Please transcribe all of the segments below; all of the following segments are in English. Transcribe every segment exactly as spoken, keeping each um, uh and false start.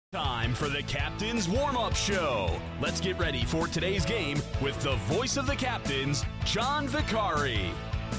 Time for the Captain's Warm-Up Show. Let's get ready for today's game with the voice of the Captains, John Vicari.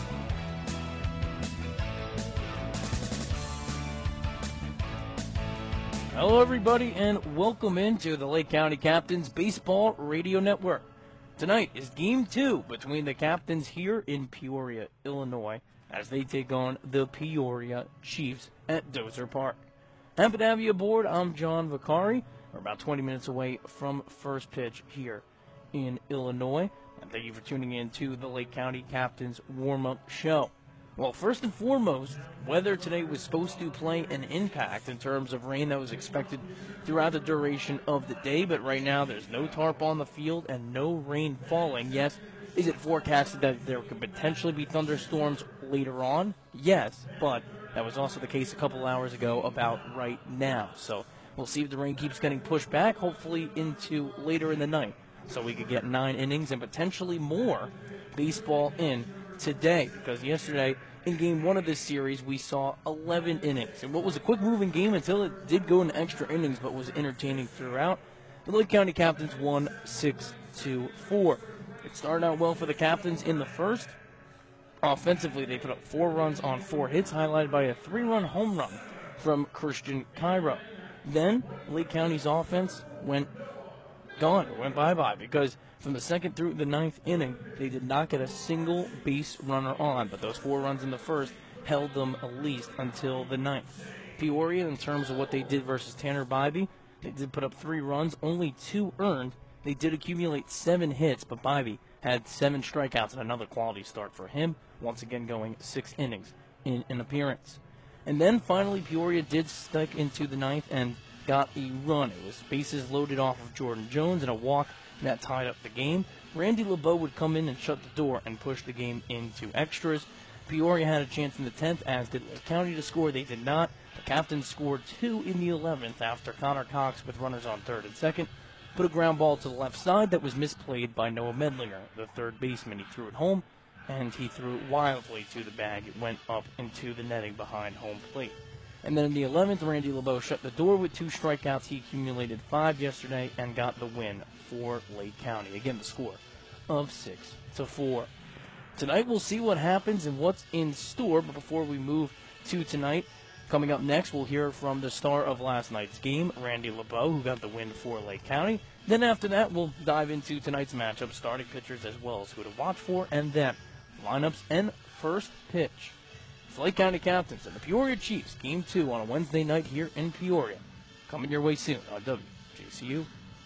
Hello, everybody, and welcome into the Lake County Captains Baseball Radio Network. Tonight is Game two between the Captains here in Peoria, Illinois, as they take on the Peoria Chiefs at Dozer Park. Happy to have you aboard. I'm John Vicari. We're about twenty minutes away from first pitch here in Illinois. And thank you for tuning in to the Lake County Captains Warm-Up Show. Well, first and foremost, weather today was supposed to play an impact in terms of rain that was expected throughout the duration of the day. But right now, there's no tarp on the field and no rain falling. Yes, is it forecasted that there could potentially be thunderstorms later on? Yes, but that was also the case a couple hours ago about right now. So we'll see if the rain keeps getting pushed back, hopefully into later in the night, so we could get nine innings and potentially more baseball in today. Because yesterday, in game one of this series, we saw eleven innings. And what was a quick-moving game until it did go into extra innings, but was entertaining throughout. The Lake County Captains won six to four. It started out well for the Captains in the first. Offensively, they put up four runs on four hits, highlighted by a three-run home run from Christian Cairo. Then, Lake County's offense went gone, went bye-bye, because from the second through the ninth inning, they did not get a single base runner on, but those four runs in the first held them at least until the ninth. Peoria, in terms of what they did versus Tanner Bybee, they did put up three runs, only two earned. They did accumulate seven hits, but Bybee had seven strikeouts and another quality start for him, once again going six innings in an appearance. And then finally Peoria did stick into the ninth and got a run. It was bases loaded off of Jordan Jones and a walk that tied up the game. Randy LeBeau would come in and shut the door and push the game into extras. Peoria had a chance in the tenth, as did Lake County to score. They did not. The Captains scored two in the eleventh after Connor Cox, with runners on third and second, put a ground ball to the left side that was misplayed by Noah Medlinger, the third baseman. He threw it home, and he threw it wildly to the bag. It went up into the netting behind home plate. And then in the eleventh, Randy LeBeau shut the door with two strikeouts. He accumulated five yesterday and got the win for Lake County. Again, the score of six to four. Tonight we'll see what happens and what's in store, but before we move to tonight, coming up next, we'll hear from the star of last night's game, Randy LeBeau, who got the win for Lake County. Then after that, we'll dive into tonight's matchup, starting pitchers as well as who to watch for, and then lineups and first pitch. It's Lake County Captains and the Peoria Chiefs, Game two on a Wednesday night here in Peoria. Coming your way soon on W J C U.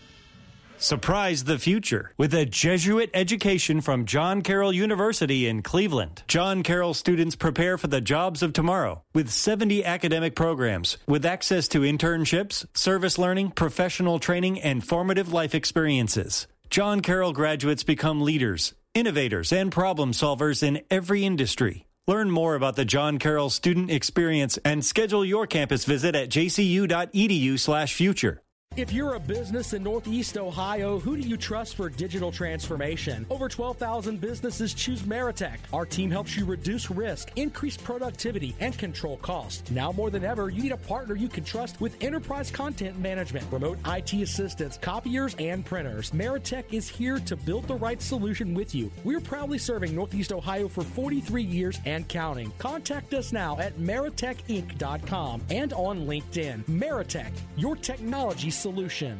Surprise the future with a Jesuit education from John Carroll University in Cleveland. John Carroll students prepare for the jobs of tomorrow with seventy academic programs with access to internships, service learning, professional training, and formative life experiences. John Carroll graduates become leaders, innovators, and problem solvers in every industry. Learn more about the John Carroll student experience and schedule your campus visit at jcu.edu slash future. If you're a business in Northeast Ohio, who do you trust for digital transformation? Over twelve thousand businesses choose Meritech. Our team helps you reduce risk, increase productivity, and control costs. Now more than ever, you need a partner you can trust with enterprise content management, remote I T assistance, copiers, and printers. Meritech is here to build the right solution with you. We're proudly serving Northeast Ohio for forty-three years and counting. Contact us now at meritech inc dot com and on LinkedIn. Meritech, your technology solution.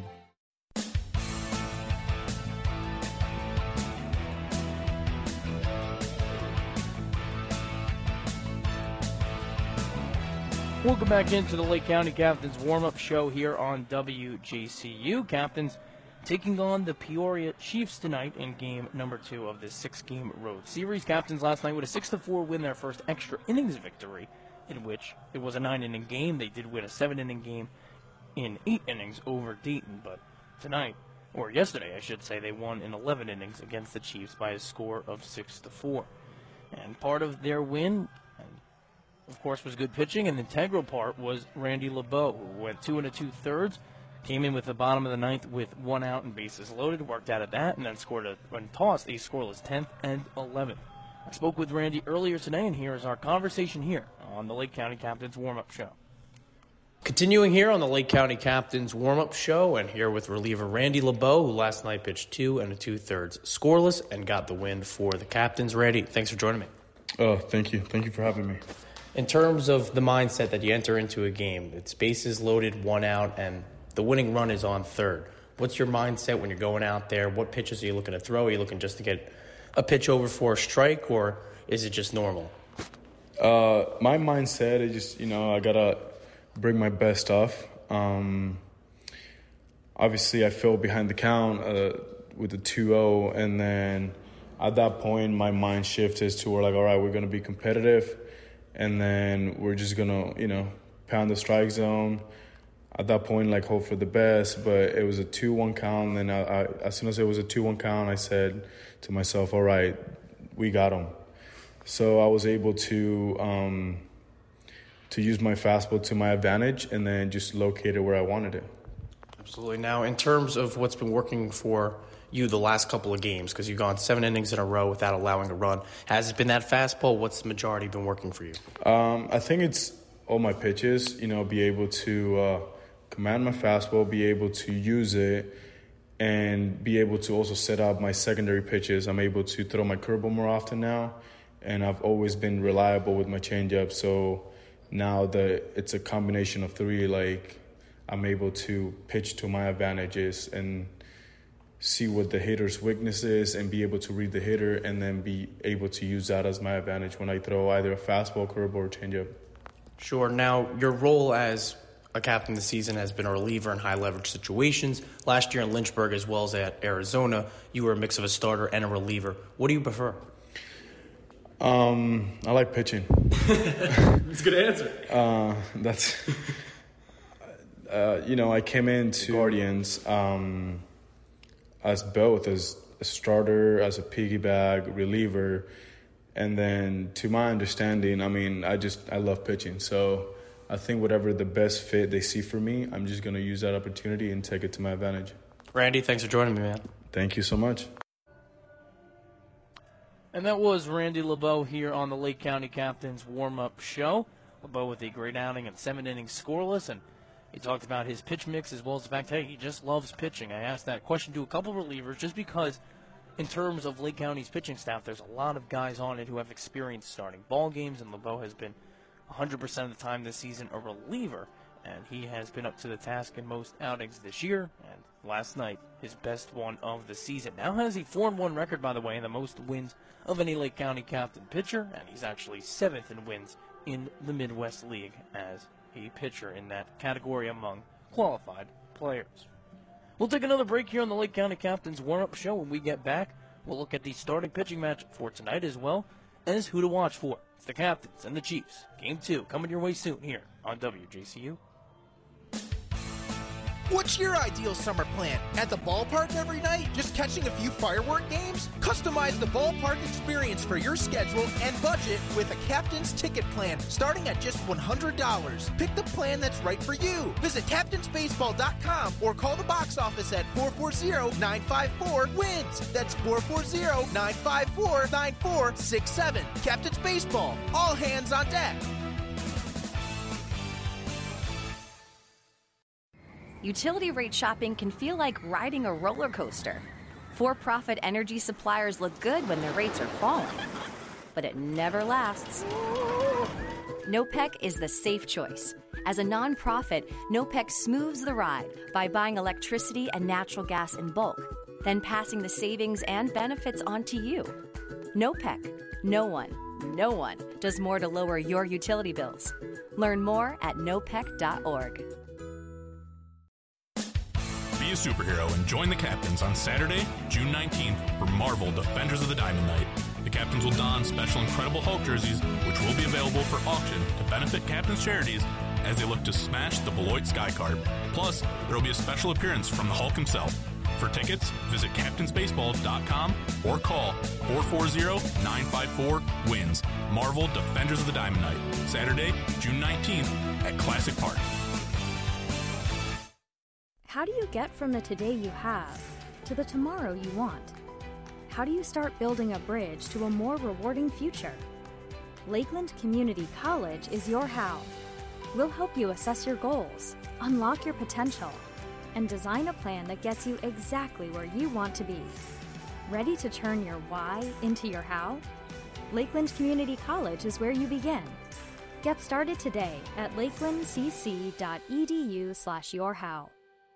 Welcome back into the Lake County Captains warm-up show here on W J C U. Captains taking on the Peoria Chiefs tonight in game number two of this six-game road series. Captains last night with a six to four win, their first extra innings victory, in which it was a nine-inning game. They did win a seven-inning game in eight innings over Dayton, but tonight, or yesterday I should say, they won in eleven innings against the Chiefs by a score of six to four. And part of their win, of course, was good pitching, and the integral part was Randy LeBeau, who went two and a two-thirds, came in with the bottom of the ninth with one out and bases loaded, worked out of that, and then scored a, when tossed, a scoreless tenth and eleventh. I spoke with Randy earlier today, and here is our conversation here on the Lake County Captains warm-up show. Continuing here on the Lake County Captains warm-up show, and here with reliever Randy LeBeau, who last night pitched two and a two-thirds scoreless and got the win for the Captains. Randy, thanks for joining me. Oh, thank you. Thank you for having me. In terms of the mindset that you enter into a game, it's bases loaded, one out, and the winning run is on third. What's your mindset when you're going out there? What pitches are you looking to throw? Are you looking just to get a pitch over for a strike, or is it just normal? Uh, my mindset is just, you know, I got to bring my best stuff. Um, obviously, I fell behind the count uh, with the two oh, and then at that point, my mind shifted to where, like, all right, we're going to be competitive, and then we're just going to, you know, pound the strike zone. At that point, like, hope for the best, but it was a two one count, and I, I, as soon as it was a two one count, I said to myself, all right, we got him. So I was able to um, to use my fastball to my advantage and then just locate it where I wanted it. Absolutely. Now, in terms of what's been working for you the last couple of games, because you've gone seven innings in a row without allowing a run, has it been that fastball? What's the majority been working for you? Um, I think it's all my pitches, you know, be able to uh, command my fastball, be able to use it, and be able to also set up my secondary pitches. I'm able to throw my curveball more often now, and I've always been reliable with my changeup. So now that it's a combination of three, like, I'm able to pitch to my advantages and see what the hitter's weakness is and be able to read the hitter and then be able to use that as my advantage when I throw either a fastball, curveball, or changeup. Sure. Now, your role as a captain this season has been a reliever in high-leverage situations. Last year in Lynchburg as well as at Arizona, you were a mix of a starter and a reliever. What do you prefer? Um, I like pitching. That's a good answer. Uh, that's, uh, you know, I came into Guardians um, as both, as a starter, as a piggyback, reliever, and then to my understanding, I mean, I just, I love pitching. So I think whatever the best fit they see for me, I'm just going to use that opportunity and take it to my advantage. Randy, thanks for joining me, man. Thank you so much. And that was Randy LeBeau here on the Lake County Captains warm-up show. LeBeau with a great outing and seven innings scoreless, and he talked about his pitch mix as well as the fact, hey, he just loves pitching. I asked that question to a couple relievers just because in terms of Lake County's pitching staff, there's a lot of guys on it who have experience starting ball games, and LeBeau has been one hundred percent of the time this season a reliever, and he has been up to the task in most outings this year, and last night, his best one of the season. Now has a four and one record, by the way, and the most wins of any Lake County captain pitcher, and he's actually seventh in wins in the Midwest League as a pitcher in that category among qualified players. We'll take another break here on the Lake County Captains warm-up show. When we get back, we'll look at the starting pitching match for tonight as well as who to watch for. It's the Captains and the Chiefs. Game two coming your way soon here on W J C U. What's your ideal summer plan? At the ballpark every night? Just catching a few firework games? Customize the ballpark experience for your schedule and budget with a Captain's Ticket Plan starting at just one hundred dollars. Pick the plan that's right for you. Visit captains baseball dot com or call the box office at four four zero, nine five four, wins. That's four four zero, nine five four, nine four six seven. Captain's Baseball. All hands on deck. Utility rate shopping can feel like riding a roller coaster. For-profit energy suppliers look good when their rates are falling, but it never lasts. NOPEC is the safe choice. As a nonprofit, NOPEC smooths the ride by buying electricity and natural gas in bulk, then passing the savings and benefits on to you. NOPEC. No one, no one does more to lower your utility bills. Learn more at nopec dot org. Be a superhero and join the Captains on Saturday, June nineteenth for Marvel Defenders of the Diamond Knight. The Captains will don special Incredible Hulk jerseys, which will be available for auction to benefit Captains charities as they look to smash the Beloit Skycarp. Plus, there will be a special appearance from the Hulk himself. For tickets, visit captains baseball dot com or call four four zero, nine five four, wins. Marvel Defenders of the Diamond Knight. Saturday, June nineteenth at Classic Park. How do you get from the today you have to the tomorrow you want? How do you start building a bridge to a more rewarding future? Lakeland Community College is your how. We'll help you assess your goals, unlock your potential, and design a plan that gets you exactly where you want to be. Ready to turn your why into your how? Lakeland Community College is where you begin. Get started today at lakelandcc.edu slash your how.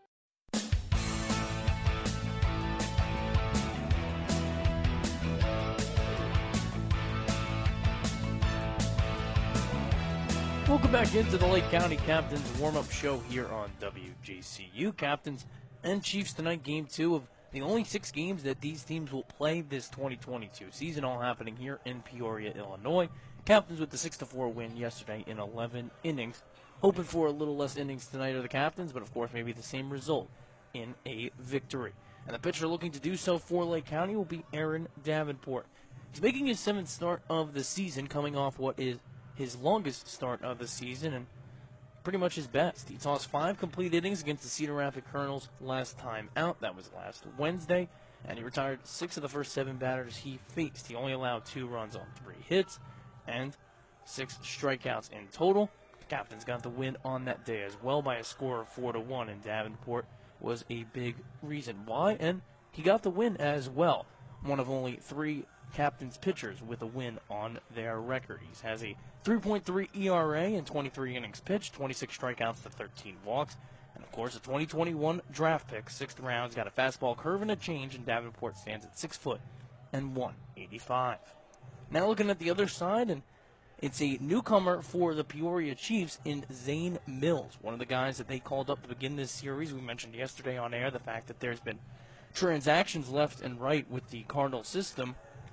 Welcome back into the Lake County Captains warm-up show here on W J C U. Captains and Chiefs tonight, game two of the only six games that these teams will play this twenty twenty-two season, all happening here in Peoria, Illinois. Captains with the six to four win yesterday in eleven innings. Hoping for a little less innings tonight of the Captains, but of course maybe the same result in a victory. And the pitcher looking to do so for Lake County will be Aaron Davenport. He's making his seventh start of the season, coming off what is his longest start of the season and pretty much his best. He tossed five complete innings against the Cedar Rapids Colonels last time out. That was last Wednesday. And he retired six of the first seven batters he faced. He only allowed two runs on three hits and six strikeouts in total. The Captains got the win on that day as well by a score of four to one, and Davenport was a big reason why. And he got the win as well. One of only three Captains pitchers with a win on their record. He has a three point three E R A in twenty-three innings pitched, twenty-six strikeouts to thirteen walks, and of course a twenty twenty-one draft pick, sixth round. He's got a fastball curve and a change, and Davenport stands at six foot and one eighty-five. Now looking at the other side, and it's a newcomer for the Peoria Chiefs in Zane Mills, one of the guys that they called up to begin this series. We mentioned yesterday on air the fact that there's been transactions left and right with the Cardinal system,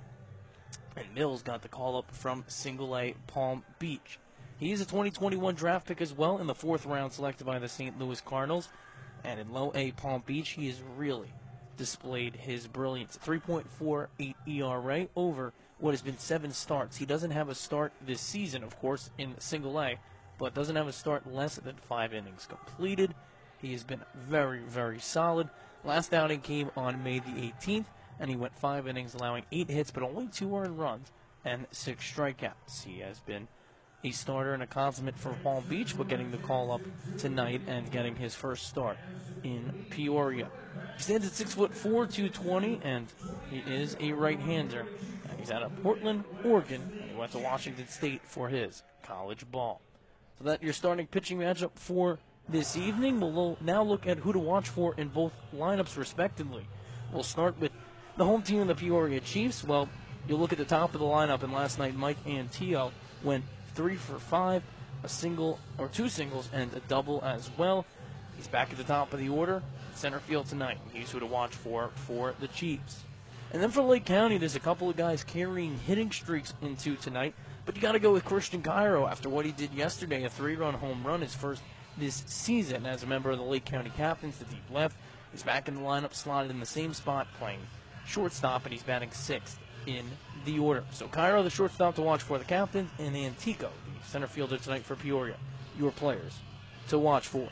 and Mills got the call up from Single A Palm Beach. He is a twenty twenty-one draft pick as well, in the fourth round selected by the Saint Louis Cardinals. And in Low A Palm Beach, he has really displayed his brilliance. three point four eight E R A over what has been seven starts. He doesn't have a start this season, of course, in Single A, but doesn't have a start less than five innings completed. He has been very, very solid. Last outing came on May the eighteenth, and he went five innings, allowing eight hits, but only two earned runs and six strikeouts. He has been a starter and a consummate for Palm Beach, but getting the call up tonight and getting his first start in Peoria. He stands at six foot four, two twenty, and he is a right-hander. And he's out of Portland, Oregon, and he went to Washington State for his college ball. So that's your starting pitching matchup for this evening. We'll now look at who to watch for in both lineups, respectively. We'll start with the home team, the Peoria Chiefs. Well, you'll look at the top of the lineup, and last night Mike Antio went three for five, a single or two singles, and a double as well. He's back at the top of the order, center field tonight. He's who to watch for for the Chiefs. And then for Lake County, there's a couple of guys carrying hitting streaks into tonight, but you got to go with Christian Cairo after what he did yesterday, a three-run home run, his first this season as a member of the Lake County Captains, the deep left. He's back in the lineup, slotted in the same spot, playing shortstop, and he's batting sixth in the order. So Cairo, the shortstop to watch for the Captains, and Antico, the center fielder tonight for Peoria, your players to watch for.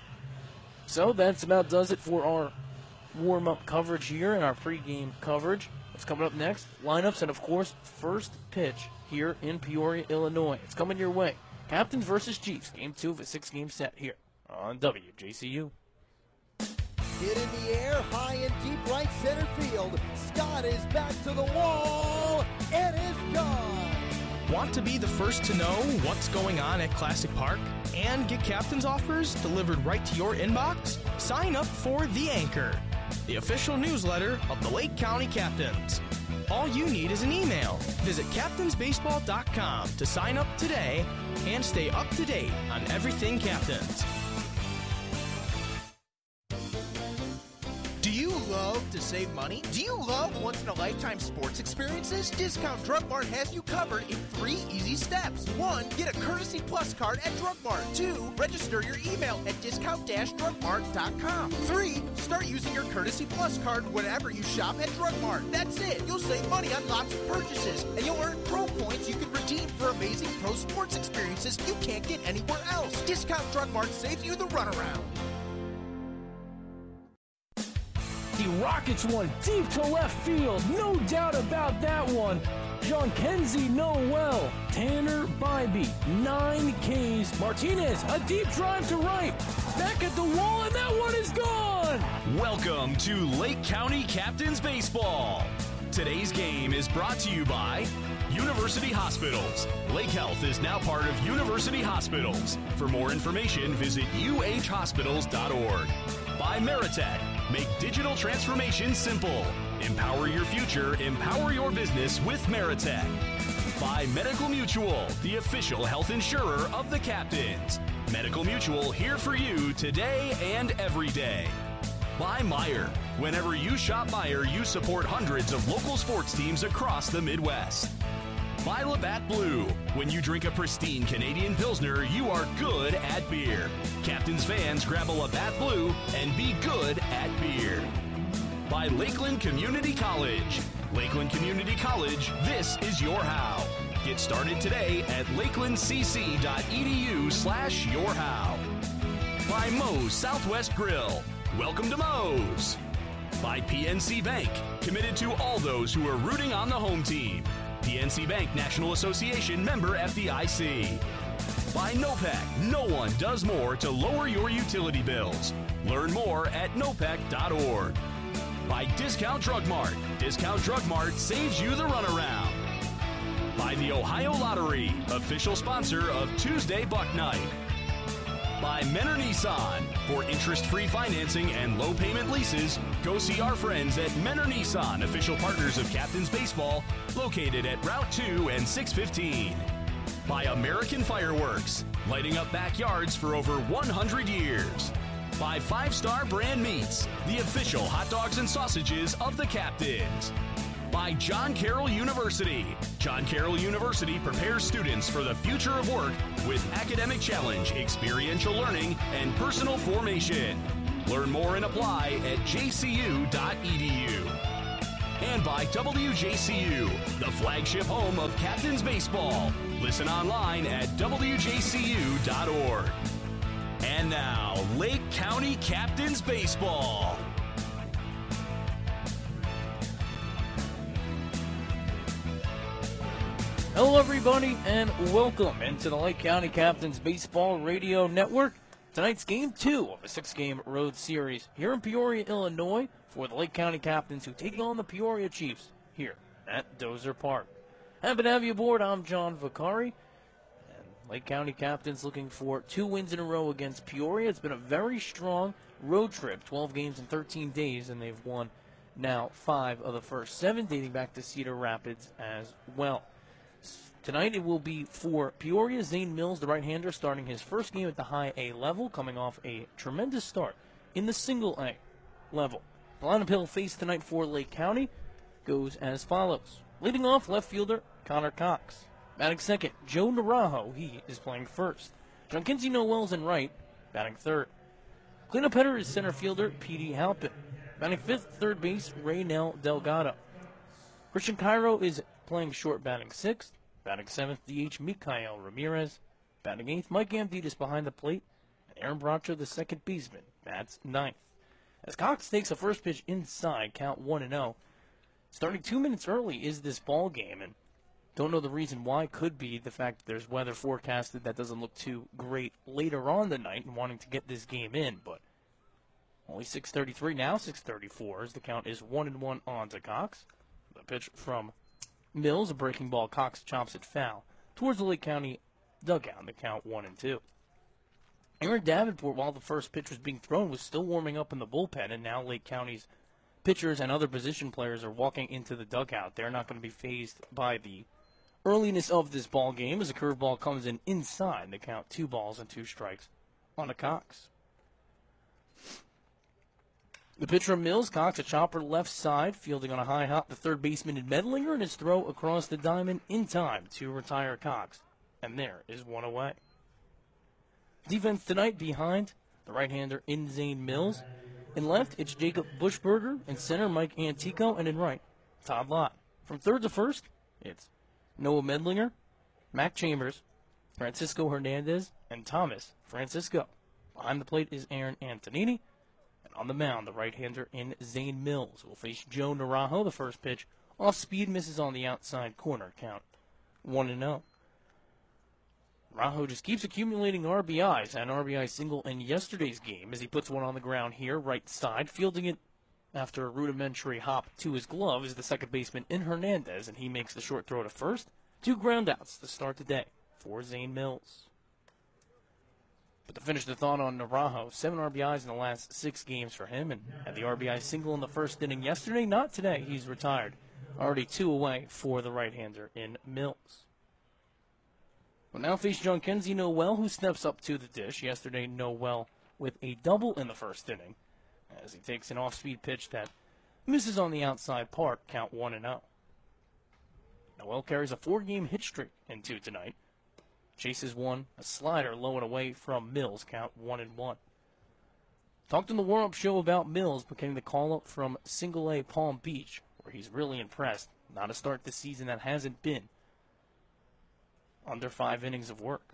So that's about does it for our warm-up coverage here and our pregame coverage. What's coming up next? Lineups and, of course, first pitch here in Peoria, Illinois. It's coming your way. Captains versus Chiefs, game two of a six-game set here on W J C U. Hit in the air, high and deep right center field. Scott is back to the wall, and is gone. Want to be the first to know what's going on at Classic Park and get captain's offers delivered right to your inbox? Sign up for The Anchor, the official newsletter of the Lake County Captains. All you need is an email. Visit captains baseball dot com to sign up today and stay up to date on everything Captains. Do you love to save money? Do you love once-in-a-lifetime sports experiences? Discount Drug Mart has you covered in three easy steps. One, get a Courtesy Plus card at Drug Mart. Two, register your email at discount dash drug mart dot com. Three, start using your Courtesy Plus card whenever you shop at Drug Mart. That's it. You'll save money on lots of purchases, and you'll earn pro points you can redeem for amazing pro sports experiences you can't get anywhere else. Discount Drug Mart saves you the runaround. The Rockets won deep to left field. No doubt about that one. John Kenzie Noel, Tanner Bybee, nine Ks. Martinez, a deep drive to right. Back at the wall, and that one is gone. Welcome to Lake County Captains Baseball. Today's game is brought to you by University Hospitals. Lake Health is now part of University Hospitals. For more information, visit u h hospitals dot org. By Meritech. Make digital transformation simple. Empower your future, empower your business with Meritech. By Medical Mutual, the official health insurer of the Captains. Medical Mutual, here for you today and every day. By Meijer. Whenever you shop Meijer, you support hundreds of local sports teams across the Midwest. By Labatt Blue. When you drink a pristine Canadian Pilsner, you are good at beer. Captains fans, grab a Labatt Blue and be good at beer. By Lakeland Community College. Lakeland Community College, this is your how. Get started today at lakelandcc.edu slash your how. By Moe's Southwest Grill. Welcome to Moe's. By P N C Bank, committed to all those who are rooting on the home team. P N C Bank National Association member F D I C. By NOPEC, no one does more to lower your utility bills. Learn more at nopec dot org. By Discount Drug Mart. Discount Drug Mart saves you the runaround. By the Ohio Lottery, official sponsor of Tuesday Buck Night. By Menor Nissan. For interest-free financing and low-payment leases, go see our friends at Menor Nissan, official partners of Captains Baseball, located at Route two and six fifteen. By American Fireworks, lighting up backyards for over one hundred years. By Five Star Brand Meats, the official hot dogs and sausages of the Captains. By John Carroll University. John Carroll University prepares students for the future of work with academic challenge, experiential learning, and personal formation. Learn more and apply at j c u dot e d u. And by W J C U, the flagship home of Captains Baseball. Listen online at w j c u dot org. And now, Lake County Captains Baseball. Hello, everybody, and welcome into the Lake County Captains Baseball Radio Network. Tonight's game two of a six-game road series here in Peoria, Illinois, for the Lake County Captains who take on the Peoria Chiefs here at Dozer Park. Happy to have you aboard. I'm John Vicari. And Lake County Captains looking for two wins in a row against Peoria. It's been a very strong road trip, twelve games in thirteen days, and they've won now five of the first seven, dating back to Cedar Rapids as well. Tonight it will be for Peoria. Zane Mills, the right-hander, starting his first game at the high A level, coming off a tremendous start in the single A level. The lineup he'll face tonight for Lake County goes as follows. Leading off, left fielder Connor Cox. Batting second, Joe Narajo. He is playing first. John Kinsey Noel's in right, batting third. Cleanup hitter is center fielder Petey Halpin. Batting fifth, third base, Raynel Delgado. Christian Cairo is playing short, batting sixth. Batting seventh, D H Mikael Ramirez. Batting eighth, Mike Amditas behind the plate. And Aaron Bracho, the second baseman, bats ninth. As Cox takes a first pitch inside, count one and oh. Starting two minutes early is this ball game, and don't know the reason why. Could be the fact that there's weather forecasted that doesn't look too great later on the night and wanting to get this game in, but only six thirty-three now, six thirty-four as the count is one and one on to Cox. The pitch from Mills, a breaking ball. Cox chops it foul towards the Lake County dugout. The count one and two. Aaron Davenport, while the first pitch was being thrown, was still warming up in the bullpen, and now Lake County's pitchers and other position players are walking into the dugout. They're not going to be fazed by the earliness of this ball game as a curveball comes in inside. The count two balls and two strikes on to Cox. The pitch from Mills, Cox, a chopper left side, fielding on a high hop the third baseman in Medlinger, and his throw across the diamond in time to retire Cox. And there is one away. Defense tonight behind the right-hander in Zane Mills. In left, it's Jacob Bushberger. In center, Mike Antico. And in right, Todd Lott. From third to first, it's Noah Medlinger, Mac Chambers, Francisco Hernandez, and Thomas Francisco. Behind the plate is Aaron Antonini. On the mound, the right-hander in Zane Mills will face Joe Narajo. The first pitch Off speed, misses on the outside corner, count one and oh. Rajo just keeps accumulating R B Is. An R B I single in yesterday's game as he puts one on the ground here, right side, fielding it after a rudimentary hop to his glove is the second baseman in Hernandez, and he makes the short throw to first. Two groundouts to start the day for Zane Mills. But to finish the thought on Rajo, seven R B Is in the last six games for him, and had the R B I single in the first inning yesterday. Not today. He's retired. Already two away for the right-hander in Mills. We'll now face John Kenzie Noel, who steps up to the dish. Yesterday, Noel with a double in the first inning, as he takes an off-speed pitch that misses on the outside part, count one and oh. Noel carries a four-game hit streak into tonight. Chases one, a slider low and away from Mills, count one and one. Talked in the warm-up show about Mills, but getting the call-up from Single A Palm Beach, where he's really impressed. Not a start this season that hasn't been under five innings of work.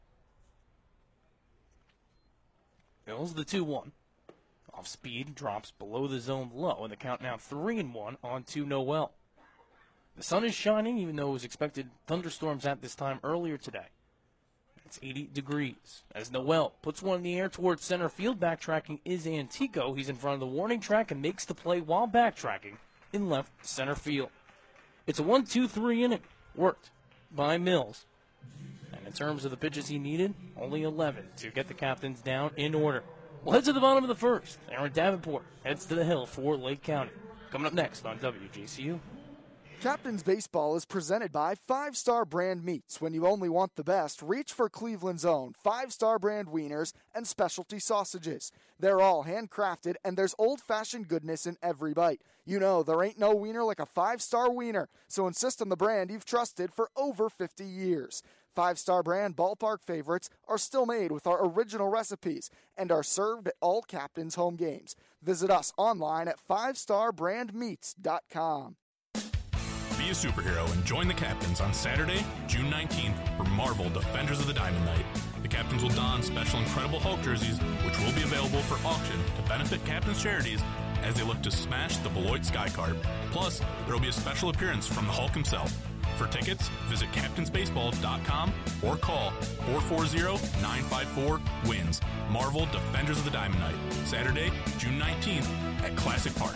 Mills the two one. Off speed, drops below the zone low, and the count now three and one on to Noel. The sun is shining, even though it was expected thunderstorms at this time earlier today. It's eighty degrees. As Noel puts one in the air towards center field, backtracking is Antico. He's in front of the warning track and makes the play while backtracking in left center field. It's a one two three inning. Worked by Mills. And in terms of the pitches he needed, only eleven to get the Captains down in order. We'll head to the bottom of the first. Aaron Davenport heads to the hill for Lake County. Coming up next on W J C U. Captain's Baseball is presented by Five Star Brand Meats. When you only want the best, reach for Cleveland's own Five Star Brand wieners and specialty sausages. They're all handcrafted, and there's old-fashioned goodness in every bite. You know, there ain't no wiener like a Five Star wiener, so insist on the brand you've trusted for over fifty years. Five Star Brand ballpark favorites are still made with our original recipes and are served at all Captain's home games. Visit us online at five star brand meats dot com. Be a superhero and join the Captains on Saturday, June nineteenth for Marvel Defenders of the Diamond Night. The Captains will don special Incredible Hulk jerseys, which will be available for auction to benefit Captains charities as they look to smash the Beloit Sky Card. Plus, there will be a special appearance from the Hulk himself. For tickets, visit captains baseball dot com or call four four zero, nine five four, wins. Marvel Defenders of the Diamond Night, Saturday, June nineteenth at Classic Park.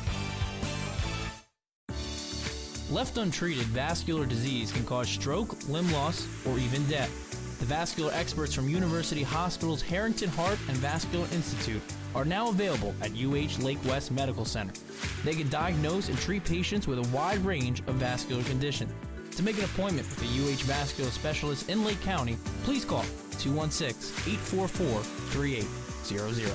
Left untreated, vascular disease can cause stroke, limb loss, or even death. The vascular experts from University Hospital's Harrington Heart and Vascular Institute are now available at U H Lake West Medical Center. They can diagnose and treat patients with a wide range of vascular conditions. To make an appointment with a U H vascular specialist in Lake County, please call two one six, eight four four, three eight zero zero.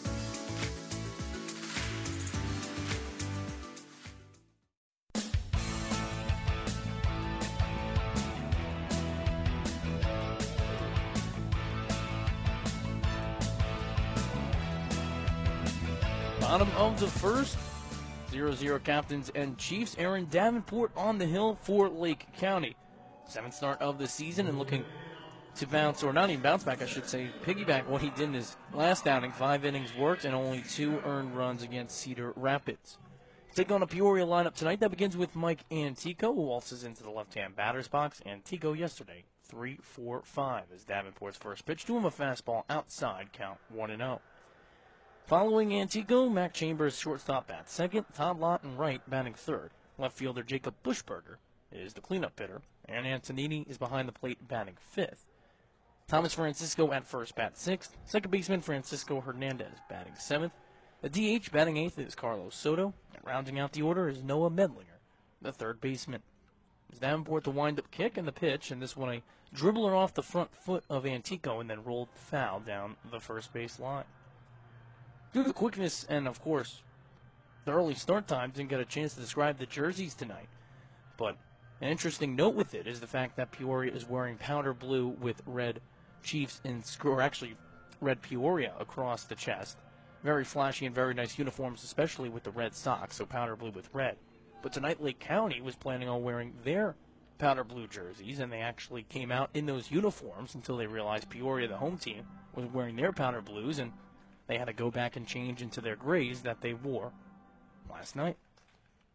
Bottom of the first, zero zero Captains and Chiefs. Aaron Davenport on the hill for Lake County. Seventh start of the season and looking to bounce, or not even bounce back, I should say, piggyback what he did in his last outing. Five innings worked and only two earned runs against Cedar Rapids. Take on a Peoria lineup tonight that begins with Mike Antico, who waltzes into the left-hand batter's box. Antico yesterday, three four five as Davenport's first pitch to him, a fastball outside, count one and oh. Following Antico, Mac Chambers, shortstop, bats second. Todd Lawton, right, batting third. Left fielder Jacob Bushberger is the cleanup hitter, and Antonini is behind the plate, batting fifth. Thomas Francisco at first, bat sixth. Second baseman Francisco Hernandez, batting seventh. The D H batting eighth is Carlos Soto, and rounding out the order is Noah Medlinger, the third baseman. It's Davenport the wind-up kick and the pitch, and this one a dribbler off the front foot of Antico and then rolled foul down the first base line. Due to the quickness and, of course, the early start time, didn't get a chance to describe the jerseys tonight. But an interesting note with it is the fact that Peoria is wearing powder blue with red Chiefs, in, or actually red Peoria across the chest. Very flashy and very nice uniforms, especially with the red socks, so powder blue with red. But tonight Lake County was planning on wearing their powder blue jerseys, and they actually came out in those uniforms until they realized Peoria, the home team, was wearing their powder blues, and they had to go back and change into their grays that they wore last night.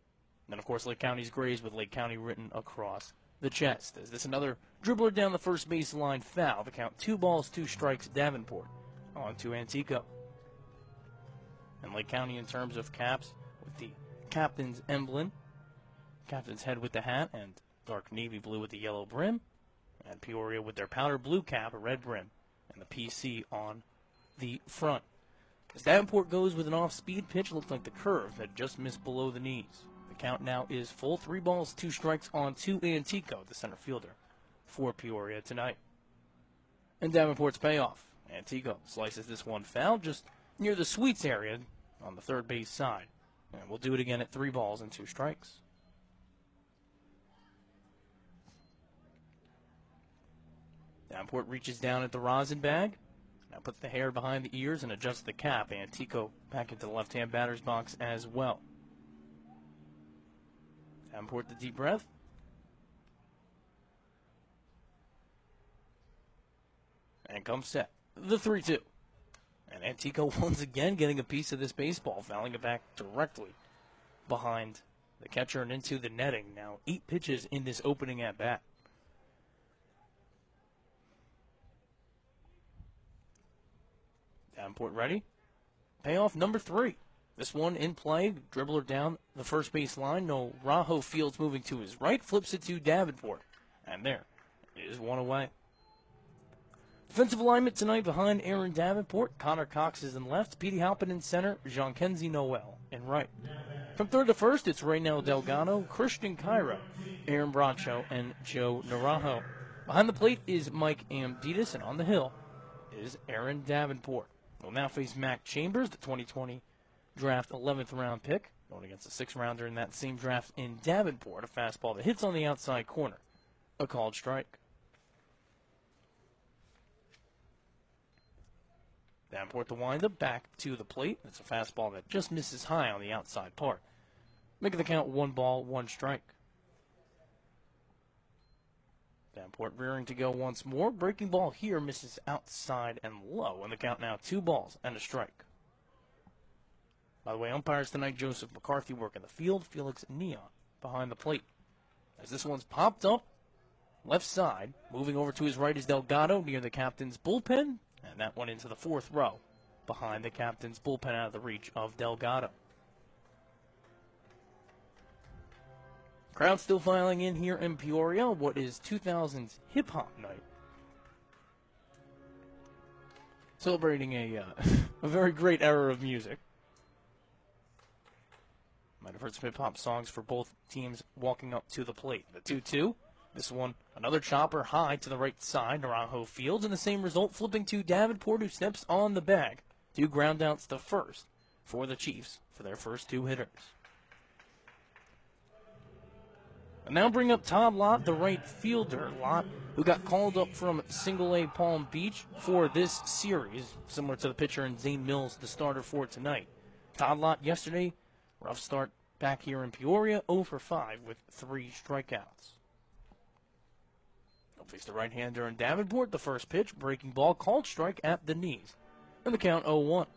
then, of course, Lake County's Grays with Lake County written across the chest. Is this another dribbler down the first baseline foul? The count two balls, two strikes, Davenport on to Antico. And Lake County in terms of caps with the captain's emblem, captain's head with the hat, and dark navy blue with the yellow brim. And Peoria with their powder blue cap, a red brim, and the P C on the front. As Davenport goes with an off-speed pitch, looked like the curve that just missed below the knees. The count now is full. Three balls, two strikes on to Antico, the center fielder, for Peoria tonight. And Davenport's payoff. Antico slices this one foul just near the sweets area on the third base side. And we'll do it again at three balls and two strikes. Davenport reaches down at the rosin bag. Now puts the hair behind the ears and adjusts the cap. Antico back into the left-hand batter's box as well. Davenport the deep breath. And comes set. The three two. And Antico once again getting a piece of this baseball, fouling it back directly behind the catcher and into the netting. Now eight pitches in this opening at-bat. Davenport ready. Payoff number three. This one in play. Dribbler down the first base line. No Rajo Fields moving to his right. Flips it to Davenport. And there is one away. Defensive alignment tonight behind Aaron Davenport. Connor Cox is in left. Petey Halpin in center. Jean-Kenzie Noel in right. From third to first, it's Raynel Delgado, Christian Cairo, Aaron Bracho, and Joe Naranjo. Behind the plate is Mike Amditas, and on the hill is Aaron Davenport. Will now face Mac Chambers, the twenty twenty draft eleventh round pick, going against a sixth rounder in that same draft in Davenport. A fastball that hits on the outside corner. A called strike. Davenport the windup, back to the plate. It's a fastball that just misses high on the outside part. Making the count one ball, one strike. Davenport rearing to go once more. Breaking ball here misses outside and low. And the count now two balls and a strike. By the way, umpires tonight, Joseph McCarthy working the field. Felix Neon behind the plate. As this one's popped up, left side. Moving over to his right is Delgado near the captain's bullpen. And that one into the fourth row behind the captain's bullpen out of the reach of Delgado. Crowd still filing in here in Peoria. What is two thousands hip-hop night. Celebrating a, uh, a very great era of music. Might have heard some hip-hop songs for both teams walking up to the plate. The two two. This one, another chopper high to the right side. Naranjo Fields, and the same result, flipping to Davenport, who steps on the bag. Two ground outs to first for the Chiefs for their first two hitters. And now bring up Todd Lott, the right fielder. Lott, who got called up from Single A Palm Beach for this series, similar to the pitcher in Zane Mills, the starter for tonight. Todd Lott yesterday, rough start back here in Peoria, oh for five with three strikeouts. He'll face the right-hander in Davenport. The first pitch, breaking ball, called strike at the knees. And the count oh one.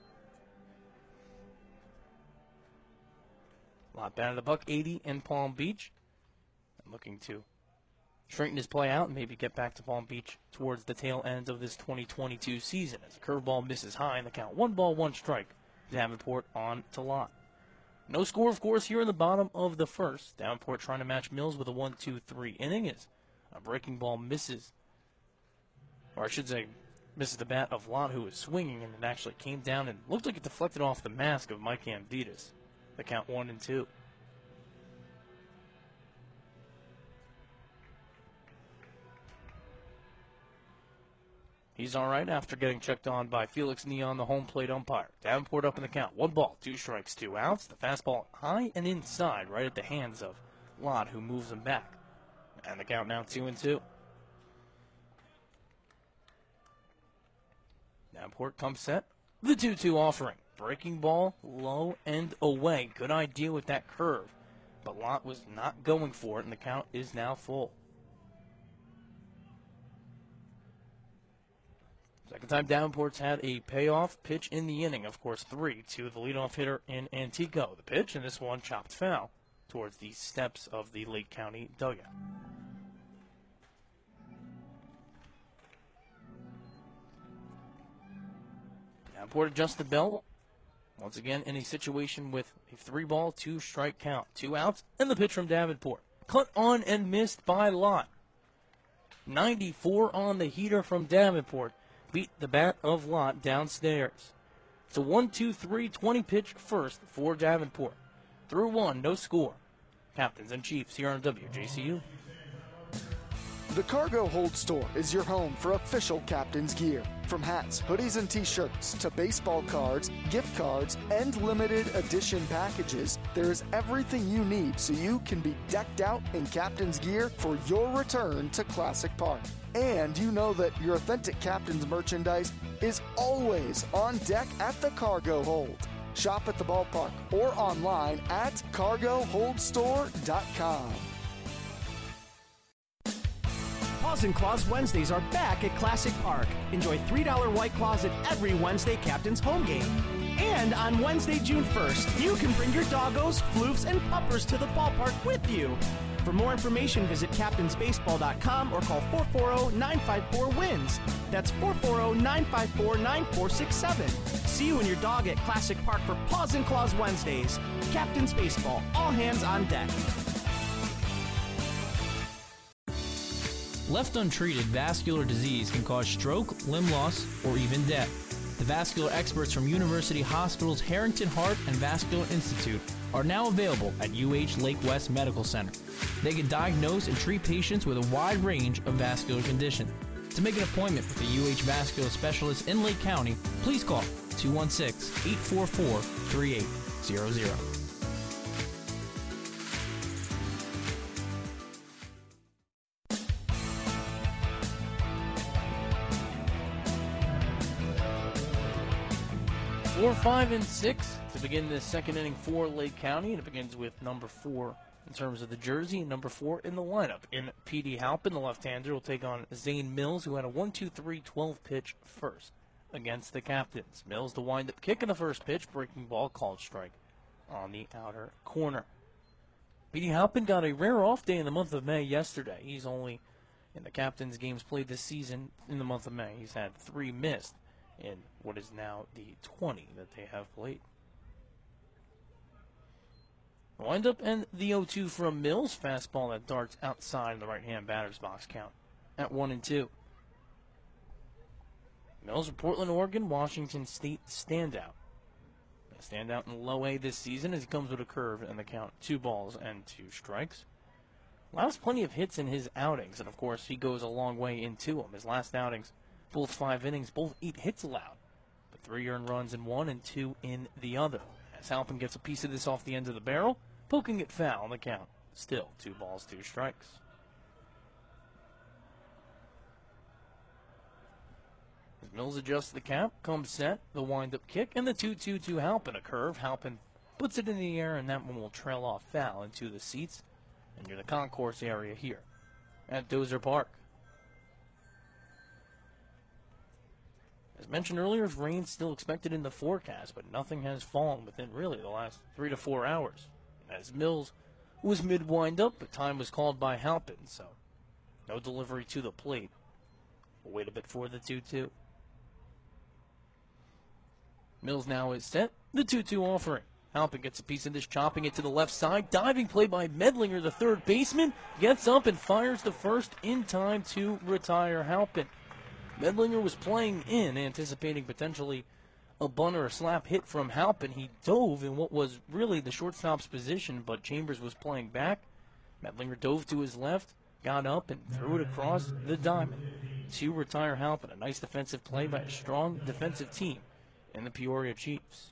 Lott batted a buck eighty in Palm Beach. And looking to straighten his play out and maybe get back to Palm Beach towards the tail end of this twenty twenty-two season. As a curveball misses high in the count. One ball, one strike. Davenport on to Lott. No score, of course, here in the bottom of the first. Davenport trying to match Mills with a one two three inning as a breaking ball misses, or I should say, misses the bat of Lott, who was swinging, and it actually came down and looked like it deflected off the mask of Mike Amditas. The count one and two. He's all right after getting checked on by Felix Neon, the home plate umpire. Davenport up in the count. One ball, two strikes, two outs. The fastball high and inside, right at the hands of Lott, who moves him back. And the count now two and two. Davenport comes set. The two two offering. Breaking ball, low and away. Good idea with that curve. But Lott was not going for it, and the count is now full. Second time Davenport's had a payoff pitch in the inning. Of course, three to the leadoff hitter in Antico. The pitch, and this one chopped foul towards the steps of the Lake County dugout. Davenport adjusts the belt. Once again, in a situation with a three-ball, two-strike count. Two outs, and the pitch from Davenport. Cut on and missed by Lott. ninety-four on the heater from Davenport. Beat the bat of Lott downstairs. It's a one two three twenty pitch first for Davenport. Through one, no score. Captains and Chiefs here on W J C U. The Cargo Hold Store is your home for official Captains gear. From hats, hoodies, and t-shirts to baseball cards, gift cards, and limited edition packages, there is everything you need so you can be decked out in Captains gear for your return to Classic Park. And you know that your authentic Captains merchandise is always on deck at the Cargo Hold. Shop at the ballpark or online at cargo hold store dot com. Paws and Claws Wednesdays are back at Classic Park. Enjoy three dollar White Claws at every Wednesday Captain's home game. And on Wednesday, June first, you can bring your doggos, floofs, and puppers to the ballpark with you. For more information, visit captains baseball dot com or call four four zero, nine five four, W I N S. That's four four zero, nine five four, nine four six seven. See you and your dog at Classic Park for Paws and Claws Wednesdays. Captain's Baseball, all hands on deck. Left untreated, vascular disease can cause stroke, limb loss, or even death. The vascular experts from University Hospital's Harrington Heart and Vascular Institute are now available at U H Lake West Medical Center. They can diagnose and treat patients with a wide range of vascular conditions. To make an appointment with a U H vascular specialist in Lake County, please call two one six, eight four four, three eight zero zero. Four, five, and six to begin the second inning for Lake County, and it begins with number four in terms of the jersey, and number four in the lineup. In P D Halpin, the left-hander will take on Zane Mills, who had a one two three twelve pitch first against the Captains. Mills the wind-up kick in the first pitch, breaking ball, called strike on the outer corner. P D Halpin got a rare off day in the month of May yesterday. He's only, in the Captains games played this season in the month of May, he's had three missed in what is now the twenty that they have played. Wind up and the oh two from Mills. Fastball that darts outside the right-hand batter's box, count at one and two. Mills from Portland, Oregon, Washington State standout. A standout in low A this season as he comes with a curve and the count two balls and two strikes. Allows plenty of hits in his outings, and of course he goes a long way into them. His last outings, both five innings, both eight hits allowed, but three earned runs in one and two in the other. As Halpin gets a piece of this off the end of the barrel, poking it foul on the count. Still two balls, two strikes. As Mills adjusts the cap, comes set, the wind-up kick, and the two two to Halpin. A curve. Halpin puts it in the air, and that one will trail off foul into the seats and near the concourse area here at Dozer Park. As mentioned earlier, rain still expected in the forecast, but nothing has fallen within really the last three to four hours. As Mills was mid-wind-up, but time was called by Halpin, so no delivery to the plate. We'll wait a bit for the two two. Mills now is set, the two two offering. Halpin gets a piece of this, chopping it to the left side. Diving play by Medlinger, the third baseman, gets up and fires the first in time to retire Halpin. Medlinger was playing in, anticipating potentially a bunt or a slap hit from Halpin. He dove in what was really the shortstop's position, but Chambers was playing back. Medlinger dove to his left, got up, and threw it across the diamond to retire Halpin. A nice defensive play by a strong defensive team in the Peoria Chiefs.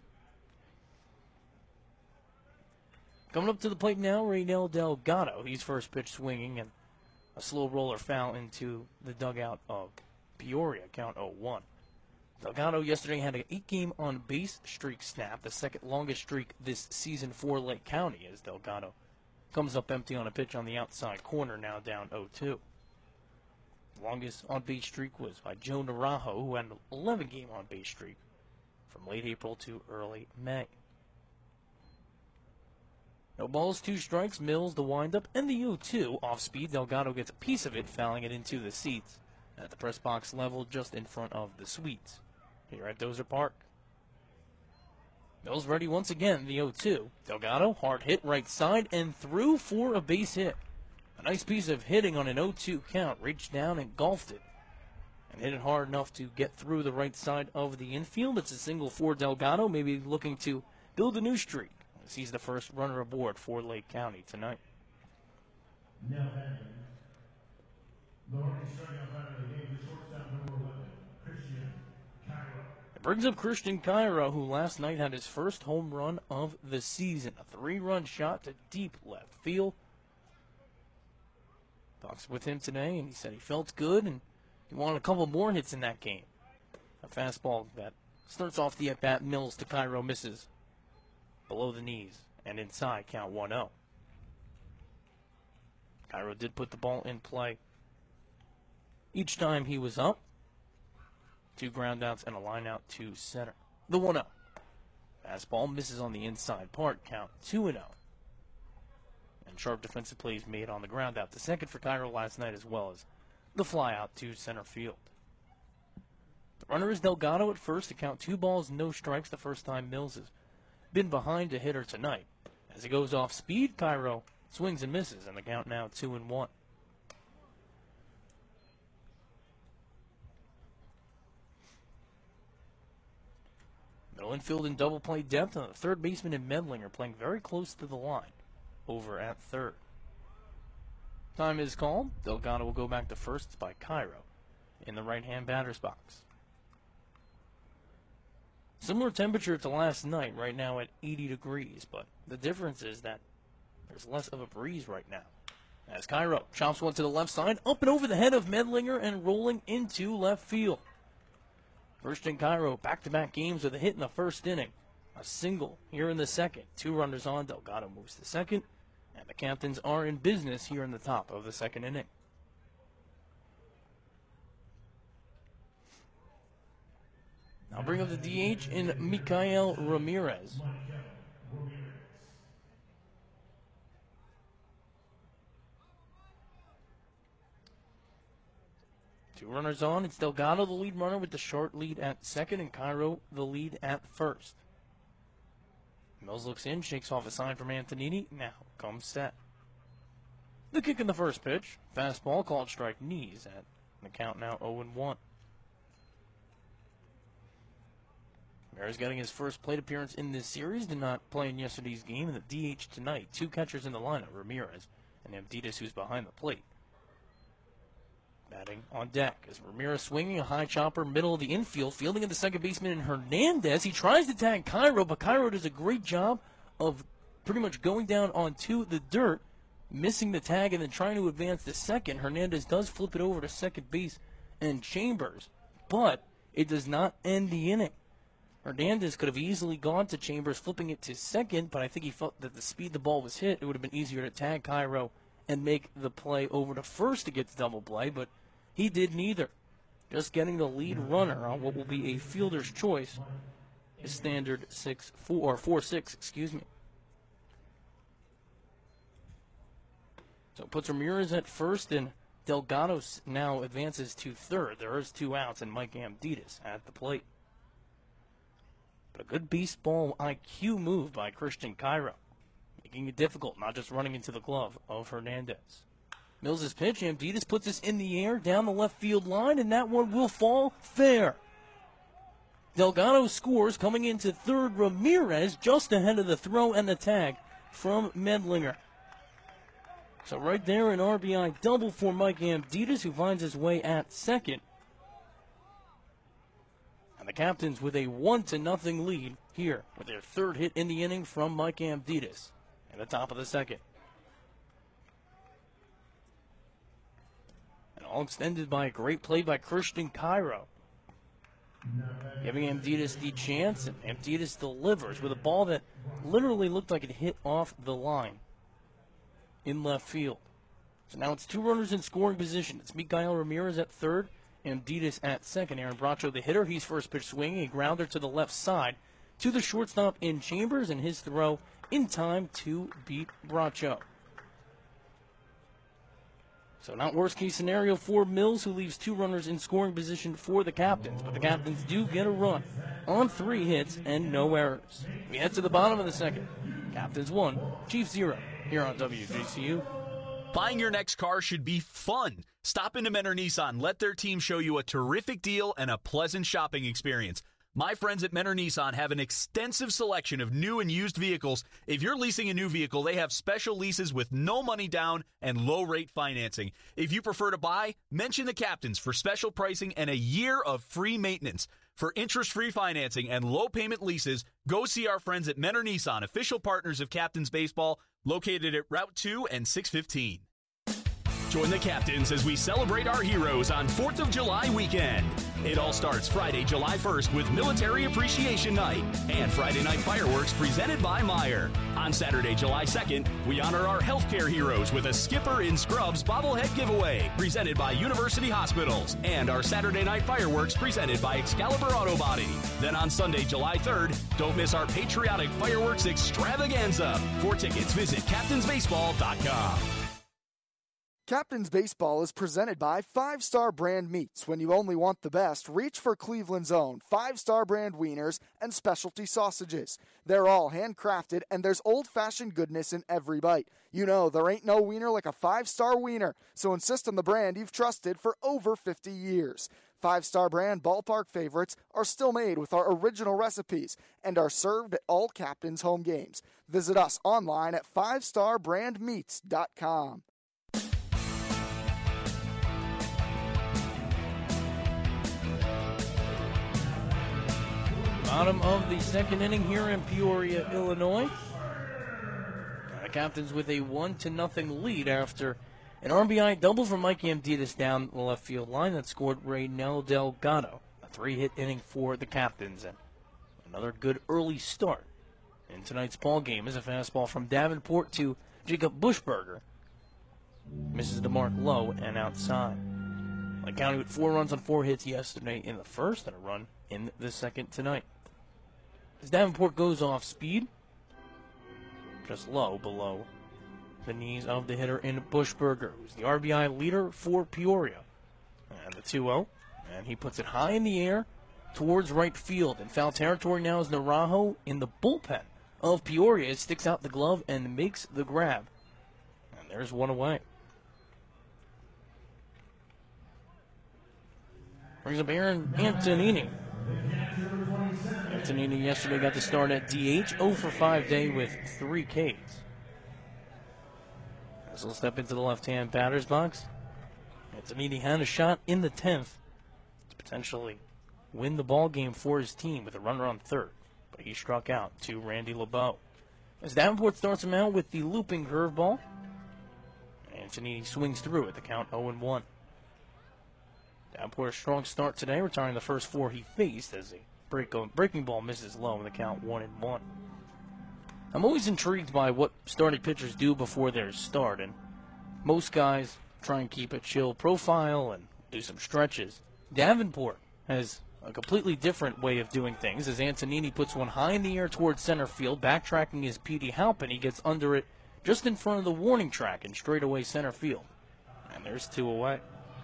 Coming up to the plate now, Raynel Delgado. He's first pitch swinging, and a slow roller foul into the dugout of Peoria, count oh one. Delgado yesterday had an eight-game on-base streak snap, the second longest streak this season for Lake County, as Delgado comes up empty on a pitch on the outside corner, now down oh two. The longest on-base streak was by Joe Narajo, who had an eleven-game on-base streak from late April to early May. No balls, two strikes, Mills the windup, and the oh two. Off speed, Delgado gets a piece of it, fouling it into the seats at the press box level just in front of the suites here at Dozer Park. Mills ready once again, the oh two. Delgado, hard hit right side and through for a base hit. A nice piece of hitting on an oh two count, reached down and golfed it. And hit it hard enough to get through the right side of the infield. It's a single for Delgado, maybe looking to build a new streak as he's the first runner aboard for Lake County tonight. Now batting. The Hornets starting out batting of the game, the shortstop number eleven, Christian Cairo. It brings up Christian Cairo, who last night had his first home run of the season. A three-run shot to deep left field. Talks with him today, and he said he felt good, and he wanted a couple more hits in that game. A fastball that starts off the at-bat. Mills to Cairo, misses below the knees and inside, count one oh. Cairo did put the ball in play each time he was up. Two ground outs and a line out to center. The one oh. Fastball misses on the inside part, count two and oh. And sharp defensive plays made on the ground out to second for Cairo last night, as well as the fly out to center field. The runner is Delgado at first to count two balls, no strikes, the first time Mills has been behind a hitter tonight. As he goes off speed, Cairo swings and misses, and the count now two and one. Middle infield in double play depth, and the third baseman and Medlinger playing very close to the line over at third. Time is called. Delgado will go back to first by Cairo in the right-hand batter's box. Similar temperature to last night, right now at eighty degrees, but the difference is that there's less of a breeze right now. As Cairo chops one to the left side, up and over the head of Medlinger and rolling into left field. Christian Cairo, back-to-back games with a hit in the first inning. A single here in the second. Two runners on. Delgado moves to second. And the Captains are in business here in the top of the second inning. I'll bring up the D H in Mikael Ramirez. Two runners on. It's Delgado, the lead runner, with the short lead at second, and Cairo, the lead at first. Mills looks in, shakes off a sign from Antonini. Now comes set. The kick in the first pitch. Fastball called strike, knees at the count now oh and one. Ramirez getting his first plate appearance in this series. Did not play in yesterday's game, and the D H tonight. Two catchers in the lineup, Ramirez and Amditas, who's behind the plate. Batting on deck as Ramirez swinging a high chopper, middle of the infield, fielding at the second baseman in Hernandez. He tries to tag Cairo, but Cairo does a great job of pretty much going down onto the dirt, missing the tag, and then trying to advance to second. Hernandez does flip it over to second base and Chambers, but it does not end the inning. Hernandez could have easily gone to Chambers, flipping it to second, but I think he felt that the speed the ball was hit, it would have been easier to tag Cairo and make the play over to first to get the double play, but he did neither. Just getting the lead runner on what will be a fielder's choice, his standard six four or four six, excuse me. So it puts Ramirez at first, and Delgado now advances to third. There is two outs, and Mike Amditas at the plate. But a good baseball I Q move by Christian Cairo, making it difficult, not just running into the glove of Hernandez. Mills' pitch, Amditas puts this in the air down the left field line, and that one will fall fair. Delgado scores, coming into third. Ramirez just ahead of the throw and the tag from Medlinger. So right there, an R B I double for Mike Amditas, who finds his way at second. And the Captains with a one to nothing lead here with their third hit in the inning from Mike Amditas at the top of the second. And all extended by a great play by Christian Cairo, giving Amditas the chance, and Amditas delivers with a ball that literally looked like it hit off the line in left field. So now it's two runners in scoring position. It's Mikael Ramirez at third, Amditas at second. Aaron Bracho, the hitter, he's first pitch swinging, a grounder to the left side to the shortstop in Chambers, and his throw in time to beat Bracho. So not worst-case scenario for Mills, who leaves two runners in scoring position for the Captains. But the Captains do get a run on three hits and no errors. We head to the bottom of the second. Captains one, Chiefs zero, here on W J C U. Buying your next car should be fun. Stop into Mentor Nissan. Let their team show you a terrific deal and a pleasant shopping experience. My friends at Mentor Nissan have an extensive selection of new and used vehicles. If you're leasing a new vehicle, they have special leases with no money down and low-rate financing. If you prefer to buy, mention the Captains for special pricing and a year of free maintenance. For interest-free financing and low-payment leases, go see our friends at Mentor Nissan, official partners of Captains Baseball, located at Route two and six fifteen. Join the Captains as we celebrate our heroes on fourth of July weekend. It all starts Friday, July first with Military Appreciation Night and Friday night fireworks presented by Meijer. On Saturday, July second, we honor our healthcare heroes with a Skipper in Scrubs bobblehead giveaway presented by University Hospitals and our Saturday night fireworks presented by Excalibur Auto Body. Then on Sunday, July third, don't miss our patriotic fireworks extravaganza. For tickets, visit captains baseball dot com. Captain's Baseball is presented by Five Star Brand Meats. When you only want the best, reach for Cleveland's own Five Star Brand wieners and specialty sausages. They're all handcrafted, and there's old-fashioned goodness in every bite. You know, there ain't no wiener like a Five Star wiener, so insist on the brand you've trusted for over fifty years. Five Star Brand ballpark favorites are still made with our original recipes and are served at all Captain's home games. Visit us online at five star brand meats dot com. Bottom of the second inning here in Peoria, Illinois. The Captains with a one to nothing lead after an R B I double from Mike Amditas down the left field line that scored Raynel Delgado. A three-hit inning for the Captains and another good early start in tonight's ball game is a fastball from Davenport to Jacob Bushberger. Misses the mark low and outside. Lake County with four runs on four hits yesterday in the first and a run in the second tonight. As Davenport goes off speed, just low below the knees of the hitter in Bushberger, who's the R B I leader for Peoria. And the two oh, and he puts it high in the air towards right field. In foul territory now is Narajo in the bullpen of Peoria. It sticks out the glove and makes the grab. And there's one away. Brings up Aaron Antonini. Antonini yesterday got the start at D H, oh for five day with three Ks. As he'll step into the left-hand batter's box. Antonini had a shot in the tenth to potentially win the ball game for his team with a runner on third, but he struck out to Randy LeBeau. As Davenport starts him out with the looping curveball, Antonini swings through at the count oh and one. Davenport a strong start today, retiring the first four he faced as a break breaking ball misses low in the count one and one. I'm always intrigued by what starting pitchers do before their start, and most guys try and keep a chill profile and do some stretches. Davenport has a completely different way of doing things as Antonini puts one high in the air towards center field, backtracking his Petey Halpin. He gets under it just in front of the warning track in straightaway center field. And there's two away.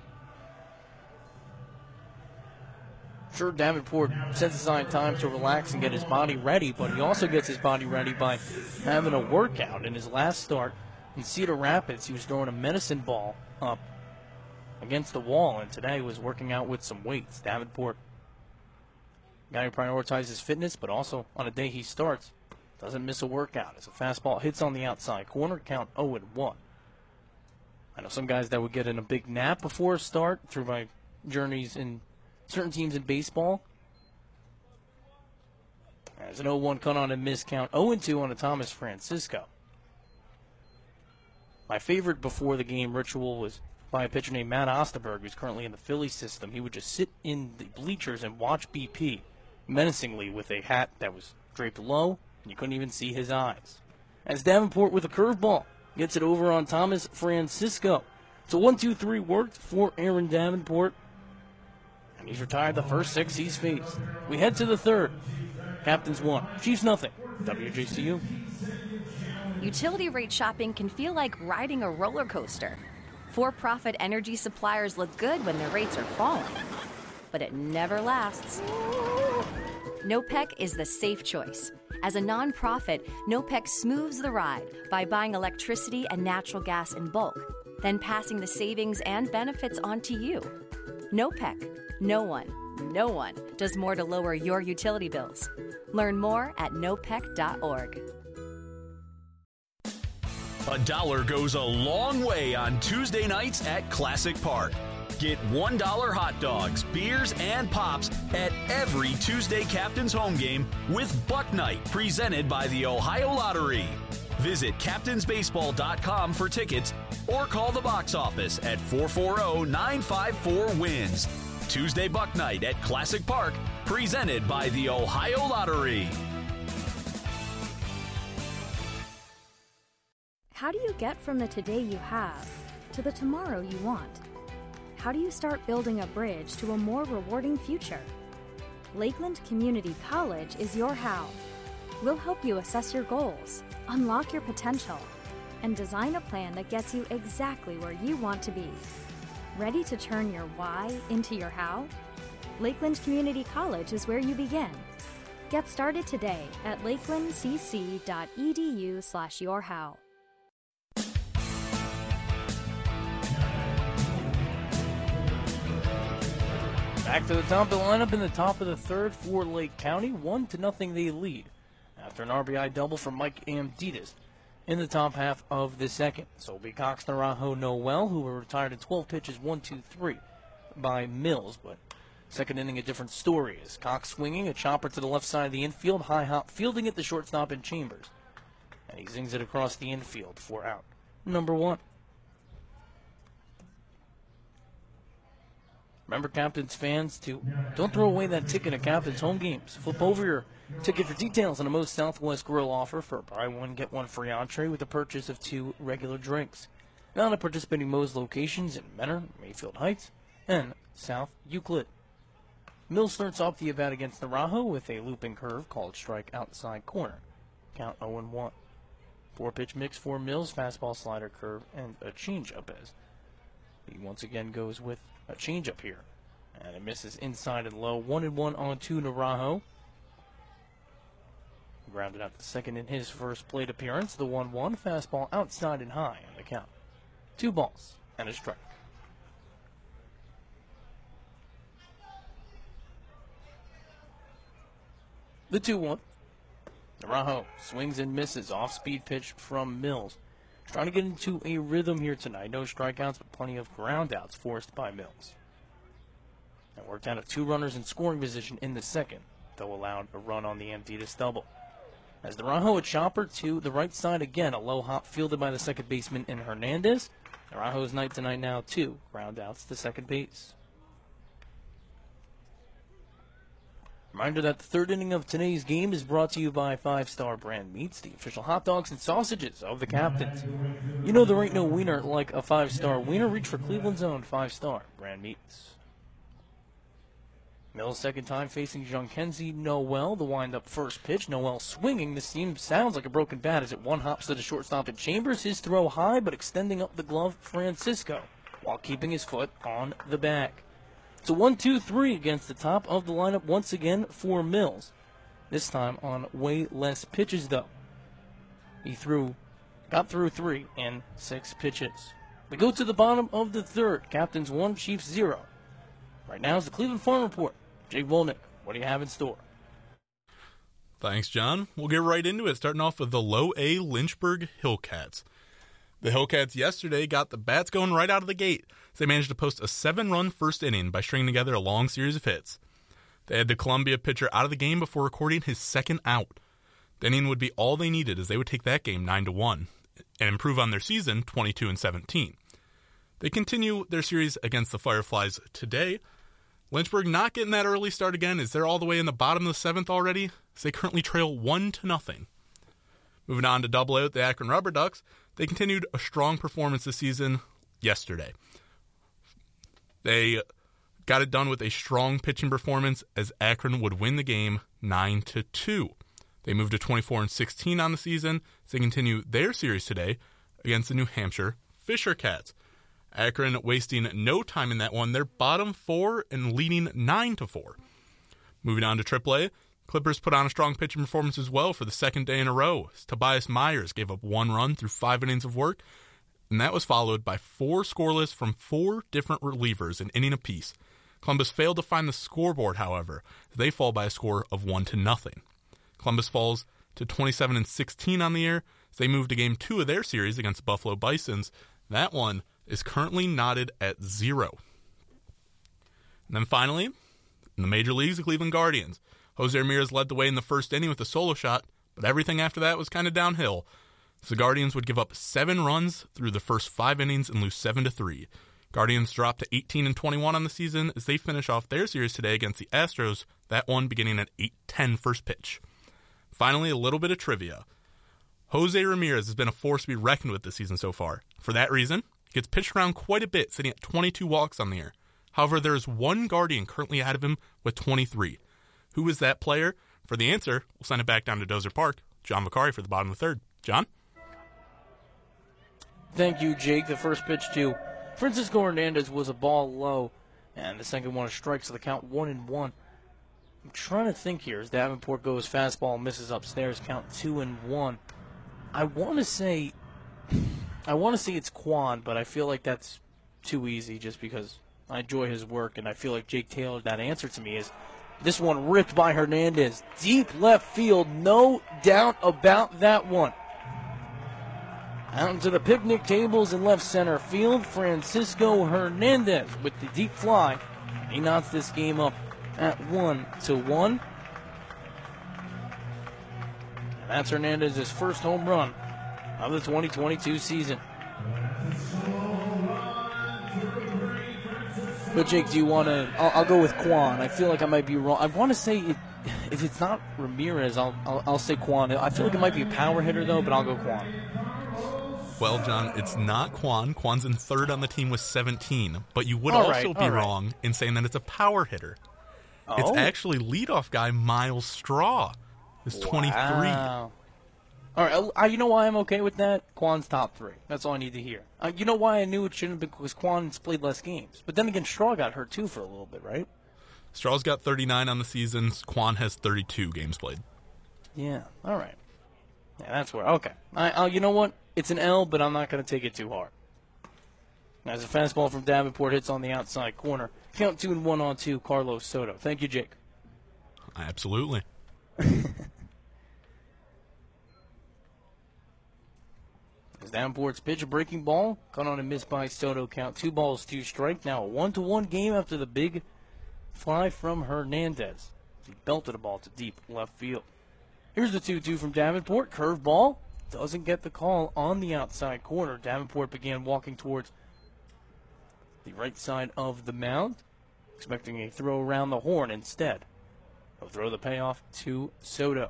Sure, Davenport sets aside time to relax and get his body ready, but he also gets his body ready by having a workout. In his last start in Cedar Rapids, he was throwing a medicine ball up against the wall, and today he was working out with some weights. Davenport, guy who prioritizes fitness, but also on a day he starts, doesn't miss a workout. As a fastball hits on the outside corner, count oh and one. I know some guys that would get in a big nap before a start through my journeys in certain teams in baseball. As an oh one cut on and miss count, oh and two on a Thomas Francisco. My favorite before the game ritual was by a pitcher named Matt Osterberg, who's currently in the Philly system. He would just sit in the bleachers and watch B P menacingly with a hat that was draped low, and you couldn't even see his eyes. As Davenport with a curveball gets it over on Thomas Francisco. So one two three worked for Aaron Davenport. And he's retired the first six he's faced. We head to the third. Captains one, Chiefs nothing. W J C U. Utility rate shopping can feel like riding a roller coaster. For-profit energy suppliers look good when their rates are falling, but it never lasts. NOPEC is the safe choice. As a nonprofit, NOPEC smooths the ride by buying electricity and natural gas in bulk, then passing the savings and benefits on to you. NOPEC. No one, no one does more to lower your utility bills. Learn more at nopec dot org. A dollar goes a long way on Tuesday nights at Classic Park. Get one dollar hot dogs, beers, and pops at every Tuesday Captain's home game with Buck Night, presented by the Ohio Lottery. Visit captains baseball dot com for tickets or call the box office at four four zero, nine five four, wins. Tuesday Buck Night at Classic Park, presented by the Ohio Lottery. How do you get from the today you have to the tomorrow you want? How do you start building a bridge to a more rewarding future? Lakeland Community College is your how. We'll help you assess your goals, unlock your potential, and design a plan that gets you exactly where you want to be. Ready to turn your why into your how? Lakeland Community College is where you begin. Get started today at lakelandcc dot e d u slash your how. Back to the top of the lineup in the top of the third for Lake County. One to nothing they lead after an R B I double from Mike Amditas in the top half of the second. So it'll be Cox Naranjo Noel, who were retired at twelve pitches, one, two, three by Mills. But second inning, a different story as Cox swinging a chopper to the left side of the infield, high hop, fielding at the shortstop in Chambers. And he zings it across the infield for out number one. Remember, Captains fans, to don't throw away that ticket at Captains home games. Flip over your ticket for details on the Moe's Southwest Grill offer for buy one, get one free entree with the purchase of two regular drinks. Now at participating Moe's locations in Menor, Mayfield Heights, and South Euclid. Mills starts off the at-bat against Naranjo with a looping curve called strike outside corner. Count oh and one. Four-pitch mix for Mills, fastball, slider, curve, and a changeup as he once again goes with a changeup here. And it misses inside and low. One and one on to Naranjo. Grounded out the second in his first plate appearance. The one one, fastball outside and high on the count. Two balls and a strike. The two one. Naranjo swings and misses. Off-speed pitch from Mills. Trying to get into a rhythm here tonight. No strikeouts, but plenty of groundouts forced by Mills. And worked out of two runners in scoring position in the second, though allowed a run on the Amditas double. As Naranjo a chopper to the right side again, a low hop fielded by the second baseman in Hernandez. Naranjo's night tonight now two groundouts to second base. Reminder that the third inning of today's game is brought to you by Five Star Brand Meats, the official hot dogs and sausages of the Captains. You know there ain't no wiener like a Five Star wiener. Reach for Cleveland's own Five Star Brand Meats. Mills second time facing Jean-Kenzie Noel. The wind-up first pitch. Noel swinging. This team sounds like a broken bat as it one hops to the shortstop in Chambers. His throw high, but extending up the glove, Francisco, while keeping his foot on the bag. It's a one two three against the top of the lineup once again for Mills. This time on way less pitches, though. He threw, got through three in six pitches. We go to the bottom of the third. Captains one, Chiefs zero. Right now is the Cleveland Farm Report. Jake Volnick, what do you have in store? Thanks, John. We'll get right into it, starting off with the Low A Lynchburg Hillcats. The Hillcats yesterday got the bats going right out of the gate. They managed to post a seven-run first inning by stringing together a long series of hits. They had the Columbia pitcher out of the game before recording his second out. The inning would be all they needed as they would take that game nine to one and improve on their season twenty-two and seventeen. They continue their series against the Fireflies today. Lynchburg not getting that early start again as they're all the way in the bottom of the seventh already, as they currently trail one to nothing. Moving on to Double A with the Akron Rubber Ducks, they continued a strong performance this season yesterday. They got it done with a strong pitching performance as Akron would win the game nine to two. They move to twenty-four and sixteen on the season as they continue their series today against the New Hampshire Fisher Cats. Akron wasting no time in that one. They're bottom four and leading nine to four. Moving on to triple A, Clippers put on a strong pitching performance as well for the second day in a row. Tobias Myers gave up one run through five innings of work, and that was followed by four scoreless from four different relievers, an inning apiece. Columbus failed to find the scoreboard, however, as they fall by a score of one to nothing. Columbus falls to twenty-seven and sixteen on the year as they move to game two of their series against the Buffalo Bisons. That one is currently knotted at zero. And then finally, in the major leagues, the Cleveland Guardians. Jose Ramirez led the way in the first inning with a solo shot, but everything after that was kind of downhill. So the Guardians would give up seven runs through the first five innings and lose seven to three. Guardians dropped to eighteen and twenty-one on the season as they finish off their series today against the Astros, that one beginning at eight ten first pitch. Finally, a little bit of trivia. Jose Ramirez has been a force to be reckoned with this season so far. For that reason, he gets pitched around quite a bit, sitting at twenty-two walks on the year. However, there is one Guardian currently ahead of him with twenty-three. Who is that player? For the answer, we'll send it back down to Dozer Park. John Vicari for the bottom of the third. John? Thank you, Jake. The first pitch to Francisco Hernandez was a ball low, and the second one a strike, so the count one and one. I'm trying to think here as Davenport goes fastball, misses upstairs, count two and one. I want to say, I want to say it's Quan, but I feel like that's too easy just because I enjoy his work, and I feel like Jake tailored that answer to me. Is this one ripped by Hernandez, deep left field, no doubt about that one. Out into the picnic tables in left center field, Francisco Hernandez with the deep fly. He knocks this game up at one to one. And that's Hernandez's first home run of the twenty twenty-two season. But Jake, do you want to? I'll, I'll go with Quan. I feel like I might be wrong. I want to say it, if it's not Ramirez, I'll, I'll I'll say Quan. I feel like it might be a power hitter though, but I'll go Quan. Well, John, it's not Quan. Quan's in third on the team with seventeen, but you would all also right, be right. wrong in saying that it's a power hitter. Oh. It's actually leadoff guy Miles Straw. Is twenty-three. Wow. All right, uh, you know why I'm okay with that? Quan's top three. That's all I need to hear. Uh, you know why I knew it shouldn't have been because Quan's played less games. But then again, Straw got hurt too for a little bit, right? Straw's got thirty-nine on the season. Quan has thirty-two games played. Yeah, all right. Yeah, that's where. Okay. I, uh, you know what? It's an L, but I'm not going to take it too hard. As a fastball from Davenport hits on the outside corner. Count two and one on two, Carlos Soto. Thank you, Jake. Absolutely. As Davenport's pitch, a breaking ball, cut on and missed by Soto. Count two balls, two strike. Now a one-to-one game after the big fly from Hernandez. He belted a ball to deep left field. Here's the two two from Davenport. Curve ball. Doesn't get the call on the outside corner. Davenport began walking towards the right side of the mound, expecting a throw around the horn instead. He'll throw the payoff to Soto.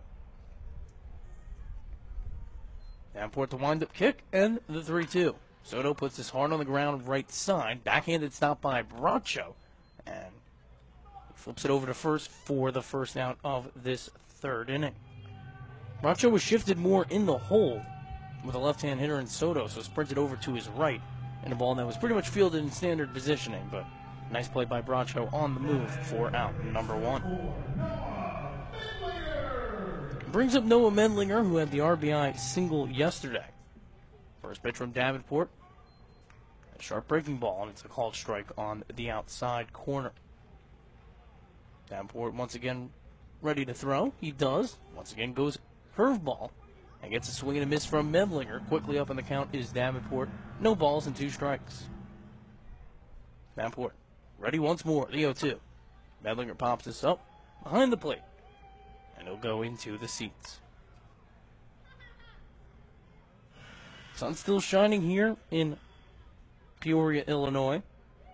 Davenport the wind-up kick and the three two. Soto puts his heart on the ground right side. Backhanded stop by Bracho. And he flips it over to first for the first out of this third inning. Bracho was shifted more in the hole with a left-hand hitter in Soto, so sprinted over to his right in a ball that was pretty much fielded in standard positioning, but nice play by Bracho on the move for out number one. Brings up Noah Mendlinger, who had the R B I single yesterday. First pitch from Davenport. A sharp breaking ball, and it's a called strike on the outside corner. Davenport once again ready to throw. He does. Once again goes curveball and gets a swing and a miss from Mendlinger. Quickly up on the count is Davenport. No balls and two strikes. Davenport ready once more. The oh two. Mendlinger pops this up behind the plate. And he'll go into the seats. Sun still shining here in Peoria, Illinois.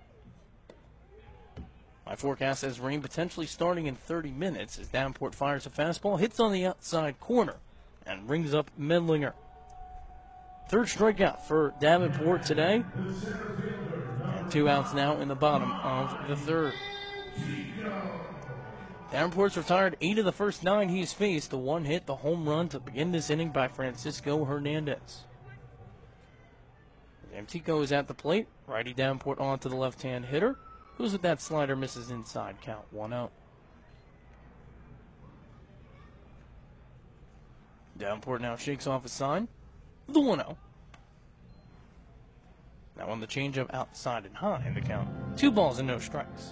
My forecast says rain potentially starting in thirty minutes as Davenport fires a fastball, hits on the outside corner, and brings up Mendlinger. Third strikeout for Davenport today. And two outs now in the bottom of the third. Davenport's retired eight of the first nine he's faced. The one hit, the home run to begin this inning by Francisco Hernandez. Antico is at the plate. Righty Davenport on to the left-hand hitter. Who's with that slider, misses inside. Count one out. Davenport now shakes off a sign. The one oh. Now on the changeup outside and high in the count. Two balls and no strikes.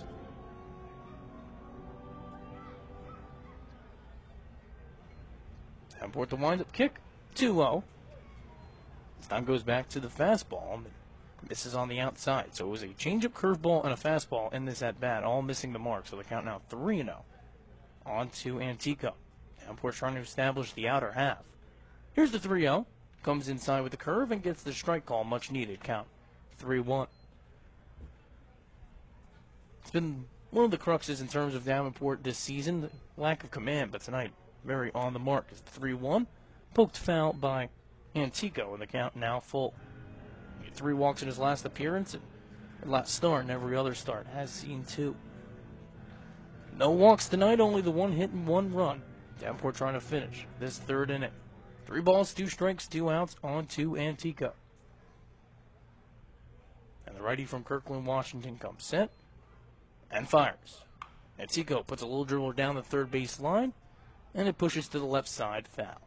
Davenport the windup kick. two oh. This time goes back to the fastball. Misses on the outside. So it was a changeup, curveball, and a fastball in this at-bat, all missing the mark. So the count now three and oh. On to Antico. Davenport trying to establish the outer half. Here's the three oh. Comes inside with the curve and gets the strike call, much needed. Count three one. It's been one of the cruxes in terms of Davenport this season, the lack of command, but tonight very on the mark. Is the three one. Poked foul by Antico, and the count now full. He had three walks in his last appearance, and last start, and every other start has seen two. No walks tonight, only the one hit and one run. Davenport trying to finish this third inning. Three balls, two strikes, two outs on to Antico. And the righty from Kirkland, Washington comes set and fires. Antico puts a little dribbler down the third base line, and it pushes to the left side, foul.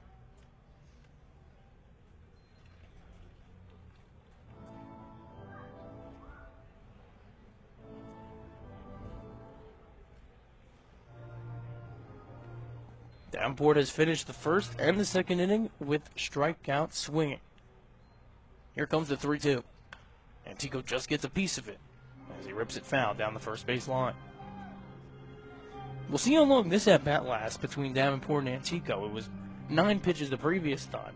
Davenport has finished the first and the second inning with strikeout swinging. Here comes the three two. Antico just gets a piece of it as he rips it foul down the first base line. We'll see how long this at-bat lasts between Davenport and Antico. It was nine pitches the previous time.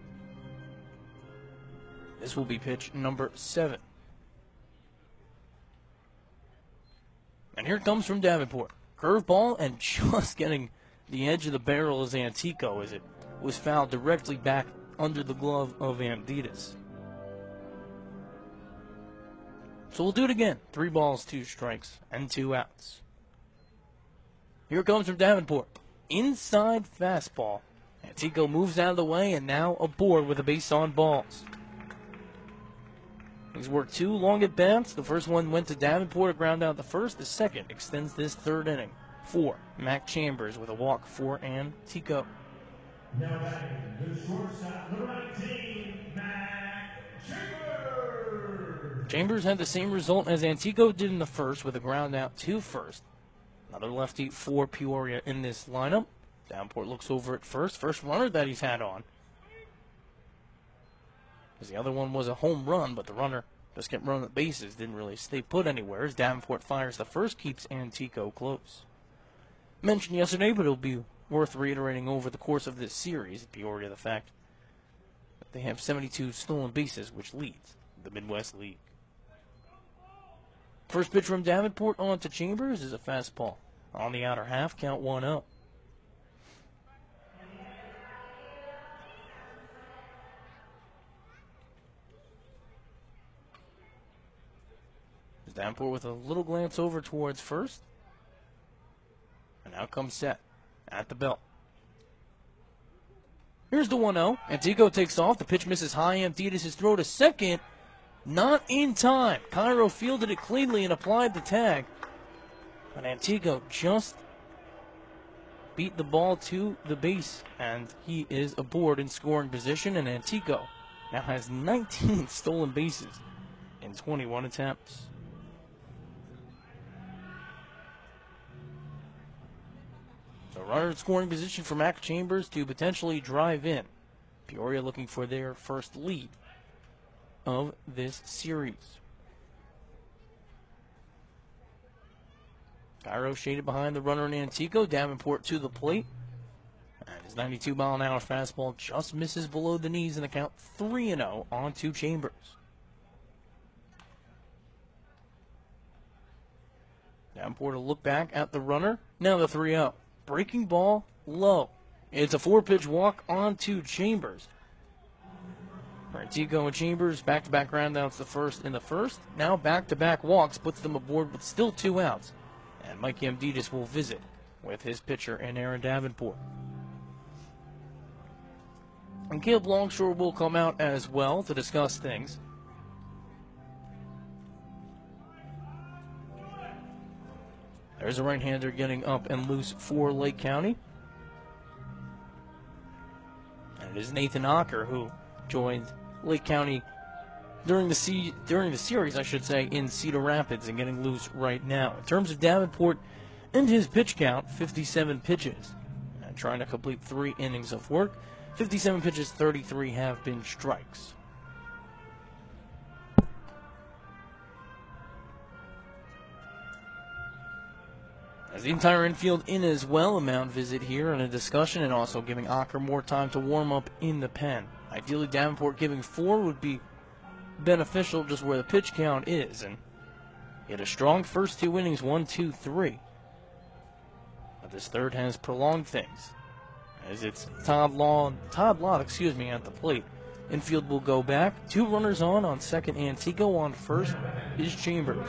This will be pitch number seven. And here it comes from Davenport. Curveball and just getting the edge of the barrel is Antico as it was fouled directly back under the glove of Amditas. So we'll do it again. Three balls, two strikes, and two outs. Here it comes from Davenport. Inside fastball. Antico moves out of the way and now aboard with a base on balls. He's worked two long at bats. The first one went to Davenport, a ground out the first. The second extends this third inning. Four, Mac Chambers with a walk for Antico. Now batting, the shortstop, number nineteen, Mac Chambers. Chambers had the same result as Antico did in the first with a ground out to first. Another lefty for Peoria in this lineup. Davenport looks over at first. First runner that he's had on. Because the other one was a home run, but the runner just kept running the bases, didn't really stay put anywhere. As Davenport fires the first, keeps Antico close. Mentioned yesterday, but it'll be worth reiterating over the course of this series at Peoria, the fact that they have seventy-two stolen bases, which leads the Midwest League. First pitch from Davenport on to Chambers is a fastball. On the outer half, count one oh. Davenport with a little glance over towards first. And now comes set at the belt. Here's the one oh. Antico takes off. The pitch misses high. Amditas his throw to second. Not in time. Cairo fielded it cleanly and applied the tag. But Antico just beat the ball to the base. And he is aboard in scoring position. And Antico now has nineteen stolen bases in twenty-one attempts. So runner in scoring position for Mac Chambers to potentially drive in. Peoria looking for their first lead of this series. Cairo shaded behind the runner in Antico. Davenport to the plate. And his ninety-two mile an hour fastball just misses below the knees in the count three and oh on to Chambers. Davenport will look back at the runner. Now the three oh. Breaking ball low. It's a four-pitch walk on to Chambers. Antico and Chambers back-to-back groundouts the first in the first. Now back-to-back walks puts them aboard with still two outs. And Mike Amditas will visit with his pitcher in Aaron Davenport. And Caleb Longshore will come out as well to discuss things. There's a right-hander getting up and loose for Lake County. And it is Nathan Ocker who joined Lake County during the C- during the series, I should say, in Cedar Rapids and getting loose right now. In terms of Davenport and his pitch count, fifty-seven pitches. And trying to complete three innings of work. fifty-seven pitches, thirty-three have been strikes. As the entire infield in as well, a mound visit here and a discussion, and also giving Ocker more time to warm up in the pen. Ideally, Davenport giving four would be beneficial just where the pitch count is, and he had a strong first two innings, one, two, three. But this third has prolonged things, as it's Todd Law, Todd Lott, excuse me, at the plate. Infield will go back. Two runners on on second. Antico on first is Chambers.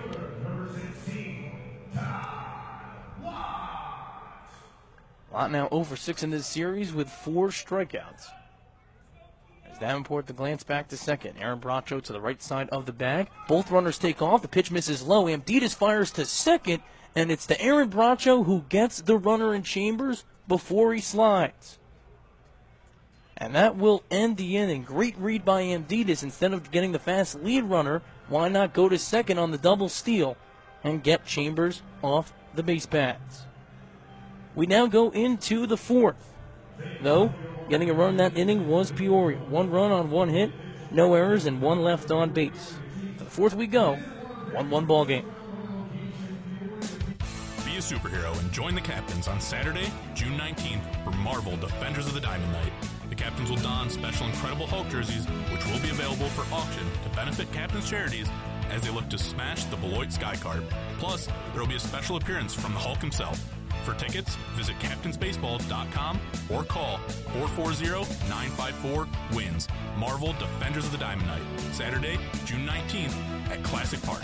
Lott now oh for six in this series with four strikeouts. As Davenport the glance back to second. Aaron Bracho to the right side of the bag. Both runners take off. The pitch misses low. Amditas fires to second, and it's the Aaron Bracho who gets the runner in Chambers before he slides. And that will end the inning. Great read by Amditas. Instead of getting the fast lead runner, why not go to second on the double steal and get Chambers off the base paths? We now go into the fourth. Though, getting a run that inning was Peoria. One run on one hit, no errors, and one left on base. To the fourth we go, one one ball game. Be a superhero and join the Captains on Saturday, June nineteenth for Marvel Defenders of the Diamond Night. The Captains will don special Incredible Hulk jerseys, which will be available for auction to benefit Captains charities as they look to smash the Beloit Skycarp. Plus, there will be a special appearance from the Hulk himself. For tickets, visit captains baseball dot com or call four four zero, nine five four, wins. Marvel Defenders of the Diamond Night, Saturday, June nineteenth at Classic Park.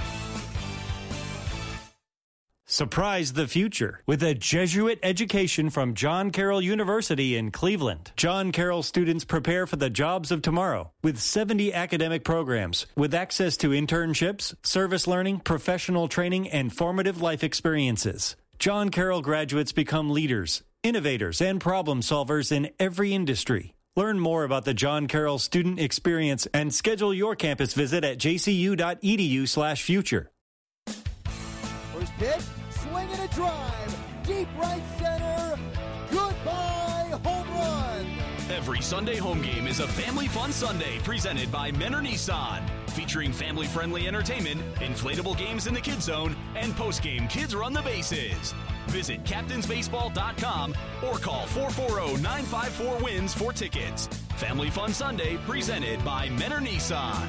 Surprise the future with a Jesuit education from John Carroll University in Cleveland. John Carroll students prepare for the jobs of tomorrow with seventy academic programs with access to internships, service learning, professional training, and formative life experiences. John Carroll graduates become leaders, innovators, and problem solvers in every industry. Learn more about the John Carroll student experience and schedule your campus visit at j c u dot e d u slash future. First pitch, swing and a drive, deep right center, goodbye, home run. Every Sunday home game is a family fun Sunday presented by Menor Nissan, featuring family-friendly entertainment, inflatable games in the kids zone, and post-game kids run the bases. Visit captains baseball dot com or call four four zero, nine five four, wins for tickets. Family Fun Sunday presented by Menor Nissan.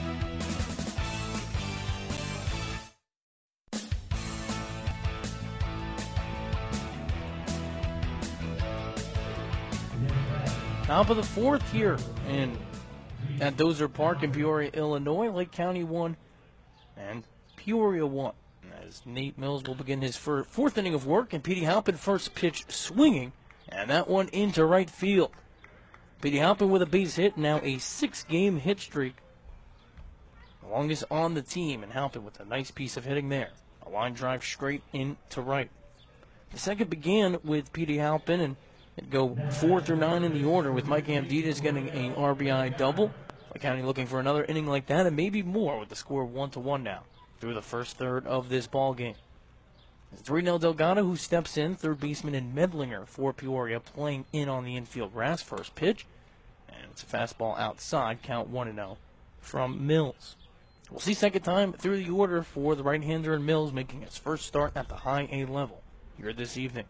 Top of the fourth here in at Dozer Park in Peoria, Illinois. Lake County won and Peoria won. As Nate Mills will begin his fir- fourth inning of work, and Petey Halpin first pitch swinging, and that one into right field. Petey Halpin with a base hit, now a six-game hit streak. The longest on the team, and Halpin with a nice piece of hitting there. A line drive straight into right. The second began with Petey Halpin, and it'd go four through nine in the order, with Mike Amditas getting an R B I double. Lake County looking for another inning like that, and maybe more, with the score one to one now through the first third of this ball game. It's Reno Delgado who steps in, third baseman in Medlinger for Peoria, playing in on the infield grass. First pitch, and it's a fastball outside, count one and oh from Mills. We'll see second time through the order for the right-hander in Mills, making his first start at the high A level here this evening.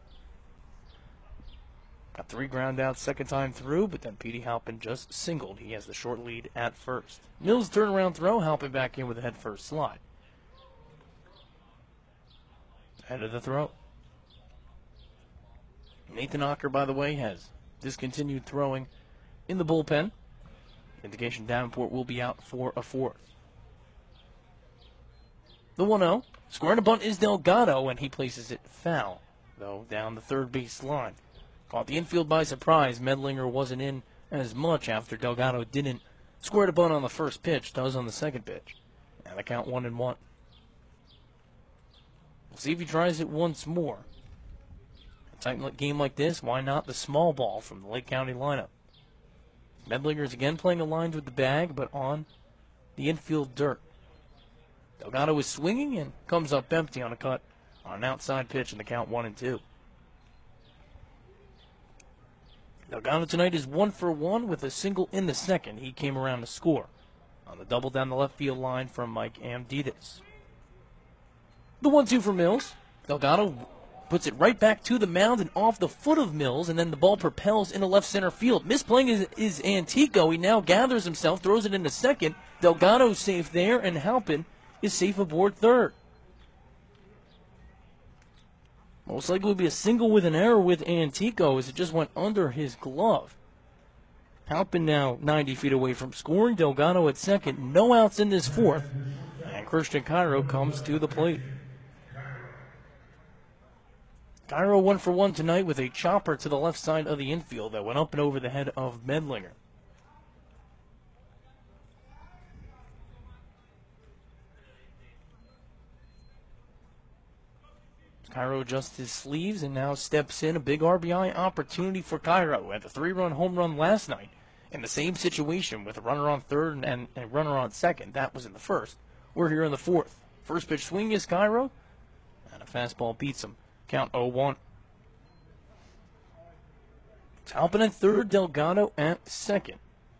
Got three ground outs second time through, but then Petey Halpin just singled. He has the short lead at first. Mills turnaround throw, Halpin back in with a head first slide. Head of the throw. Nathan Ocker, by the way, has discontinued throwing in the bullpen. Indication Davenport will be out for a fourth. The one oh. Square to bunt is Delgado, and he places it foul though, down the third base line. Caught the infield by surprise. Medlinger wasn't in as much after Delgado didn't square the bunt on the first pitch, does on the second pitch. And the count one and one. We'll see if he tries it once more. A tight game like this, why not the small ball from the Lake County lineup? Medlinger is again playing aligned with the bag, but on the infield dirt. Delgado is swinging and comes up empty on a cut on an outside pitch in the count one and two. Delgado tonight is one for one with a single in the second. He came around to score on the double down the left field line from Mike Amditis. The one two for Mills. Delgado puts it right back to the mound and off the foot of Mills, and then the ball propels into left center field. Misplaying is, is Antico. He now gathers himself, throws it into second. Delgado's safe there, and Halpin is safe aboard third. Most likely will be a single with an error with Antico as it just went under his glove. Halpin now ninety feet away from scoring. Delgado at second. No outs in this fourth. And Christian Cairo comes to the plate. Cairo one for one tonight with a chopper to the left side of the infield that went up and over the head of Medlinger. Cairo adjusts his sleeves and now steps in. A big R B I opportunity for Cairo at the three-run home run last night in the same situation with a runner on third and, and a runner on second. That was in the first. We're here in the fourth. First pitch swing is Cairo, and a fastball beats him. Count oh one. Halpin at third, Delgado at second.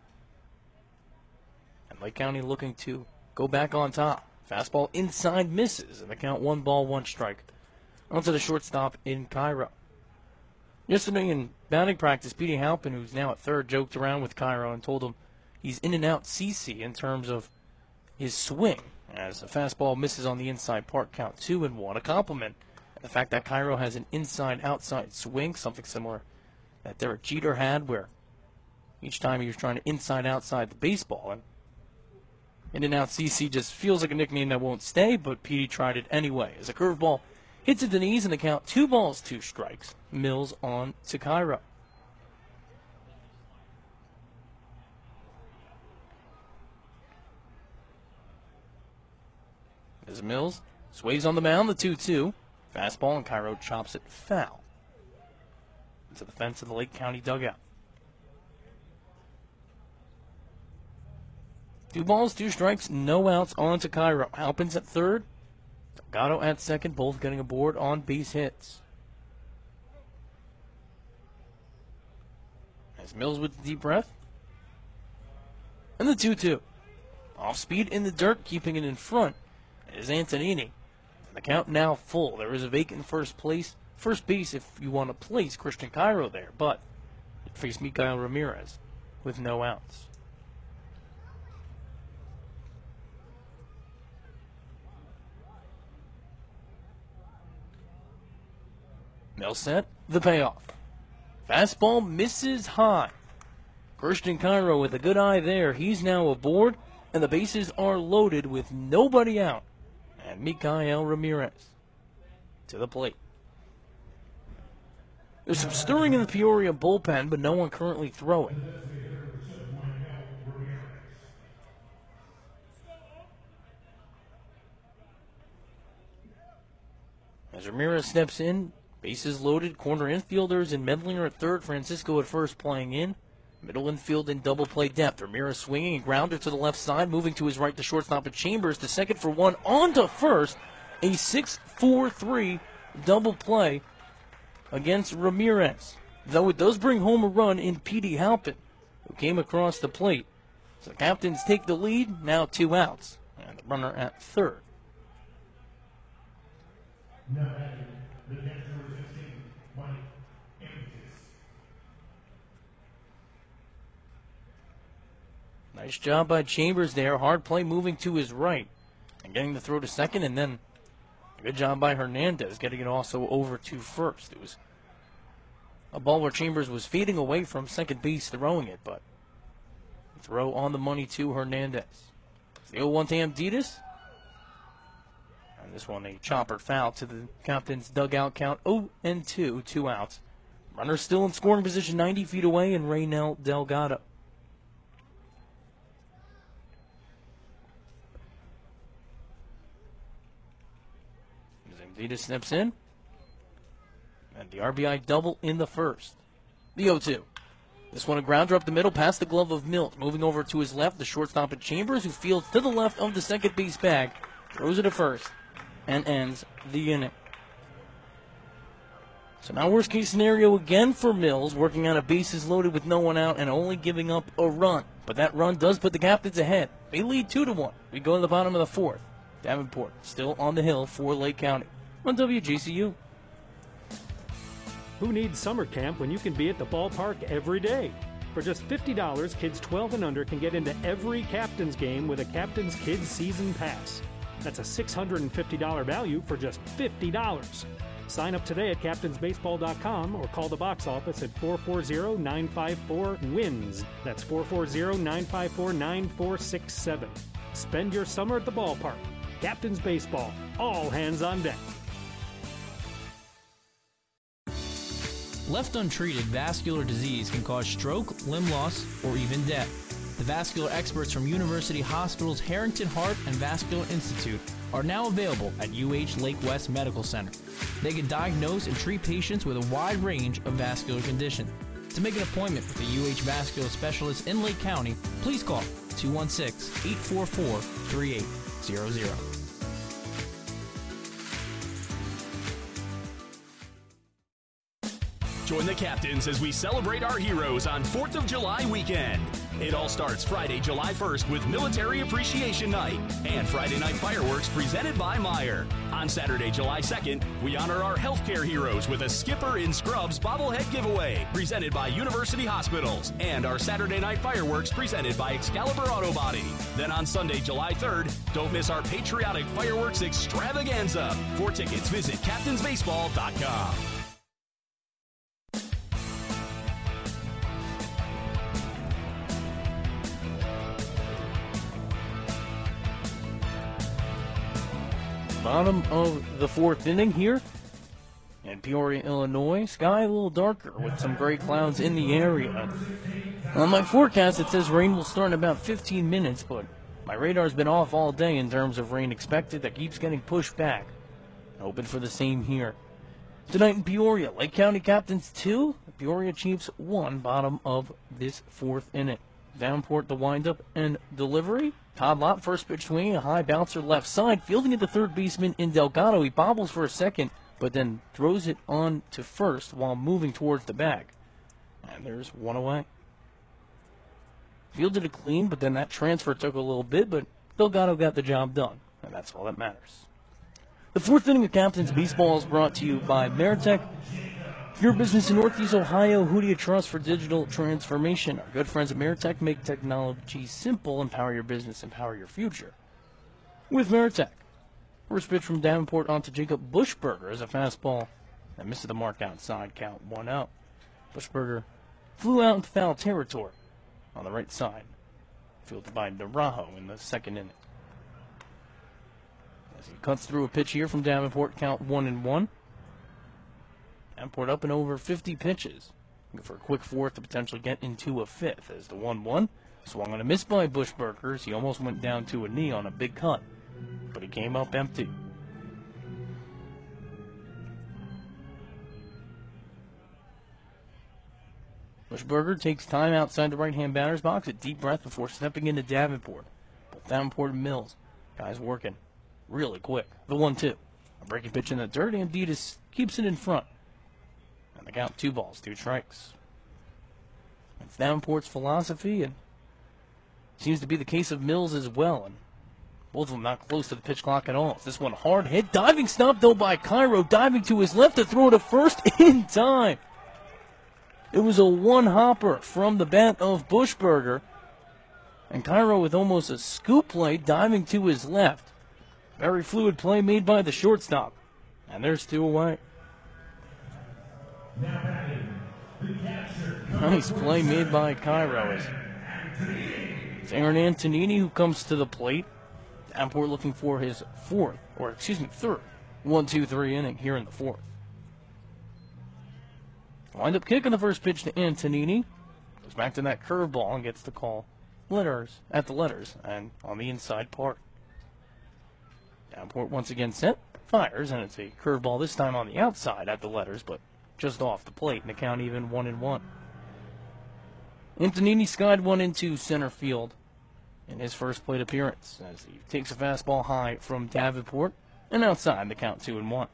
And Lake County looking to go back on top. Fastball inside misses, and the count one ball, one strike. Onto the shortstop in Cairo. Yesterday in batting practice, Petey Halpin, who's now at third, joked around with Cairo and told him he's in and out C C in terms of his swing. As a fastball misses on the inside part, count two and one. A compliment. The fact that Cairo has an inside-outside swing, something similar that Derek Jeter had, where each time he was trying to inside-outside the baseball. And in-and-out C C just feels like a nickname that won't stay, but Petey tried it anyway. As a curveball hits at the knees in the count, two balls, two strikes. Mills on to Cairo. As Mills sways on the mound, the two two. Fastball, and Cairo chops it foul into the fence of the Lake County dugout. Two balls, two strikes, no outs on to Cairo. Halpin's at third. Delgado at second, both getting aboard on base hits. As Mills with the deep breath. And the two two. Off speed in the dirt, keeping it in front is Antonini. And the count now full. There is a vacant first place, first base if you want to place Christian Cairo there, but it faced Mikael Ramirez with no outs. Mills set, the payoff. Fastball misses high. Christian Cairo with a good eye there. He's now aboard, and the bases are loaded with nobody out. And Mikael Ramirez to the plate. There's some stirring in the Peoria bullpen, but no one currently throwing. As Ramirez steps in, bases loaded, corner infielders and Medlinger at third, Francisco at first playing in. Middle infield in double play depth. Ramirez swinging and grounder to the left side, moving to his right to shortstop at Chambers to second for one, on to first. A six four three double play against Ramirez. Though it does bring home a run in Petey Halpin, who came across the plate. So the Captains take the lead, now two outs, and the runner at third. Now batting, the next number sixteen, Mike Amditis. Nice job by Chambers there. Hard play moving to his right and getting the throw to second, and then a good job by Hernandez getting it also over to first. It was a ball where Chambers was fading away from second base throwing it, but throw on the money to Hernandez. The oh one to Amditis. And this one a chopper foul to the captain's dugout count. oh and two, two outs. Runner still in scoring position ninety feet away, and Raynel Delgado. Zambita steps in. And the R B I double in the first. The oh two. This one a grounder up the middle past the glove of Mills. Moving over to his left, the shortstop at Chambers, who fields to the left of the second base bag. Throws it at first and ends the inning. So now worst case scenario again for Mills, working on a bases loaded with no one out and only giving up a run. But that run does put the Captains ahead. They lead two to one. We go to the bottom of the fourth. Davenport still on the hill for Lake County on W J C U. Who needs summer camp when you can be at the ballpark every day? For just fifty dollars, kids twelve and under can get into every Captains game with a Captains Kids Season Pass. That's a six hundred fifty dollars value for just fifty dollars. Sign up today at captains baseball dot com or call the box office at four four zero, nine five four, wins. That's four four zero, nine five four, nine four six seven. Spend your summer at the ballpark. Captains Baseball, all hands on deck. Left untreated, vascular disease can cause stroke, limb loss, or even death. The vascular experts from University Hospital's Harrington Heart and Vascular Institute are now available at U H Lake West Medical Center. They can diagnose and treat patients with a wide range of vascular conditions. To make an appointment with a U H vascular specialist in Lake County, please call two one six, eight four four, three eight zero zero. Join the Captains as we celebrate our heroes on fourth of July weekend. It all starts Friday, July first with Military Appreciation Night and Friday night fireworks presented by Meijer. On Saturday, July second, we honor our healthcare heroes with a Skipper in Scrubs bobblehead giveaway presented by University Hospitals and our Saturday night fireworks presented by Excalibur Auto Body. Then on Sunday, July third, don't miss our patriotic fireworks extravaganza. For tickets, visit captains baseball dot com. Bottom of the fourth inning here in Peoria, Illinois. Sky a little darker with some gray clouds in the area. On my forecast, it says rain will start in about fifteen minutes, but my radar's been off all day in terms of rain expected. That keeps getting pushed back. Hoping for the same here. Tonight in Peoria, Lake County Captains two, Peoria Chiefs one, bottom of this fourth inning. Davenport the windup and delivery. Todd Lott, first pitch swinging, a high bouncer left side, fielding at the third baseman in Delgado. He bobbles for a second, but then throws it on to first while moving towards the bag. And there's one away. Fielded it clean, but then that transfer took a little bit, but Delgado got the job done, and that's all that matters. The fourth inning of Captains Baseball is brought to you by Meritech. Your business in Northeast Ohio, who do you trust for digital transformation? Our good friends at Meritech make technology simple. Empower your business, empower your future. With Meritech. First pitch from Davenport onto Jacob Bushberger as a fastball that misses the mark outside, count one out. Bushberger flew out in foul territory on the right side. Fielded by Darajo in the second inning. As he cuts through a pitch here from Davenport, count one and one. Davenport up and over fifty pitches. Looking for a quick fourth to potentially get into a fifth as the one one. Swung on a miss by Bushberger. He almost went down to a knee on a big cut, but he came up empty. Bushberger takes time outside the right-hand batter's box, a deep breath before stepping into Davenport. Both Davenport and Mills, guys working really quick. The one two. A breaking pitch in the dirt, and Ditas keeps it in front. And the count, two balls, two strikes. It's Davenport's philosophy, and seems to be the case of Mills as well. And both of them not close to the pitch clock at all. It's this one hard hit. Diving stop, though, by Cairo. Diving to his left to throw to first in time. It was a one-hopper from the bat of Bushberger. And Cairo with almost a scoop play, diving to his left. Very fluid play made by the shortstop. And there's two away. Nice play made by Cairo. It's Aaron Antonini who comes to the plate. Davenport looking for his fourth or excuse me, third one two three inning here in the fourth. Wind up kicking the first pitch to Antonini. Goes back to that curveball and gets the call. Letters at the letters and on the inside part. Davenport once again set, fires, and it's a curveball this time on the outside at the letters, but just off the plate, and the count even one and one. Antonini skied one into center field in his first plate appearance as he takes a fastball high from Davenport and outside, the count two and one.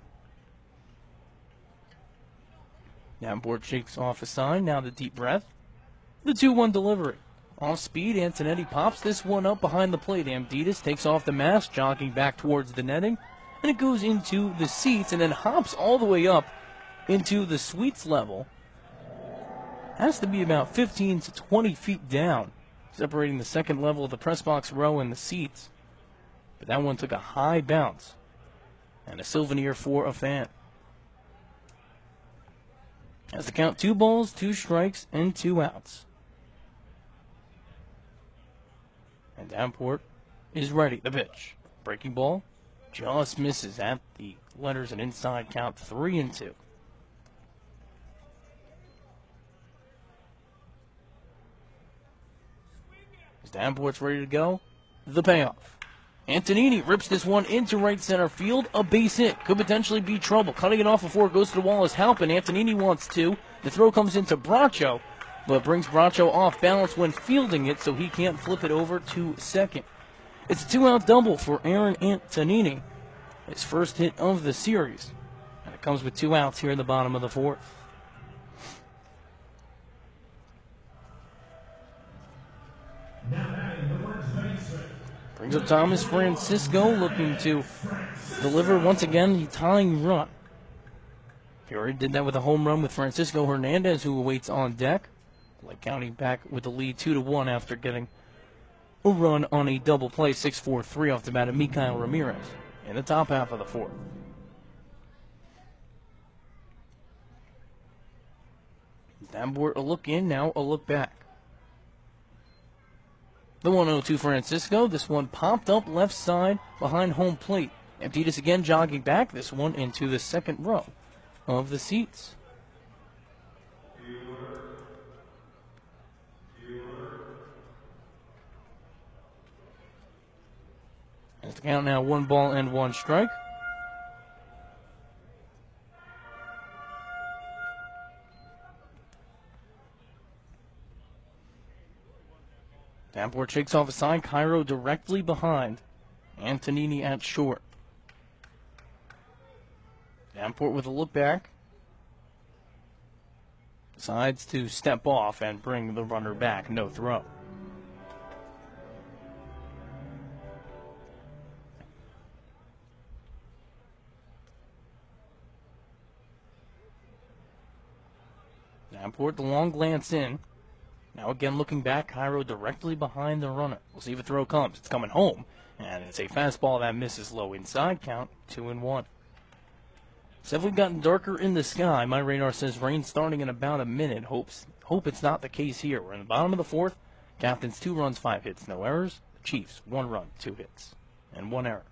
Davenport shakes off a sign, now the deep breath. The two one delivery. Off speed, Antonetti pops this one up behind the plate. Amditas takes off the mask, jogging back towards the netting, and it goes into the seats and then hops all the way up into the suites level. Has to be about fifteen to twenty feet down, separating the second level of the press box row and the seats. But that one took a high bounce and a souvenir for a fan. Has to count two balls, two strikes, and two outs. And Davenport is ready. The pitch. Breaking ball just misses at the letters and inside, count three and two. As Davenport's ready to go, the payoff. Antonini rips this one into right center field. A base hit. Could potentially be trouble. Cutting it off before it goes to the wall is Halpin. Antonini wants two. The throw comes into Bracho, but brings Bracho off balance when fielding it, so he can't flip it over to second. It's a two-out double for Aaron Antonini, his first hit of the series. And it comes with two outs here in the bottom of the fourth. Brings up Thomas Francisco, looking to deliver once again the tying run. Peoria did that with a home run with Francisco Hernandez, who awaits on deck. Lake County back with the lead two to one after getting a run on a double play, six four three off the bat of Mikael Ramirez in the top half of the fourth. Davenport a look in, now a look back. The one oh two Francisco, this one popped up left side behind home plate. Amditas again jogging back, this one into the second row of the seats. As the count now one ball and one strike. Davenport shakes off a sign. Cairo directly behind. Antonini at short. Davenport with a look back. Decides to step off and bring the runner back. No throw. Davenport, the long glance in. Now again looking back, Cairo directly behind the runner. We'll see if a throw comes. It's coming home, and it's a fastball that misses low inside, count two and one. It's definitely gotten darker in the sky. My radar says rain starting in about a minute. Hopes, hope it's not the case here. We're in the bottom of the fourth. Captains two runs, five hits, no errors. The Chiefs, one run, two hits, and one error.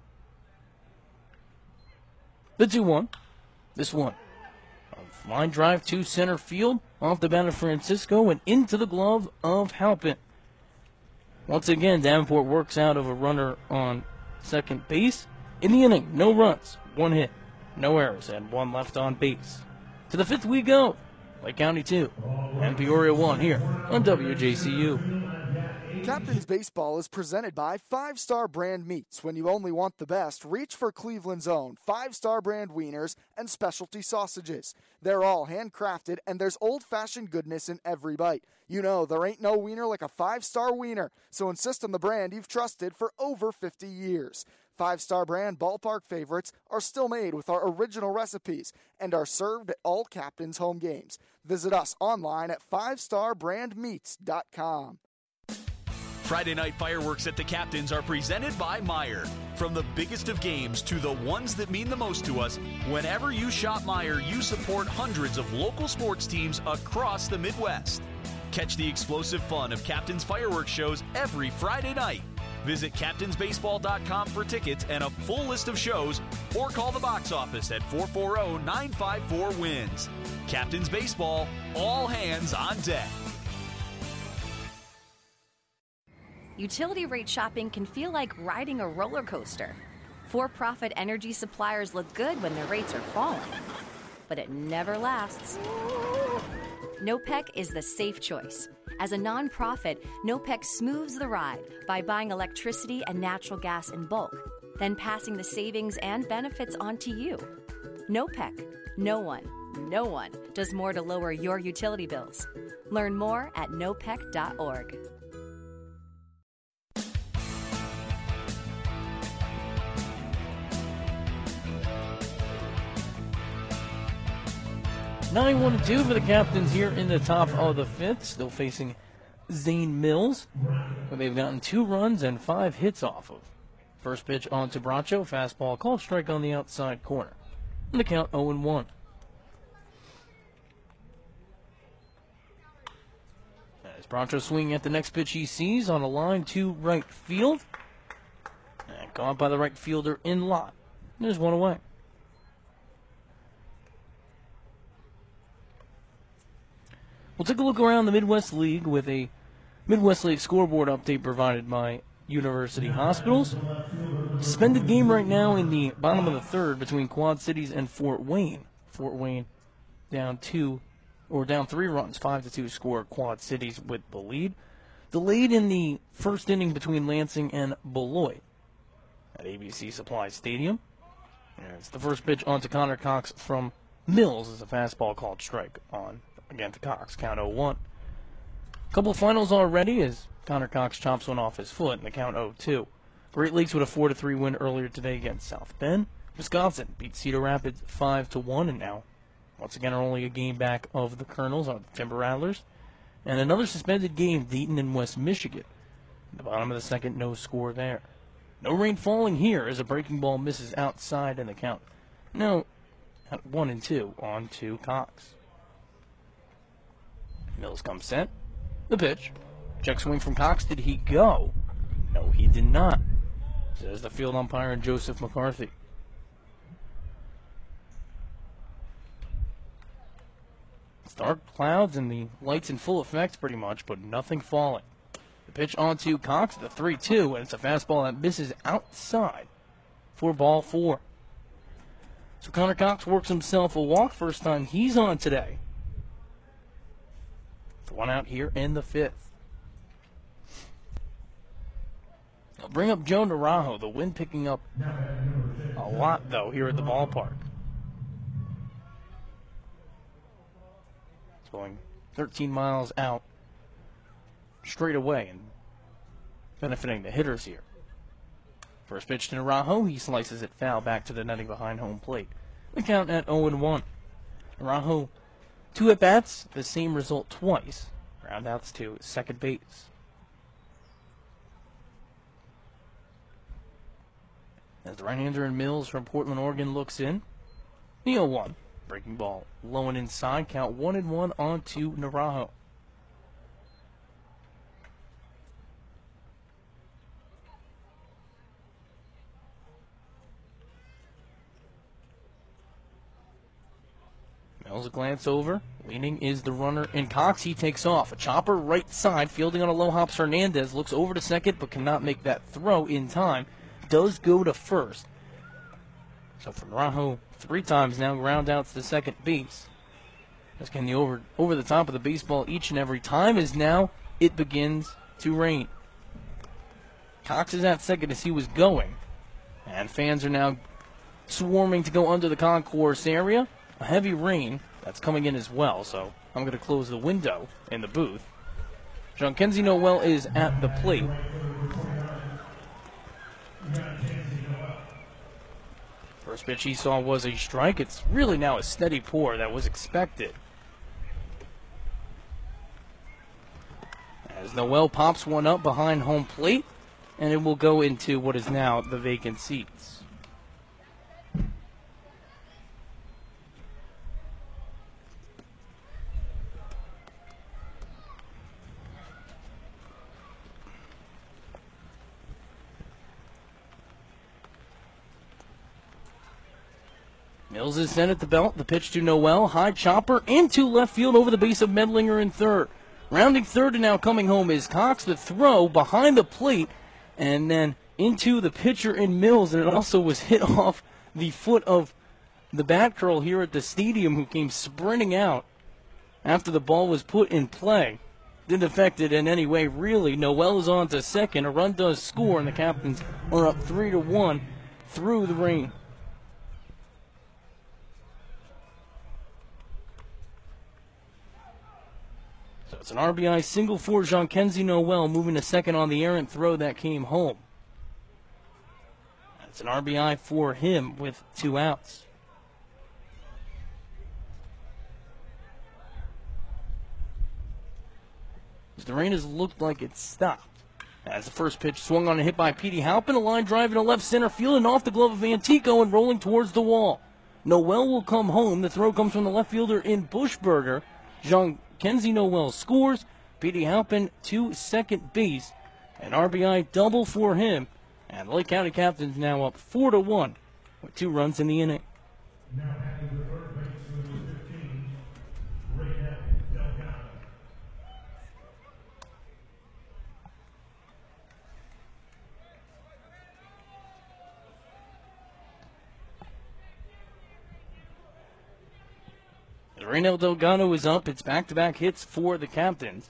The two one. This one. A line drive to center field. Off the bat of Francisco and into the glove of Halpin. Once again, Davenport works out of a runner on second base. In the inning, no runs, one hit, no errors, and one left on base. To the fifth we go. Lake County two and Peoria one here on W J C U. Captain's Baseball is presented by Five Star Brand Meats. When you only want the best, reach for Cleveland's own Five Star Brand wieners and specialty sausages. They're all handcrafted, and there's old-fashioned goodness in every bite. You know, there ain't no wiener like a Five Star wiener, so insist on the brand you've trusted for over fifty years. Five Star Brand ballpark favorites are still made with our original recipes and are served at all Captain's home games. Visit us online at five star brand meats dot com. Friday night fireworks at the Captains are presented by Meijer. From the biggest of games to the ones that mean the most to us, whenever you shop Meijer, you support hundreds of local sports teams across the Midwest. Catch the explosive fun of Captains fireworks shows every Friday night. Visit captains baseball dot com for tickets and a full list of shows, or call the box office at four four zero, nine five four, wins. Captains Baseball, all hands on deck. Utility rate shopping can feel like riding a roller coaster. For-profit energy suppliers look good when their rates are falling, but it never lasts. NOPEC is the safe choice. As a nonprofit, NOPEC smooths the ride by buying electricity and natural gas in bulk, then passing the savings and benefits on to you. NOPEC. No one, no one does more to lower your utility bills. Learn more at nopec dot org. nine one two for the Captains here in the top of the fifth, still facing Zane Mills, where they've gotten two runs and five hits off of. First pitch on to Bracho, fastball called strike on the outside corner. And the count oh and one. As Bracho swinging at the next pitch he sees on a line to right field. And caught by the right fielder in lot. There's one away. We'll take a look around the Midwest League with a Midwest League scoreboard update provided by University Hospitals. Suspended game right now in the bottom of the third between Quad Cities and Fort Wayne. Fort Wayne down two, or down three runs, five to two score. Quad Cities with the lead. Delayed in the first inning between Lansing and Beloit at A B C Supply Stadium. And it's the first pitch on to Connor Cox from Mills as a fastball called strike on again to Cox, count oh one. Couple finals already as Connor Cox chops one off his foot in the count oh two. Great Lakes with a four to three win earlier today against South Bend. Wisconsin beat Cedar Rapids five to one and now, once again, are only a game back of the Colonels, or the Timber Rattlers. And another suspended game, Dayton and West Michigan. At the bottom of the second, no score there. No rain falling here as a breaking ball misses outside in the count. No, at one and two on to Cox. Mills comes set. The pitch. Check swing from Cox. Did he go? No, he did not, says the field umpire Joseph McCarthy. It's dark clouds and the lights in full effect pretty much, but nothing falling. The pitch onto Cox, the three two, and it's a fastball that misses outside for ball four. So Connor Cox works himself a walk, first time he's on today. One out here in the fifth. I'll bring up Joe Narajo. The wind picking up a lot, though, here at the ballpark. It's going thirteen miles out straight away and benefiting the hitters here. First pitch to Narajo. He slices it foul back to the netting behind home plate. The count at oh and one. Narajo, two at-bats, the same result twice. Roundouts to second base. As the right-hander in Mills from Portland, Oregon looks in. The oh one. Breaking ball low and inside. Count one and one on to Narajo. Mills a glance over. Leaning is the runner in Cox. He takes off. A chopper right side. Fielding on a low hops. Hernandez looks over to second but cannot make that throw in time. Does go to first. So for Narajo, three times now, ground out to the second base. Just getting the over, over the top of the baseball each and every time as now it begins to rain. Cox is at second as he was going. And fans are now swarming to go under the concourse area. A heavy rain that's coming in as well, so I'm going to close the window in the booth. Jean-Kenzie Noel is at the plate. First pitch he saw was a strike. It's really now a steady pour that was expected. As Noel pops one up behind home plate, and it will go into what is now the vacant seats. Mills is set at the belt. The pitch to Noel. High chopper into left field over the base of Medlinger in third. Rounding third and now coming home is Cox. The throw behind the plate and then into the pitcher in Mills. And it also was hit off the foot of the bat curl here at the stadium, who came sprinting out after the ball was put in play. Didn't affect it in any way, really. Noel is on to second. A run does score, and the Captains are up three to one through the rain. So it's an R B I single for Jean-Kenzie Noel, moving to second on the errant throw that came home. It's an R B I for him with two outs. The rain has looked like it stopped. As the first pitch swung on and hit by Petey Halpin, a line drive into left center field and off the glove of Antico and rolling towards the wall. Noel will come home. The throw comes from the left fielder in Bushberger. Jean-Kenzie Noel scores. Petey Halpin to second base. An R B I double for him. And the Lake County Captains now up four to one with two runs in the inning. Now having the third base with number fifteen, Raynell Delgado. Raynell Delgado is up. It's back-to-back hits for the Captains.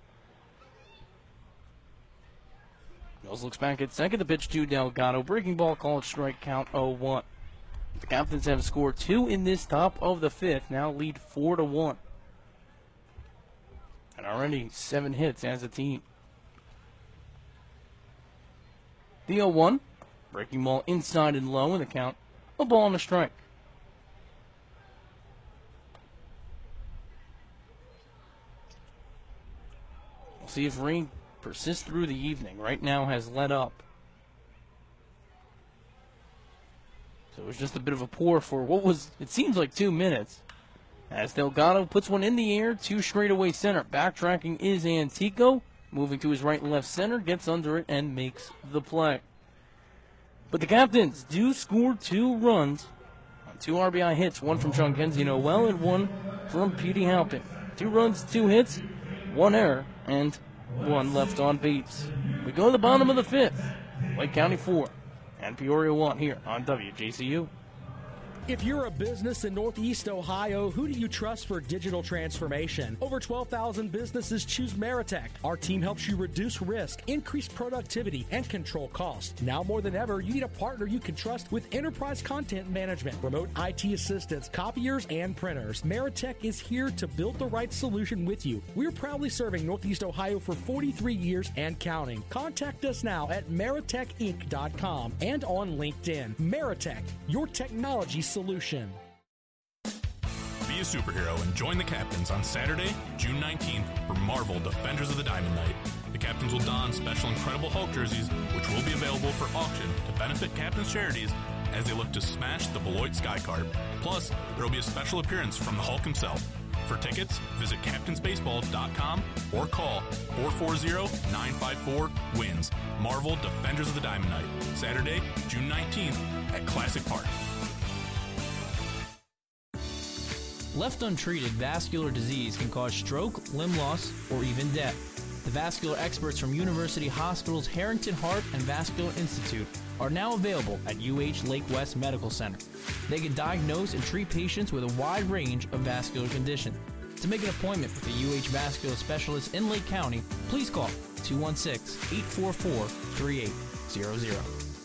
Mills looks back at second. The pitch to Delgado. Breaking ball called strike count oh one. The Captains have scored two in this top of the fifth. Now lead four to one. And already seven hits as a team. The oh one. Breaking ball inside and low in the count. A ball and a strike. We'll see if rain persists through the evening. Right now has let up. So it was just a bit of a pour for what was, it seems like two minutes. As Delgado puts one in the air, two straight away center. Backtracking is Antico. Moving to his right and left center, gets under it and makes the play. But the Captains do score two runs on two R B I hits. One from Jean-Kenzie Noel and one from Petey Halpin. Two runs, two hits, one error, and one left on base. We go to the bottom of the fifth. Lake County four and Peoria one here on W J C U. If you're a business in Northeast Ohio, who do you trust for digital transformation? Over twelve thousand businesses choose Meritech. Our team helps you reduce risk, increase productivity, and control costs. Now more than ever, you need a partner you can trust with enterprise content management, remote I T assistance, copiers, and printers. Meritech is here to build the right solution with you. We're proudly serving Northeast Ohio for forty-three years and counting. Contact us now at meritech inc dot com and on LinkedIn. Meritech, your technology solution. Solution. Be a superhero and join the Captains on Saturday, June nineteenth for Marvel Defenders of the Diamond Night. The Captains will don special Incredible Hulk jerseys, which will be available for auction to benefit Captains charities as they look to smash the Beloit Skycarp. Plus, there will be a special appearance from the Hulk himself. For tickets, visit captains baseball dot com or call four four zero, nine five four, wins. Marvel Defenders of the Diamond Night, Saturday, June nineteenth at Classic Park. Left untreated, vascular disease can cause stroke, limb loss, or even death. The vascular experts from University Hospitals Harrington Heart and Vascular Institute are now available at U H Lake West Medical Center. They can diagnose and treat patients with a wide range of vascular conditions. To make an appointment with a U H vascular specialist in Lake County, please call two one six, eight four four, three eight zero zero.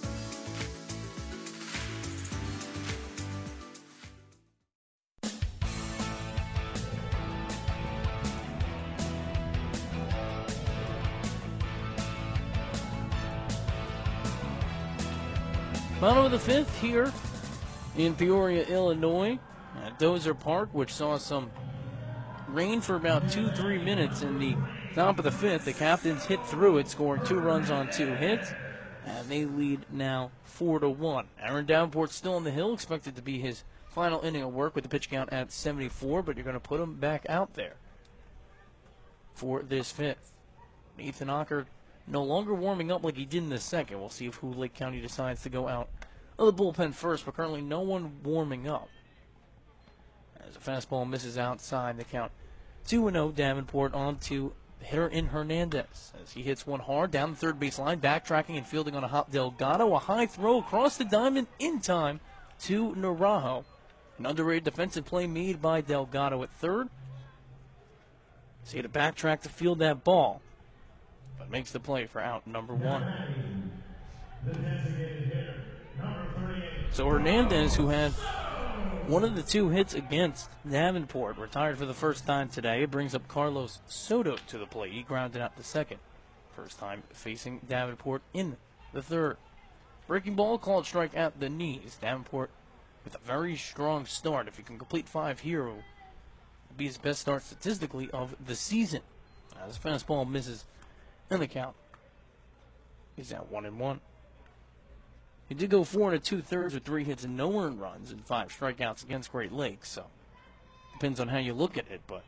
Bottom of the fifth here in Peoria, Illinois, at Dozer Park, which saw some rain for about two, three minutes in the top of the fifth. The Captains hit through it, scoring two runs on two hits, and they lead now four to one. Aaron Davenport still on the hill, expected to be his final inning of work with the pitch count at seventy-four, but you're going to put him back out there for this fifth. Ethan Ocker no longer warming up like he did in the second. We'll see if who Lake County decides to go out of the bullpen first, but currently no one warming up. As a fastball misses outside, the count two and oh. Davenport on to hitter in Hernandez as he hits one hard down the third base line, backtracking and fielding on a hop Delgado. A high throw across the diamond in time to Naranjo. An underrated defensive play made by Delgado at third. So he had to backtrack to field that ball, but makes the play for out number one. So Hernandez, who had one of the two hits against Davenport, retired for the first time today. It brings up Carlos Soto to the plate. He grounded out the second. First time facing Davenport in the third. Breaking ball, called strike at the knees. Davenport with a very strong start. If he can complete five here, it will be his best start statistically of the season. As fastball misses, and the count is at one and one. He did go four and a two-thirds with three hits and no earned runs and five strikeouts against Great Lakes, so depends on how you look at it, but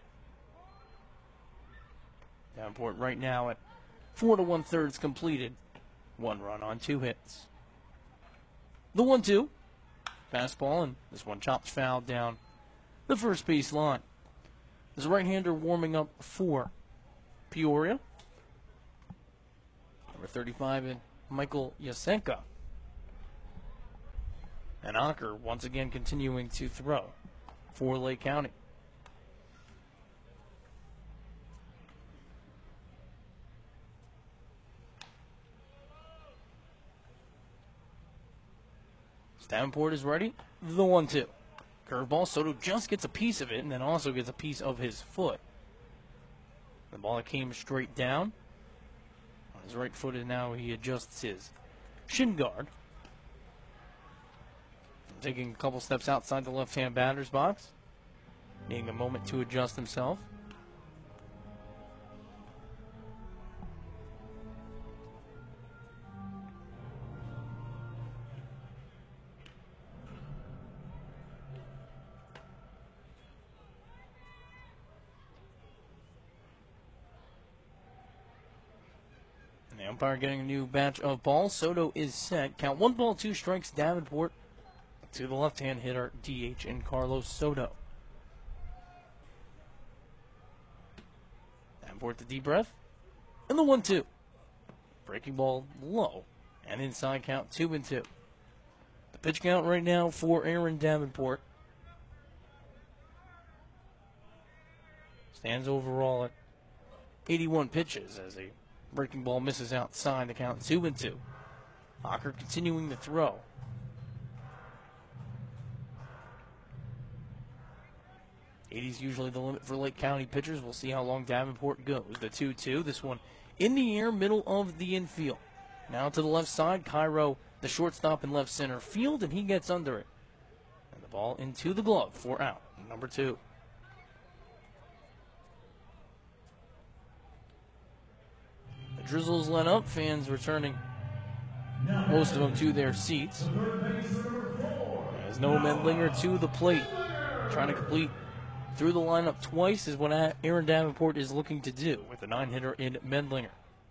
Davenport right now at four to one-thirds completed, one run on two hits. The one two, fastball, and this one chops foul down the first base line. There's a right-hander warming up for Peoria. Number thirty-five, and Michael Yasenka. And Ocker once again continuing to throw for Lake County. Davenport is ready. The one two. Curveball. Soto just gets a piece of it and then also gets a piece of his foot. The ball came straight down. On his right foot, and now he adjusts his shin guard. Taking a couple steps outside the left-hand batter's box. Needing a moment to adjust himself. And the umpire getting a new batch of balls. Soto is set. Count one ball, two strikes. Davenport to the left-hand hitter, D H, and Carlos Soto. Davenport the deep breath. And the one two. Breaking ball low. And inside count two and two. The pitch count right now for Aaron Davenport stands overall at eighty-one pitches as a breaking ball misses outside the count two and two. Ocker continuing to throw. eighty is usually the limit for Lake County pitchers. We'll see how long Davenport goes. The two two, this one in the air, middle of the infield. Now to the left side, Cairo, the shortstop in left center field, and he gets under it. And the ball into the glove for out, number two. The drizzles let up, fans returning, most of them to their seats. As Noah Mendlinger to the plate, trying to complete through the lineup twice is what Aaron Davenport is looking to do with the nine-hitter in Mendlinger.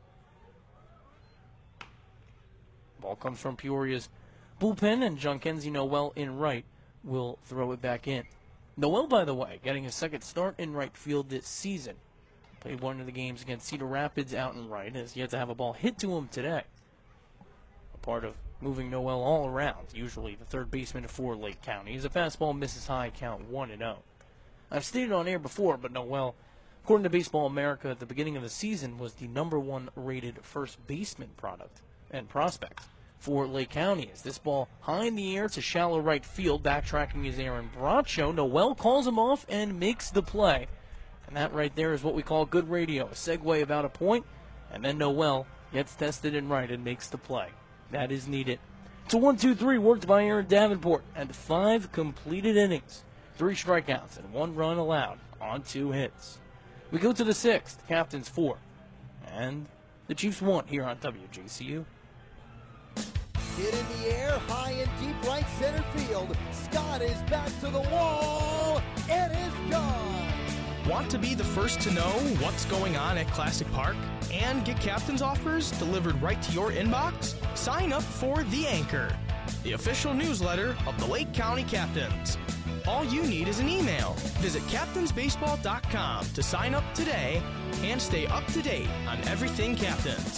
Ball comes from Peoria's bullpen, and John-Kenzie Noel in right will throw it back in. Noel, by the way, getting his second start in right field this season. Played one of the games against Cedar Rapids out in right, has yet to have a ball hit to him today. A part of moving Noel all around, usually the third baseman for Lake County. As a fastball misses high, count one and oh. I've stated on air before, but Noel, according to Baseball America, at the beginning of the season was the number one rated first baseman product and prospect for Lake County. As this ball high in the air to shallow right field, backtracking is Aaron Bracho. Noel calls him off and makes the play. And that right there is what we call good radio, a segue about a point, and then Noel gets tested in right and makes the play. That is needed. It's a one two three worked by Aaron Davenport, and five completed innings. Three strikeouts and one run allowed on two hits. We go to the sixth, Captains four, and the Chiefs one here on W J C U. Hit in the air, high and deep right center field. Scott is back to the wall. It is gone. Want to be the first to know what's going on at Classic Park and get captain's offers delivered right to your inbox? Sign up for The Anchor, the official newsletter of the Lake County Captains. All you need is an email. Visit captains baseball dot com to sign up today and stay up to date on everything Captains.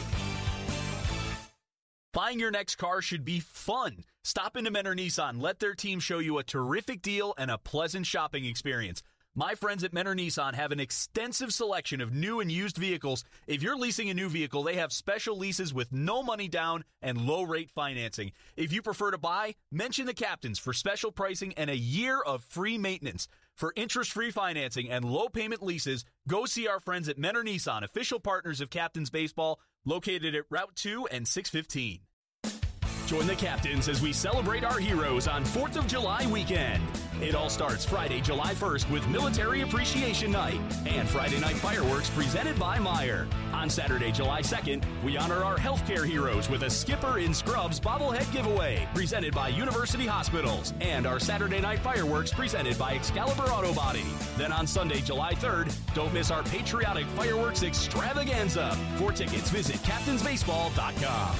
Buying your next car should be fun. Stop into Mentor Nissan. Let their team show you a terrific deal and a pleasant shopping experience. My friends at Mentor Nissan have an extensive selection of new and used vehicles. If you're leasing a new vehicle, they have special leases with no money down and low-rate financing. If you prefer to buy, mention the Captains for special pricing and a year of free maintenance. For interest-free financing and low-payment leases, go see our friends at Mentor Nissan, official partners of Captains Baseball, located at Route two and six fifteen. Join the Captains as we celebrate our heroes on fourth of July weekend. It all starts Friday, July first with Military Appreciation Night and Friday night fireworks presented by Meijer. On Saturday, July second, we honor our healthcare heroes with a Skipper in Scrubs bobblehead giveaway presented by University Hospitals and our Saturday night fireworks presented by Excalibur Auto Body. Then on Sunday, July third, don't miss our patriotic fireworks extravaganza. For tickets, visit captains baseball dot com.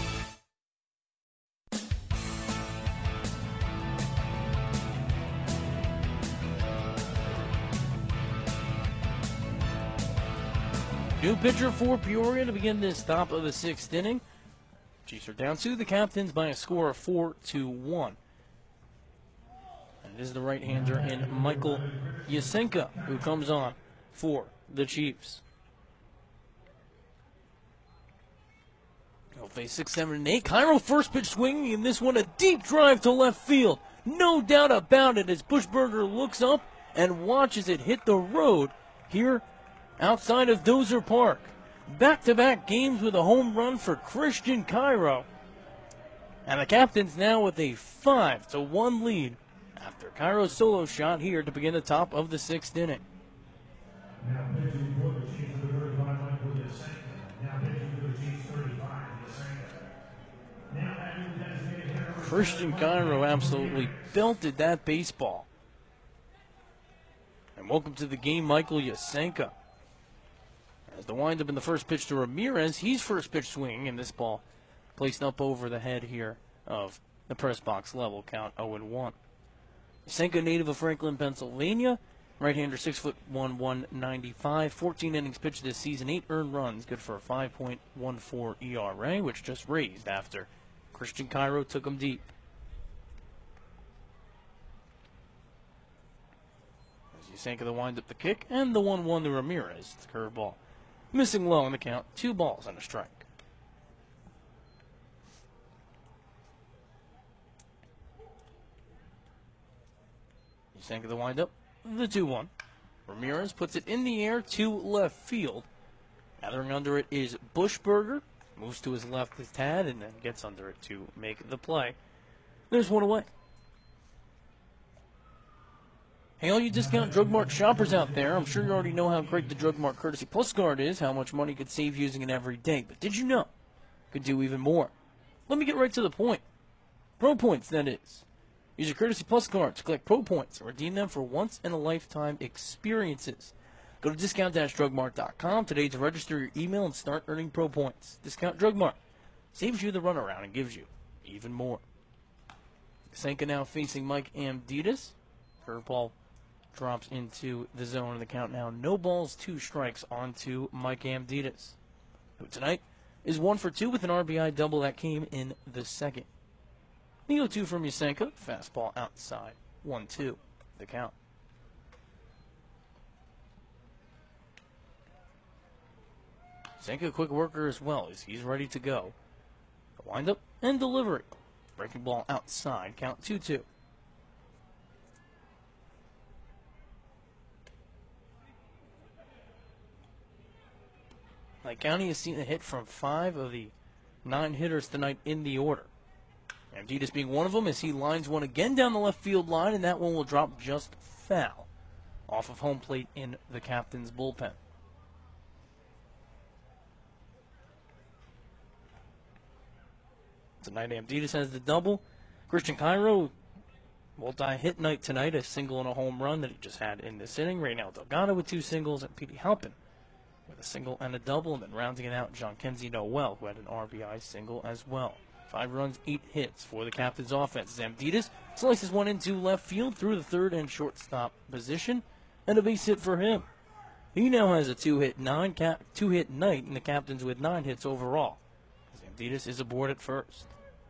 New pitcher for Peoria to begin this top of the sixth inning. Chiefs are down to the Captains by a score of four to one. And it is the right-hander in Michael Yasenka who comes on for the Chiefs. He'll face six, seven, and eight. Cairo first pitch swinging, and this one a deep drive to left field. No doubt about it as Bushberger looks up and watches it hit the road here outside of Dozer Park. Back-to-back games with a home run for Christian Cairo. And the Captains now with a five to one lead after Cairo's solo shot here to begin the top of the sixth inning. Now pitching for the Chiefs, the thirty-five, Michael Yasenka. Now pitching for the Chiefs, thirty-five, Yasenka. Now having designated hitter. Christian Cairo absolutely belted that baseball. And welcome to the game, Michael Yasenka. As the windup in the first pitch to Ramirez, he's first pitch swinging, and this ball placed up over the head here of the press box level, count oh and one. Yasenka, native of Franklin, Pennsylvania, right-hander, six foot one, one ninety-five, fourteen innings pitched this season, eight earned runs, good for a five point one four E R A, which just raised after Christian Cairo took him deep. As Yasenka the windup the kick, and the one one to Ramirez, the curveball. Missing low in the count, two balls and a strike. Yasenka the windup, the two one. Ramirez puts it in the air to left field. Gathering under it is Bushberger. Moves to his left a tad and then gets under it to make the play. There's one away. Hey, all you Discount Drug Mart shoppers out there, I'm sure you already know how great the Drug Mart Courtesy Plus card is, how much money you could save using it every day. But did you know you could do even more? Let me get right to the point. Pro Points, that is. Use your Courtesy Plus card to collect Pro Points and redeem them for once-in-a-lifetime experiences. Go to discount dash drug mart dot com today to register your email and start earning Pro Points. Discount Drug Mart saves you the runaround and gives you even more. Yasenka now facing Mike Amditas. Curveball drops into the zone, and the count now no balls, two strikes onto Mike Amditas, who tonight is one for two with an R B I double that came in the second. The oh two from Yasenka, fastball outside, one two, the count. Yasenka a quick worker as well, as he's ready to go. The windup and delivery. Breaking ball outside, count two two. Lake County has seen a hit from five of the nine hitters tonight in the order. Amditas being one of them as he lines one again down the left field line, and that one will drop just foul off of home plate in the Captain's bullpen. Tonight Amditas has the double. Christian Cairo, multi-hit night tonight, a single and a home run that he just had in this inning. Reynel Delgado with two singles, and Petey Halpin with a single and a double, and then rounding it out, John Kenzie Noel, who had an R B I single as well. Five runs, eight hits for the Captain's offense. Amditas Slices one into left field through the third and shortstop position, and a base hit for him. He now has a two-hit nine cap, two-hit night, and the Captains with nine hits overall. Amditas is aboard at first.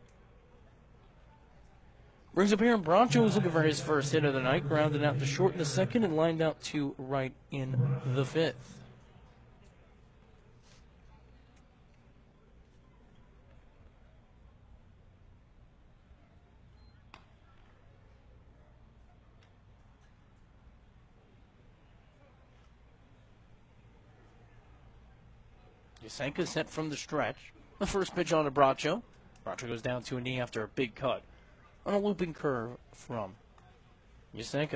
Brings up Aaron Bracho, is looking for his first hit of the night, grounded out to short in the second and lined out to right in the fifth. Yasenka set from the stretch. The first pitch on to Bracho. Bracho goes down to a knee after a big cut on a looping curve from Yasenka.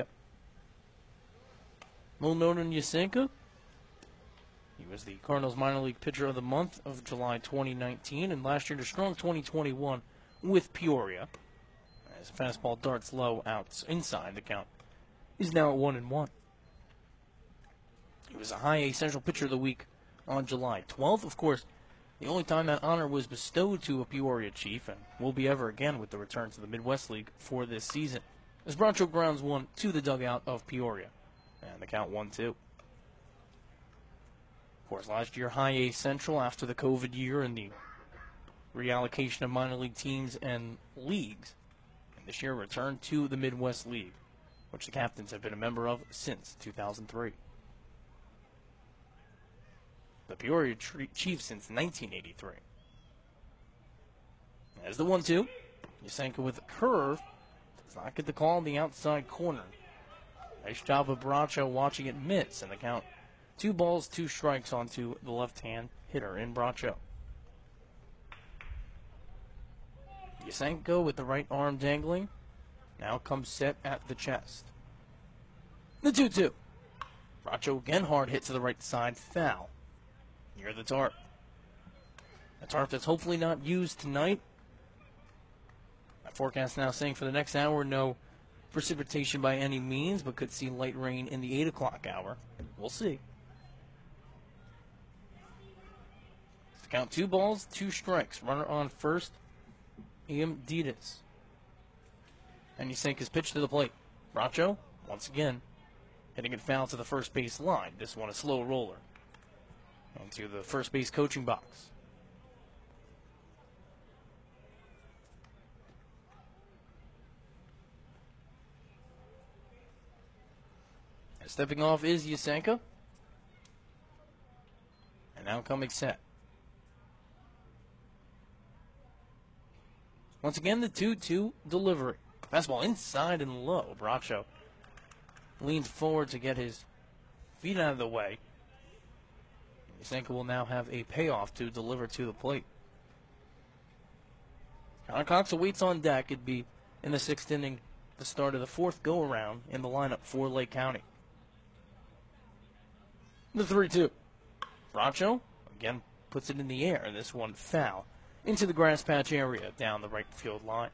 Little note on Yasenka. He was the Cardinals minor league pitcher of the month of July twenty nineteen, and last year in a strong twenty twenty-one with Peoria. As a fastball darts low out inside, the count is now at one and one. He was a high A Central Pitcher of the Week on July twelfth. Of course, the only time that honor was bestowed to a Peoria Chief, and will be ever again with the return to the Midwest League for this season, as Bracho grounds one to the dugout of Peoria, and the count one two. Of course, last year high A Central after the COVID year and the reallocation of minor league teams and leagues, and this year returned to the Midwest League, which the Captains have been a member of since two thousand three. The Peoria Chiefs since nineteen eighty-three. As the one two. Yasenka with a curve. Does not get the call in the outside corner. Nice job of Bracho watching it miss, and the count two balls, two strikes onto the left-hand hitter in Bracho. Yasenka with the right arm dangling. Now comes set at the chest. The two two. Bracho again hard hit to the right side, foul. Near the tarp. A tarp that's hopefully not used tonight. My forecast now saying for the next hour, no precipitation by any means, but could see light rain in the eight o'clock hour. We'll see. Count two balls, two strikes. Runner on first, Amditas. And Yasenka's pitch to the plate. Bracho, once again, hitting it foul to the first base line. This one a slow roller. Into the first base coaching box. And stepping off is Yasenka. And now coming set. Once again, the two two delivery. Fastball inside and low. Bracho leans forward to get his feet out of the way. Yasenka will now have a payoff to deliver to the plate. Connor Cox awaits on deck. It'd be in the sixth inning, the start of the fourth go-around in the lineup for Lake County. The three two. Bracho, again, puts it in the air. This one foul into the grass patch area down the right field line.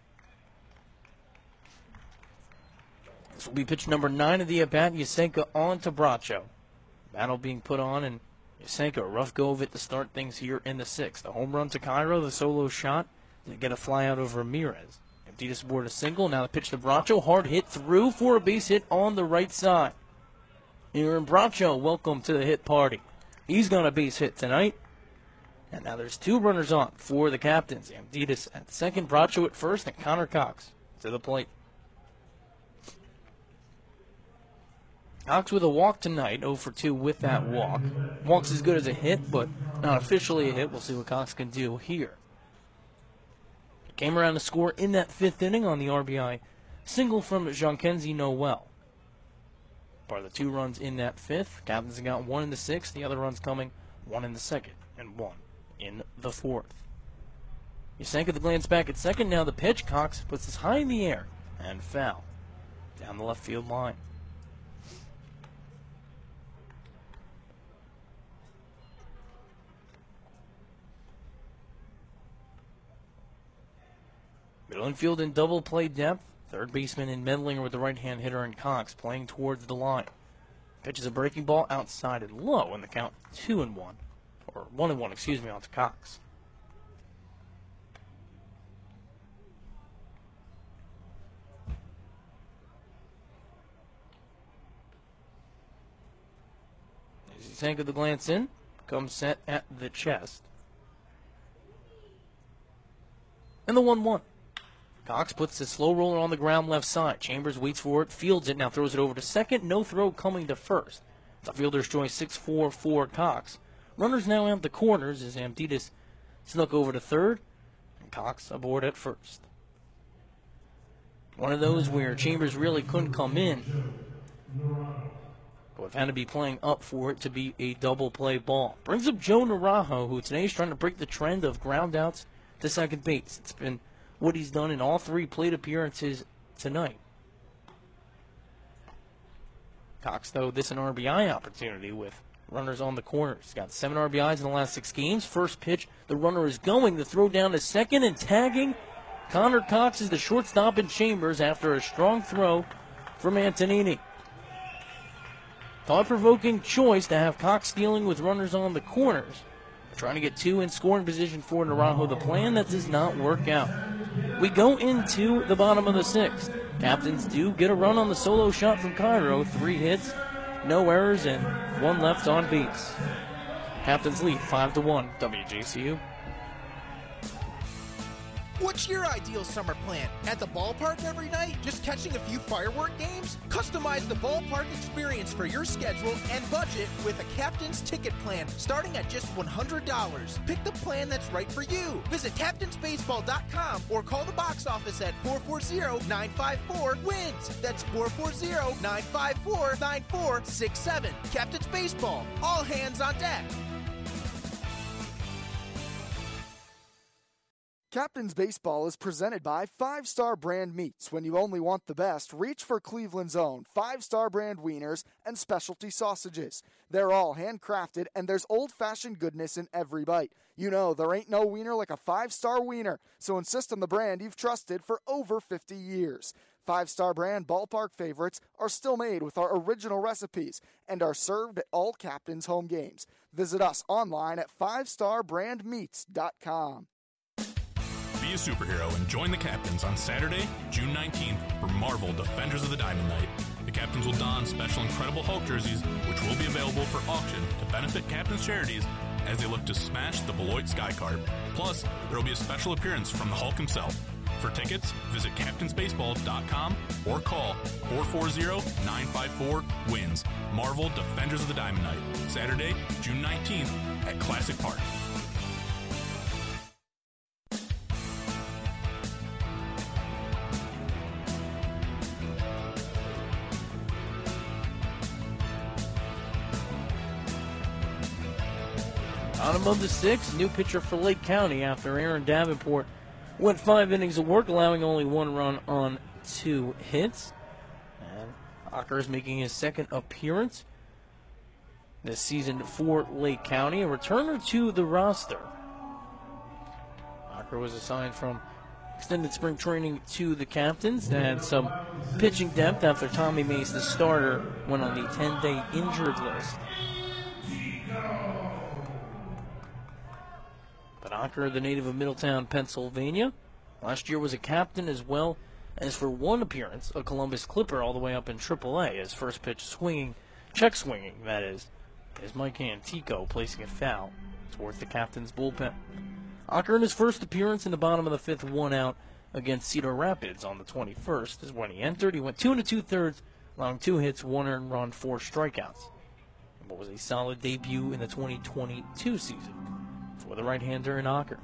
This will be pitch number nine of the at-bat. Yasenka on to Bracho. Battle being put on, and Yasenka, a rough go of it to start things here in the sixth. The home run to Cairo, the solo shot, to get a fly out of Ramirez. Amditas aboard a single. Now the pitch to Bracho. Hard hit through for a base hit on the right side. Aaron Bracho, welcome to the hit party. He's got a base hit tonight. And now there's two runners on for the Captains. Amditas at second, Bracho at first, and Connor Cox to the plate. Cox with a walk tonight, oh for two with that walk. Walk's as good as a hit, but not officially a hit. We'll see what Cox can do here. Came around to score in that fifth inning on the R B I single from Jean-Kenzie Noel. Part of the two runs in that fifth. Captains have got one in the sixth. The other runs coming, one in the second and one in the fourth. Yasenka the glance back at second. Now the pitch. Cox puts this high in the air and foul down the left field line. Middle infield in double play depth. Third baseman in Medlinger with the right-hand hitter and Cox playing towards the line. Pitches a breaking ball outside and low, and the count two and one, or one and one, excuse me, on to Cox. Sanka the glance in, comes set at the chest. And the one one. Cox puts the slow roller on the ground left side. Chambers waits for it, fields it, now throws it over to second. No throw coming to first. It's a fielder's choice, six four for Cox. Runners now out the corners as Amditas snuck over to third, and Cox aboard at first. One of those where Chambers really couldn't come in, but we've had to be playing up for it to be a double play ball. Brings up Joe Narajo, who today is trying to break the trend of ground outs to second base. It's been what he's done in all three plate appearances tonight. Cox, though, this an R B I opportunity with runners on the corners. He's got seven R B Is in the last six games. First pitch, the runner is going. The throw down to second and tagging. Connor Cox is the shortstop in Chambers after a strong throw from Antonini. Thought-provoking choice to have Cox dealing with runners on the corners. Trying to get two in scoring position for Narajo. The plan that does not work out. We go into the bottom of the sixth. Captains do get a run on the solo shot from Cairo. Three hits, no errors, and one left on beats. Captains lead five to one. W J C U. What's your ideal summer plan? At the ballpark every night? Just catching a few firework games? Customize the ballpark experience for your schedule and budget with a Captain's Ticket plan starting at just one hundred dollars. Pick the plan that's right for you. Visit captains baseball dot com or call the box office at four four zero, nine five four, wins. That's four four zero, nine five four, nine four six seven. Captain's Baseball. All hands on deck. Captain's Baseball is presented by Five Star Brand Meats. When you only want the best, reach for Cleveland's own Five Star Brand wieners and specialty sausages. They're all handcrafted, and there's old-fashioned goodness in every bite. You know, there ain't no wiener like a five-star wiener, so insist on the brand you've trusted for over fifty years. Five Star Brand ballpark favorites are still made with our original recipes and are served at all Captain's home games. Visit us online at five star brand meats dot com. Be a superhero and join the Captains on Saturday, June nineteenth for Marvel Defenders of the Diamond Night. The Captains will don special Incredible Hulk jerseys, which will be available for auction to benefit Captains charities as they look to smash the Beloit Skycarp. Plus, there will be a special appearance from the Hulk himself. For tickets, visit captains baseball dot com or call four four zero, nine five four, wins. Marvel Defenders of the Diamond Night, Saturday, June nineteenth at Classic Park. Bottom of the sixth, new pitcher for Lake County after Aaron Davenport went five innings of work, allowing only one run on two hits. And Ocker is making his second appearance this season for Lake County, a returner to the roster. Ocker was assigned from extended spring training to the Captains and had some pitching depth after Tommy Mace, the starter, went on the ten-day injured list. But Ocker, the native of Middletown, Pennsylvania, last year was a captain as well as for one appearance, a Columbus Clipper all the way up in triple A. His first pitch swinging, check swinging, that is, is Mike Antico placing a foul towards the Captain's bullpen. Ocker in his first appearance in the bottom of the fifth, one out against Cedar Rapids on the twenty-first is when he entered. He went two and a two-thirds, allowing two hits, one earned run, four strikeouts. And what was a solid debut in the twenty twenty-two season for the right-hander in Ocker.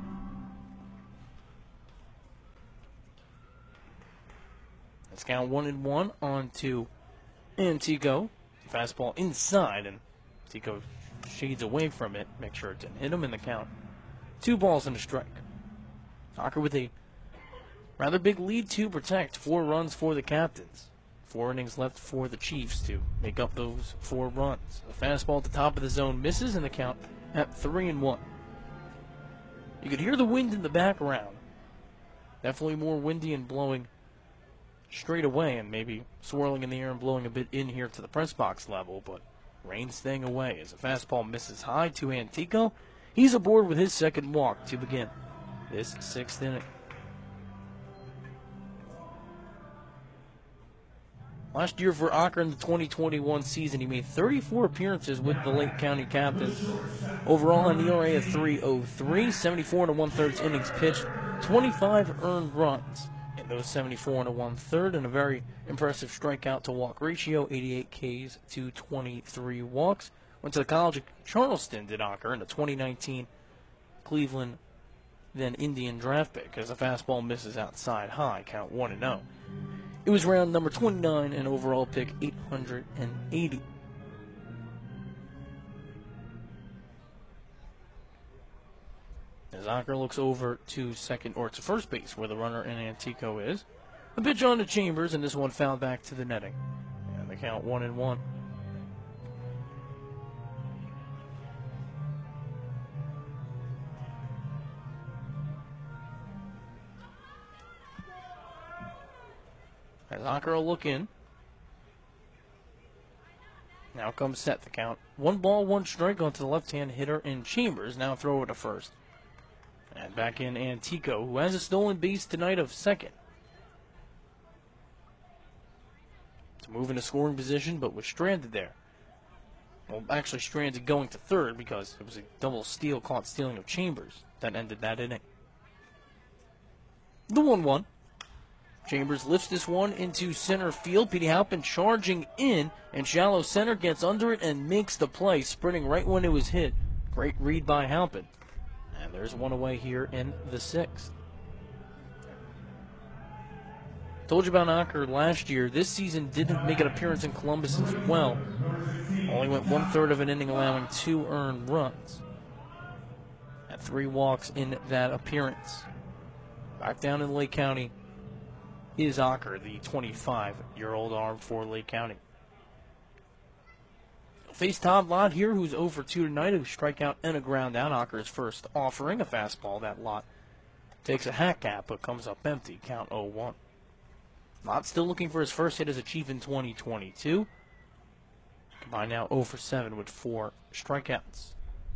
Let's count one and one on to Antico. Fastball inside, and Antico shades away from it. Make sure it didn't hit him in the count. Two balls and a strike. Ocker with a rather big lead to protect. Four runs for the Captains. Four innings left for the Chiefs to make up those four runs. A fastball at the top of the zone misses in the count at three and one. You could hear the wind in the background. Definitely more windy and blowing straight away, and maybe swirling in the air and blowing a bit in here to the press box level, but rain staying away as a fastball misses high to Antico. He's aboard with his second walk to begin this sixth inning. Last year for Ocker in the twenty twenty-one season, he made thirty-four appearances with the Lake County Captains. Overall, an E R A of three oh three, seventy-four and a one-thirds innings pitched, twenty-five earned runs in those seventy-four and a one-third, and a very impressive strikeout to walk ratio, eighty-eight Ks to twenty-three walks. Went to the College of Charleston, did Ocker, in the twenty nineteen Cleveland then Indian draft pick, as the fastball misses outside high, count one and oh. It was round number twenty-nine and overall pick eight hundred eighty. As Ocker looks over to second, or to first base, where the runner in Antico is. A pitch on to Chambers, and this one fouled back to the netting. And the count one and one. As Ocker will look in. Now comes set the count. One ball, one strike onto the left-hand hitter in Chambers. Now throw it to first. And back in Antico, who has a stolen base tonight of second. To move into scoring position, but was stranded there. Well, actually stranded going to third because it was a double steal caught stealing of Chambers that ended that inning. The one one. Chambers lifts this one into center field. Petey Halpin charging in, and shallow center gets under it and makes the play, sprinting right when it was hit. Great read by Halpin. And there's one away here in the sixth. Told you about Ocker last year. This season didn't make an appearance in Columbus as well. Only went one-third of an inning, allowing two earned runs. Had three walks in that appearance. Back down in Lake County is Ocker, the twenty-five-year-old arm for Lake County. Face Todd Lott here, who's oh for two tonight, a strikeout and a ground out. Ocker's first offering, a fastball that Lott takes a hack at, but comes up empty, count oh one. Lott still looking for his first hit as a Chief in twenty twenty-two. Combined now oh for seven with four strikeouts.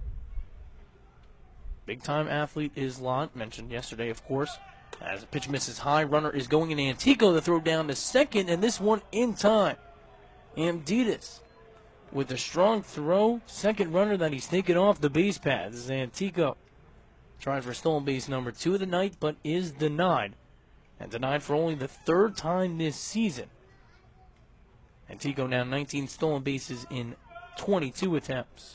Big-time athlete is Lott, mentioned yesterday, of course. As the pitch misses high, runner is going in Antico to throw down to second, and this one in time. Amditas with a strong throw, second runner that he's taken off the base paths. This is Antico. Tries for stolen base number two of the night, but is denied. And denied for only the third time this season. Antico now nineteen stolen bases in twenty-two attempts.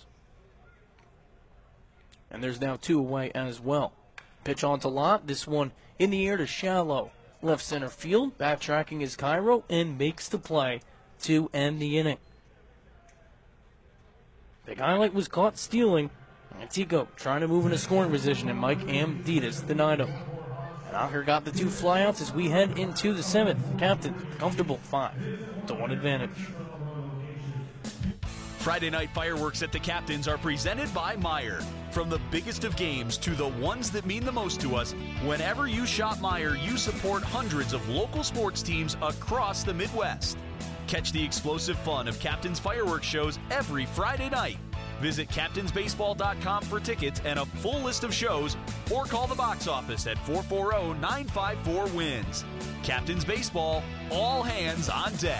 And there's now two away as well. Pitch on to Lott. This one in the air to shallow. Left center field. Backtracking is Cairo and makes the play to end the inning. Big highlight was caught stealing. Antico trying to move into scoring position, and Mike Amditas denied him. And Ocker got the two flyouts as we head into the seventh. Captain, comfortable five to one advantage. Friday night fireworks at the Captains are presented by Meijer. From the biggest of games to the ones that mean the most to us, whenever you shop Meijer, you support hundreds of local sports teams across the Midwest. Catch the explosive fun of Captains fireworks shows every Friday night. Visit captains baseball dot com for tickets and a full list of shows, or call the box office at four four zero, nine five four, wins. Captains Baseball, all hands on deck.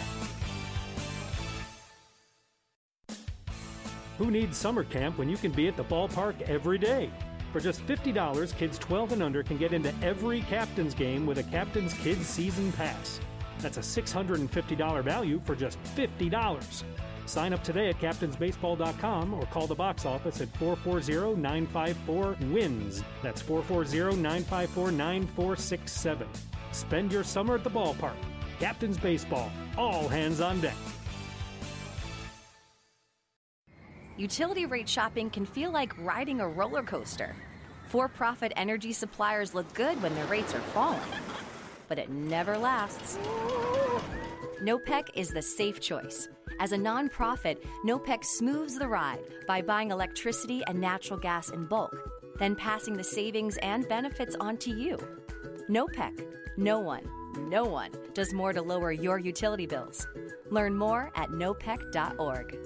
Who needs summer camp when you can be at the ballpark every day? For just fifty dollars, kids twelve and under can get into every Captains game with a Captains Kids Season Pass. That's a six hundred fifty dollars value for just fifty dollars. Sign up today at captains baseball dot com or call the box office at four four zero, nine five four, wins. That's four four zero, nine five four, nine four six seven. Spend your summer at the ballpark. Captains Baseball, all hands on deck. Utility rate shopping can feel like riding a roller coaster. For-profit energy suppliers look good when their rates are falling, but it never lasts. NOPEC is the safe choice. As a nonprofit, NOPEC smooths the ride by buying electricity and natural gas in bulk, then passing the savings and benefits on to you. NOPEC. No one, no one does more to lower your utility bills. Learn more at nopec dot org.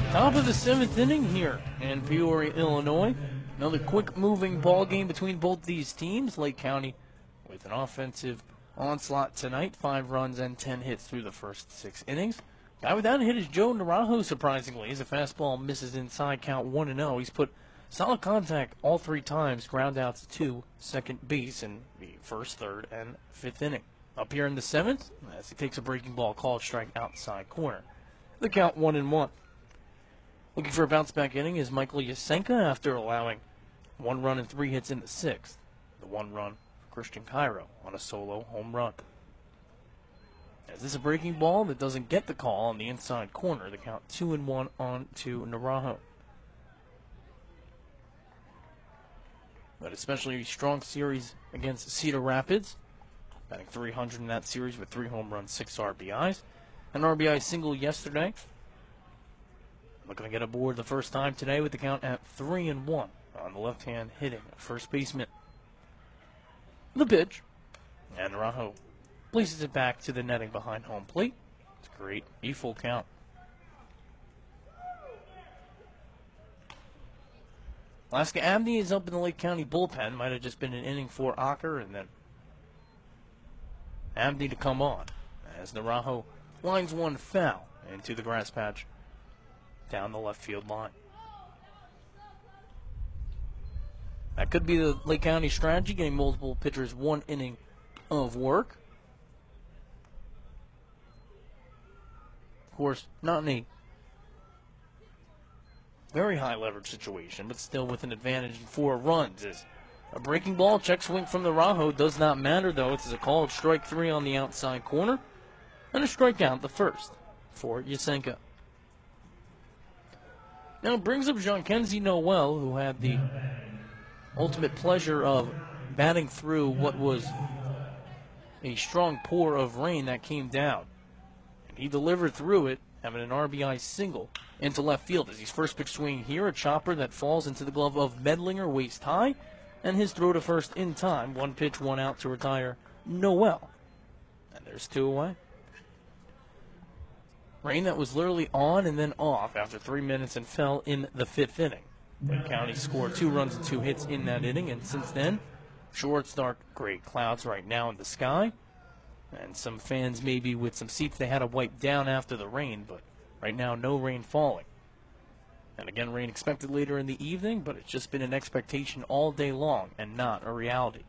Top of the seventh inning here in Peoria, Illinois. Another quick-moving ball game between both these teams. Lake County with an offensive onslaught tonight. Five runs and ten hits through the first six innings. Guy without a hit is Joe Narajo, surprisingly, as a fastball misses inside, count one and oh. He's put solid contact all three times, ground outs to second base in the first, third, and fifth inning. Up here in the seventh, as he takes a breaking ball, called strike outside corner. The count one and one. Looking for a bounce-back inning is Michael Yasenka after allowing one run and three hits in the sixth. The one run for Christian Cairo on a solo home run. As this is a breaking ball that doesn't get the call on the inside corner, the count two and one on to Narajo. But especially a strong series against Cedar Rapids, batting three hundred in that series with three home runs, six R B Is. An R B I single yesterday. Looking to get aboard the first time today with the count at three and one on the left-hand hitting first baseman. The pitch, and Narajo places it back to the netting behind home plate. It's a great E full count. Alaska Abney is up in the Lake County bullpen. Might have just been an inning for Ocker, and then Abney to come on as Narajo lines one foul into the grass patch down the left field line. That could be the Lake County strategy, getting multiple pitchers one inning of work. Of course, not in a very high leverage situation, but still with an advantage in four runs. As a breaking ball, check swing from the Narajo does not matter, though. It's a called strike three on the outside corner, and a strikeout the first for Yasenka. Now it brings up Jean-Kenzie Noel, who had the ultimate pleasure of batting through what was a strong pour of rain that came down. And he delivered through it, having an R B I single into left field as his first pitch swing here, a chopper that falls into the glove of Medlinger waist high, and his throw to first in time. One pitch, one out to retire Noel. And there's two away. Rain that was literally on and then off after three minutes and fell in the fifth inning. Lake County scored two runs and two hits in that inning, and since then, short, dark gray clouds right now in the sky. And some fans maybe with some seats they had to wipe down after the rain, but right now no rain falling. And again, rain expected later in the evening, but it's just been an expectation all day long and not a reality.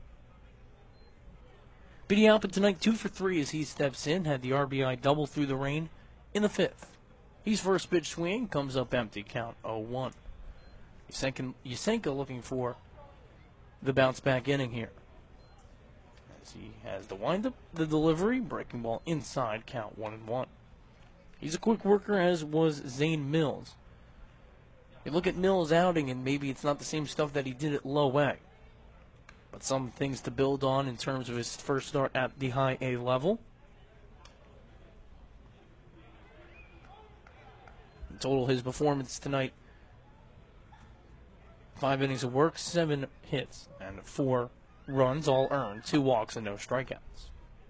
B D Alpin tonight, two for three as he steps in, had the R B I double through the rain in the fifth. His first pitch swing comes up empty, count oh one. Yasenka, Yasenka looking for the bounce-back inning here. As he has the windup, the delivery, breaking ball inside, count one and one. He's a quick worker, as was Zane Mills. You look at Mills' outing, and maybe it's not the same stuff that he did at low A, but some things to build on in terms of his first start at the high A level. In total, his performance tonight, five innings of work, seven hits, and four runs, all earned, two walks and no strikeouts.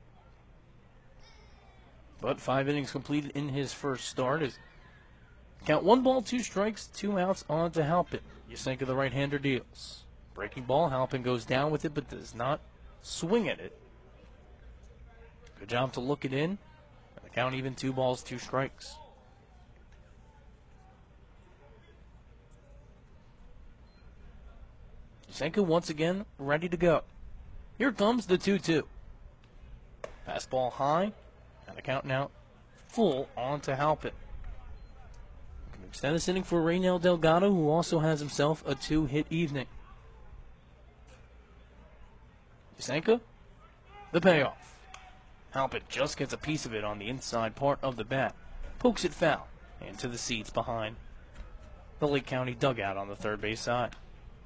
But five innings completed in his first start. Is count one ball, two strikes, two outs on to Halpin. Yasenka, the right-hander, deals. Breaking ball, Halpin goes down with it but does not swing at it. Good job to look it in. And the count even, two balls, two strikes. Yasenka once again ready to go. Here comes the two two. Fastball high, and the count now full on to Halpin. We can extend this inning for Raynel Delgado, who also has himself a two-hit evening. Yasenka, the payoff. Halpin just gets a piece of it on the inside part of the bat. Pokes it foul into the seats behind the Lake County dugout on the third base side.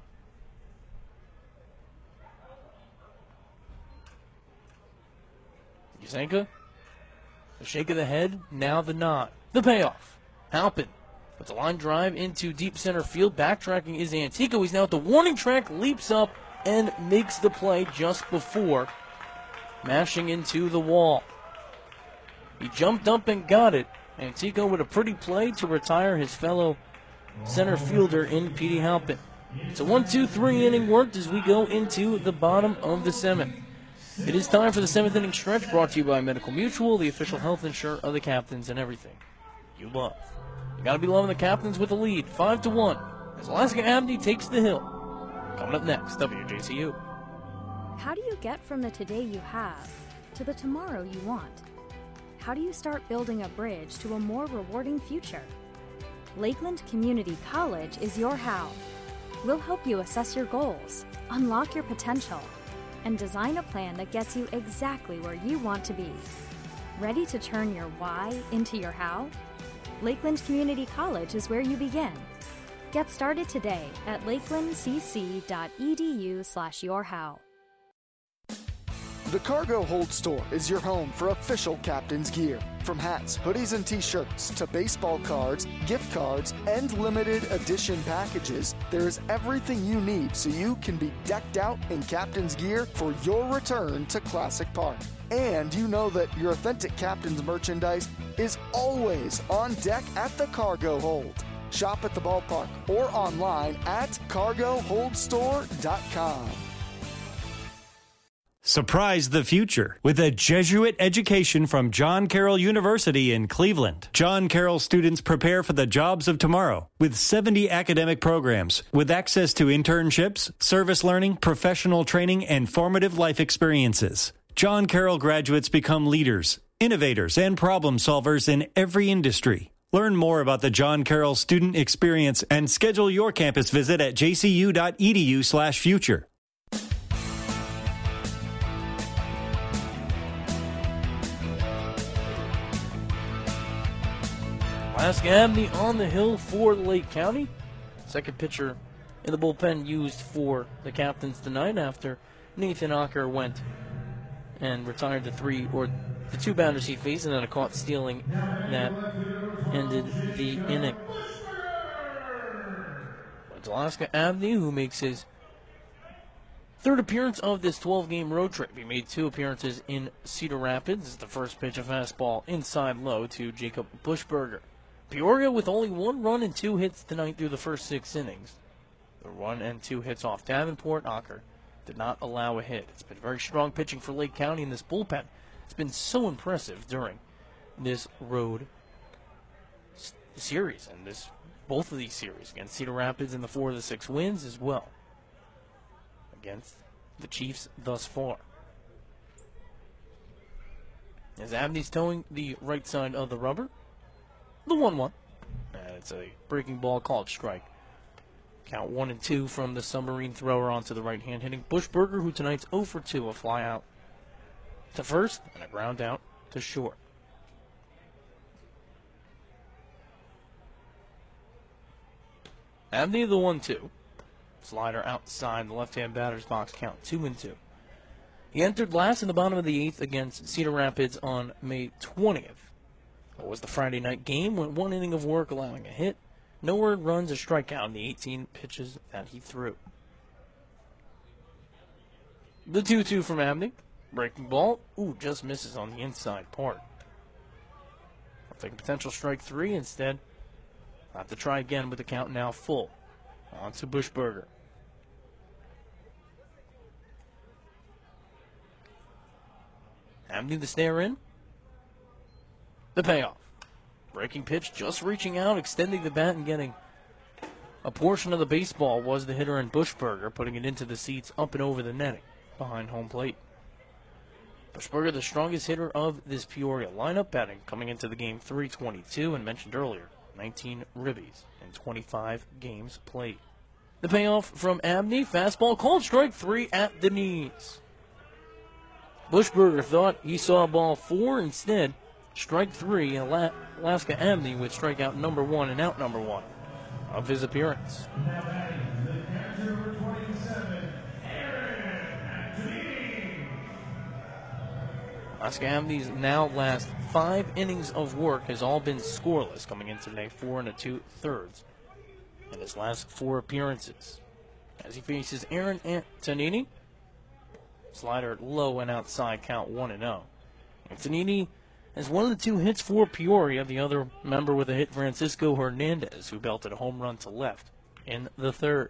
Yasenka, the shake of the head, now the nod. The payoff. Halpin puts a line drive into deep center field. Backtracking is Antico. He's now at the warning track, leaps up, and makes the play just before mashing into the wall. He jumped up and got it, Antico with a pretty play to retire his fellow center fielder in Petey Halpin. It's a one two three inning work as we go into the bottom of the seventh. It is time for the seventh inning stretch, brought to you by Medical Mutual, the official health insurer of the Captains and everything you love. You got to be loving the Captains with a lead, five to one, as Alaska Abney takes the hill. Coming up next, W J C U. How do you get from the today you have to the tomorrow you want? How do you start building a bridge to a more rewarding future? Lakeland Community College is your how. We'll help you assess your goals, unlock your potential, and design a plan that gets you exactly where you want to be. Ready to turn your why into your how? Lakeland Community College is where you begin. Get started today at lakelandcc.edu slash your how. The Cargo Hold Store is your home for official Captains gear. From hats, hoodies, and t-shirts to baseball cards, gift cards, and limited edition packages, there is everything you need so you can be decked out in Captains gear for your return to Classic Park. And you know that your authentic Captains merchandise is always on deck at the Cargo Hold. Shop at the ballpark or online at cargo hold store dot com. Surprise the future with a Jesuit education from John Carroll University in Cleveland. John Carroll students prepare for the jobs of tomorrow with seventy academic programs with access to internships, service learning, professional training, and formative life experiences. John Carroll graduates become leaders, innovators, and problem solvers in every industry. Learn more about the John Carroll student experience and schedule your campus visit at jcu.edu slash future. Alaska Abney on the hill for Lake County. Second pitcher in the bullpen used for the Captains tonight after Nathan Ocker went and retired the three or the two bounders he faced and then a caught stealing that ended the inning. It's Alaska Abney who makes his third appearance of this twelve-game road trip. He made two appearances in Cedar Rapids. This is the first pitch, a fastball inside low to Jacob Buschberger. Peoria with only one run and two hits tonight through the first six innings. The run and two hits off Davenport. Ocker did not allow a hit. It's been very strong pitching for Lake County in this bullpen. It's been so impressive during this road s- series and this both of these series against Cedar Rapids in the four of the six wins as well against the Chiefs thus far. As Abney's towing the right side of the rubber, the one one. And it's a breaking ball called strike. Count one and two from the submarine thrower onto the right hand, hitting Buschberger, who tonight's oh for two, a fly out to first and a ground out to short. Abney the one two. Slider outside the left-hand batter's box, count two and two. He entered last in the bottom of the eighth against Cedar Rapids on May twentieth. It was the Friday night game, went one inning of work, allowing a hit, no earned runs, a strikeout in the eighteen pitches that he threw. The two two from Abney. Breaking ball. Ooh, just misses on the inside part. I'll take a potential strike three instead. I'll have to try again with the count now full. On to Buschberger. Abney the stare in. The payoff. Breaking pitch, just reaching out, extending the bat and getting a portion of the baseball was the hitter in Buschberger, putting it into the seats up and over the netting behind home plate. Buschberger, the strongest hitter of this Peoria lineup, batting coming into the game three twenty-two, and mentioned earlier, nineteen ribbies in twenty-five games played. The payoff from Abney, fastball called strike three at the knees. Buschberger thought he saw ball four, instead strike three, and Alaska Abney with strikeout number one and out number one of his appearance. Alaska Abney's now last five innings of work has all been scoreless, coming in today four and a two thirds in his last four appearances. As he faces Aaron Antonini, slider low and outside, count one and zero. Antonini as one of the two hits for Peoria, the other member with a hit, Francisco Hernandez, who belted a home run to left in the third.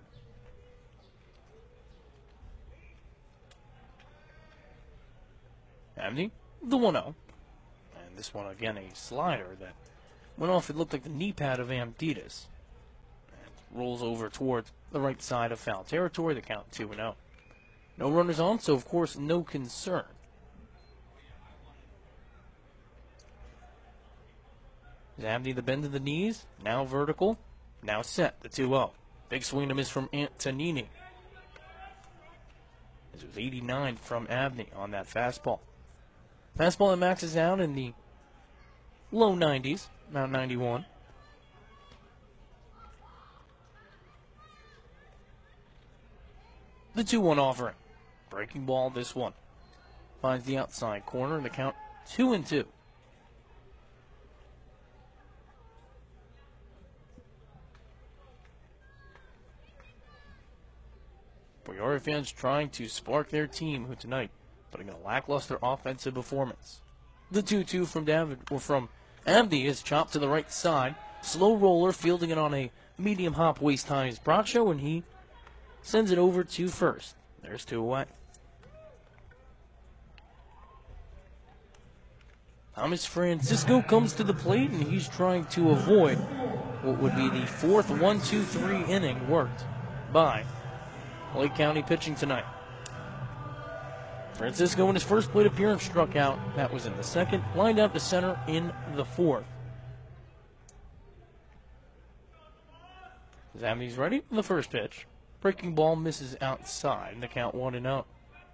Abney, the one oh. And this one, again, a slider that went off. It looked like the knee pad of Amditas. And rolls over towards the right side of foul territory. The count two and oh. No runners on, so of course no concern. Abney, the bend of the knees, now vertical, now set, the two oh. Big swing to miss from Antonini. This was eighty-nine from Abney on that fastball. Fastball that maxes out in the low nineties, about ninety-one. The two one offering. Breaking ball, this one. Finds the outside corner, the count two and two. Peoria fans trying to spark their team, who tonight putting in a lackluster offensive performance. The two two from David, or from Abney, is chopped to the right side. Slow roller, fielding it on a medium hop waist high is Bracho, and he sends it over to first. There's two away. Thomas Francisco comes to the plate, and he's trying to avoid what would be the fourth one two three inning worked by Lake County pitching tonight. Francisco in his first plate appearance struck out. That was in the second. Lined out to center in the fourth. Abney's ready for the first pitch. Breaking ball misses outside, and the count one and oh.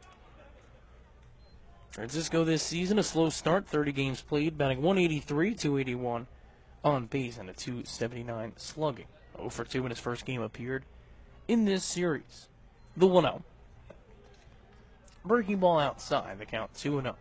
Francisco this season, a slow start, thirty games played, batting one eighty-three, two eighty-one on base, and a two seventy-nine slugging. oh for two in his first game appeared in this series. The one oh. Breaking ball outside, the count two and oh.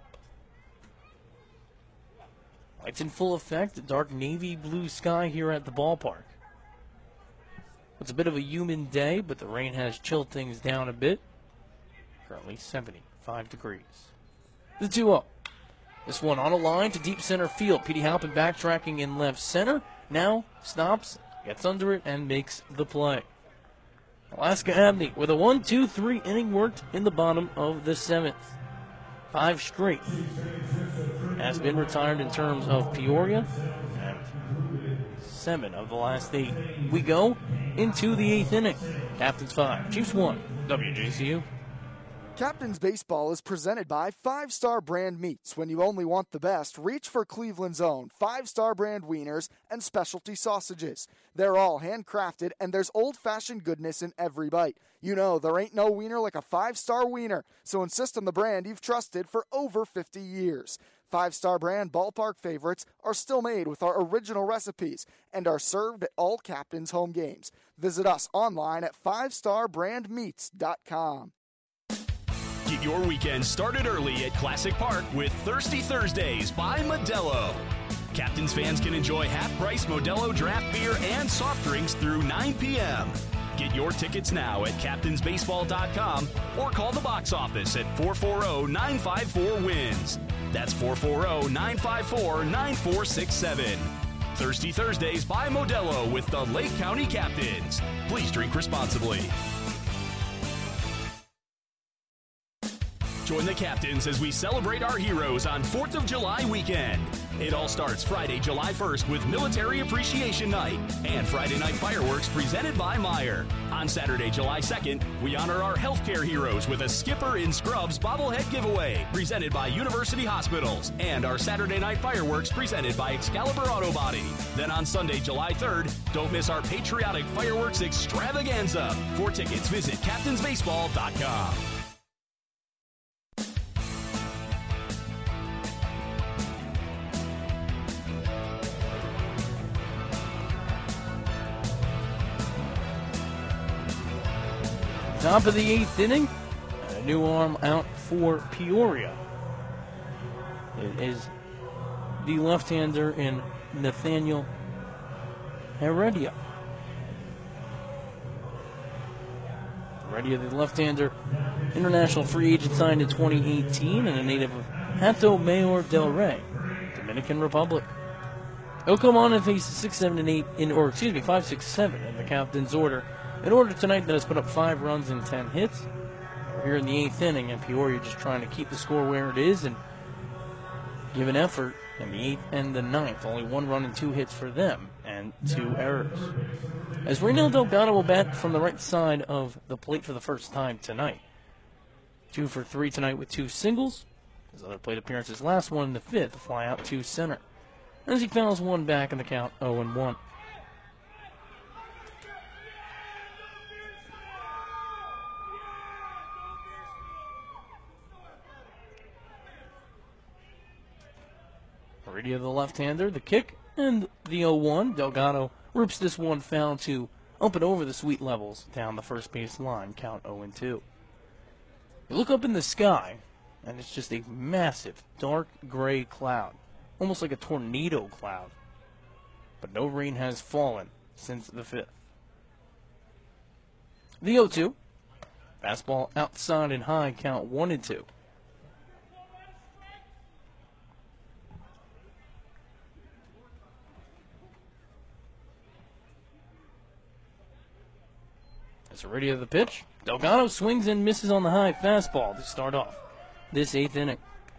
Lights in full effect, a dark navy blue sky here at the ballpark. It's a bit of a humid day, but the rain has chilled things down a bit. Currently seventy-five degrees. The two oh. This one on a line to deep center field. Petey Halpin backtracking in left center. Now stops, gets under it, and makes the play. Alaska Abney with a one two three inning worked in the bottom of the seventh. Five straight has been retired in terms of Peoria. And seven of the last eight. We go into the eighth inning. Captains five, Chiefs one. W J C U. Captain's Baseball is presented by Five Star Brand Meats. When you only want the best, reach for Cleveland's own Five Star Brand wieners and specialty sausages. They're all handcrafted, and there's old-fashioned goodness in every bite. You know, there ain't no wiener like a Five Star wiener, so insist on the brand you've trusted for over fifty years. Five Star Brand ballpark favorites are still made with our original recipes and are served at all Captain's home games. Visit us online at five star brand meats dot com. Get your weekend started early at Classic Park with Thirsty Thursdays by Modelo. Captains fans can enjoy half-price Modelo draft beer and soft drinks through nine p.m. Get your tickets now at captains baseball dot com or call the box office at four four zero, nine five four, wins. That's four four zero, nine five four, nine four six seven. Thirsty Thursdays by Modelo with the Lake County Captains. Please drink responsibly. Join the Captains as we celebrate our heroes on fourth of July weekend. It all starts Friday, July first with Military Appreciation Night and Friday night fireworks presented by Meijer. On Saturday, July second, we honor our healthcare heroes with a Skipper in Scrubs bobblehead giveaway presented by University Hospitals and our Saturday night fireworks presented by Excalibur Auto Body. Then on Sunday, July third, don't miss our patriotic fireworks extravaganza. For tickets, visit captains baseball dot com. Top of the eighth inning, and a new arm out for Peoria. It is the left-hander in Nathaniel Heredia. Heredia, the left-hander, international free agent signed in twenty eighteen, and a native of Hato Mayor del Rey. Dominican Republic. They'll come on and face six, seven, and eight in, or excuse me, five, six, seven in the captain's order. An order tonight that has put up five runs and ten hits. We're here in the eighth inning, and Peoria just trying to keep the score where it is and give an effort in the eighth and the ninth. Only one run and two hits for them, and two errors. As Reynel Delgado will bat from the right side of the plate for the first time tonight. Two for three tonight with two singles. His other plate appearances, last one in the fifth, fly out to center. As he fouls one back in the count, oh and one. Ready of the left-hander, the kick, and the oh one. Delgado rips this one foul to up and over the sweet levels down the first base line, count oh and two. You look up in the sky, and it's just a massive dark gray cloud, almost like a tornado cloud. But no rain has fallen since the fifth. The oh two. Fastball outside and high, count one and two. As ready of the pitch, Delgado swings and misses on the high fastball to start off this eighth inning.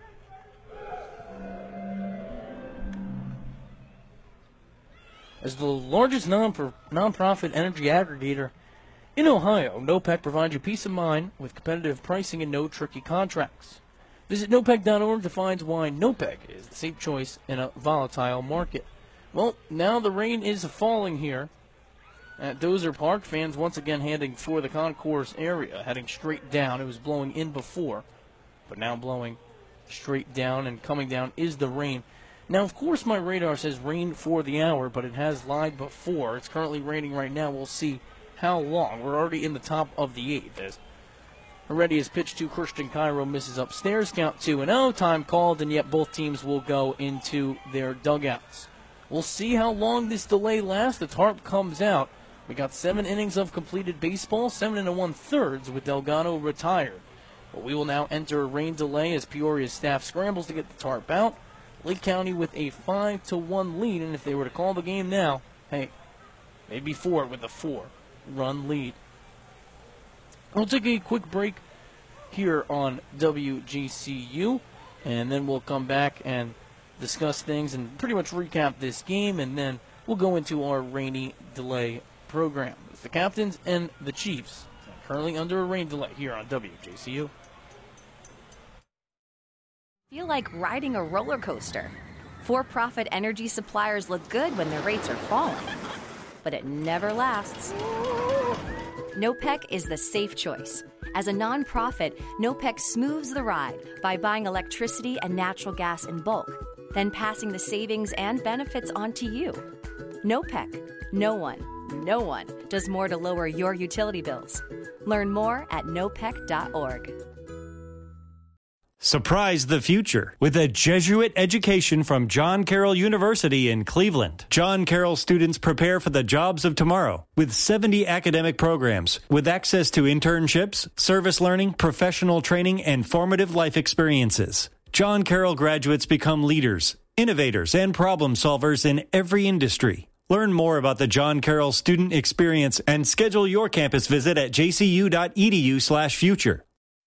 As the largest non non-profit energy aggregator in Ohio, NOPEC provides you peace of mind with competitive pricing and no tricky contracts. Visit nopec dot org to find why NOPEC is the safe choice in a volatile market. Well, now the rain is falling here at Dozer Park. Fans once again heading for the concourse area, heading straight down. It was blowing in before, but now blowing straight down, and coming down is the rain. Now, of course, my radar says rain for the hour, but it has lied before. It's currently raining right now. We'll see how long. We're already in the top of the eighth. As Heredia is pitched to Christian Cairo, misses upstairs, count two and oh. Time called, and yet both teams will go into their dugouts. We'll see how long this delay lasts. The tarp comes out. We got seven innings of completed baseball, seven and a one-thirds with Delgado retired. But we will now enter a rain delay as Peoria's staff scrambles to get the tarp out. Lake County with a five to one lead, and if they were to call the game now, hey, they'd be for it with a four-run lead. We'll take a quick break here on W G C U, and then we'll come back and discuss things and pretty much recap this game, and then we'll go into our rainy delay program. It's the Captains and the Chiefs currently under a rain delay here on W J C U. Feel like riding a roller coaster. For-profit energy suppliers look good when their rates are falling, but it never lasts. NOPEC is the safe choice. As a nonprofit, NOPEC smooths the ride by buying electricity and natural gas in bulk, then passing the savings and benefits on to you. NOPEC. No one, no one does more to lower your utility bills. Learn more at nopec dot org. Surprise the future with a Jesuit education from John Carroll University in Cleveland. John Carroll students prepare for the jobs of tomorrow with seventy academic programs with access to internships, service learning, professional training, and formative life experiences. John Carroll graduates become leaders, innovators, and problem solvers in every industry. Learn more about the John Carroll student experience and schedule your campus visit at j c u dot e d u slash future.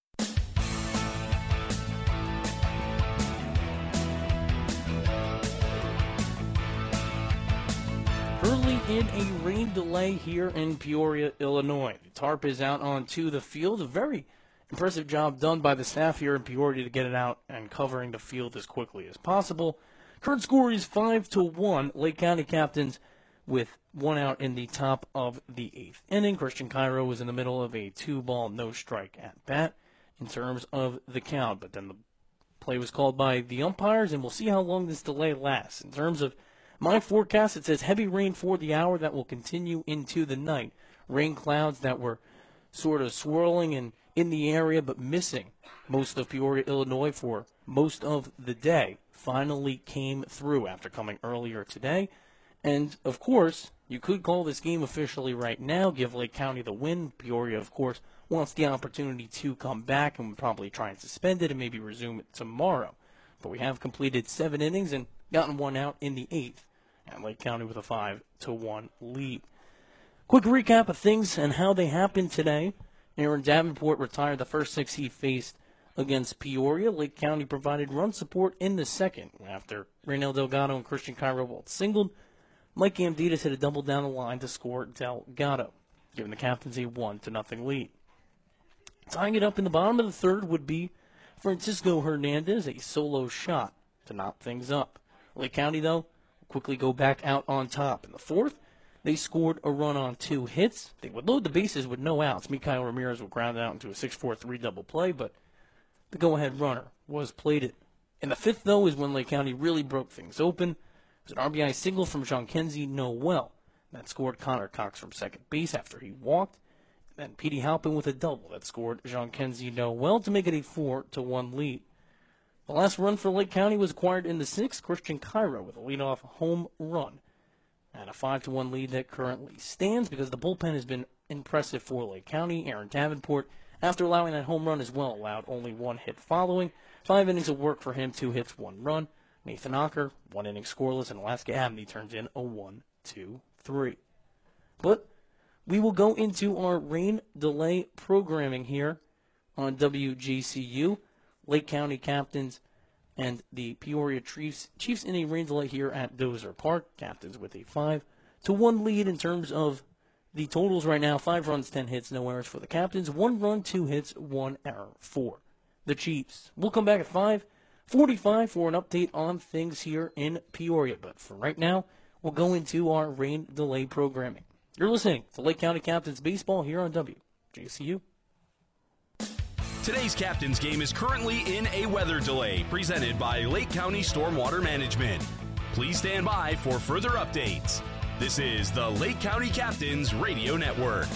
Early in a rain delay here in Peoria, Illinois. The tarp is out onto the field. A very impressive job done by the staff here in Peoria to get it out and covering the field as quickly as possible. Current score is five to one. Lake County Captains with one out in the top of the eighth inning. Christian Cairo was in the middle of a two-ball, no-strike at bat in terms of the count. But then the play was called by the umpires, and we'll see how long this delay lasts. In terms of my forecast, it says heavy rain for the hour that will continue into the night. Rain clouds that were sort of swirling in, in the area but missing most of Peoria, Illinois for most of the day finally came through after coming earlier today. And, of course, you could call this game officially right now, give Lake County the win. Peoria, of course, wants the opportunity to come back and would probably try and suspend it and maybe resume it tomorrow. But we have completed seven innings, and gotten one out in the eighth, and Lake County with a five to one lead. Quick recap of things and how they happened today. Aaron Davenport retired the first six he faced against Peoria. Lake County provided run support in the second after Raynel Delgado and Christian Cairo both singled. Mike Gamditas hit a double down the line to score Delgado, giving the Captains a one to nothing lead. Tying it up in the bottom of the third would be Francisco Hernandez, a solo shot to knock things up. Lake County, though, quickly go back out on top. In the fourth, they scored a run on two hits. They would load the bases with no outs. Mikhail Ramirez would ground out into a six four three double play, but the go-ahead runner was plated. In the fifth, though, is when Lake County really broke things open. It was an R B I single from Jean-Kenzie Noel that scored Connor Cox from second base after he walked. And then Petey Halpin with a double that scored Jean-Kenzie Noel to make it a four to one lead. The last run for Lake County was acquired in the sixth. Christian Cairo with a leadoff home run. And a five to one lead that currently stands because the bullpen has been impressive for Lake County. Aaron Davenport, after allowing that home run as well, allowed only one hit following. Five innings of work for him, two hits, one run. Nathan Ocker, one inning scoreless, and Alaska Abney turns in a one two three. But we will go into our rain delay programming here on W G C U. Lake County Captains and the Peoria Chiefs. Chiefs in a rain delay here at Dozer Park. Captains with a five to one lead in terms of the totals right now. Five runs, ten hits, no errors for the Captains. One run, two hits, one error for the Chiefs. We'll come back at five forty-five for an update on things here in Peoria. But for right now, we'll go into our rain delay programming. You're listening to Lake County Captains Baseball here on W G C U. Today's Captains game is currently in a weather delay presented by Lake County Stormwater Management. Please stand by for further updates. This is the Lake County Captains Radio Network.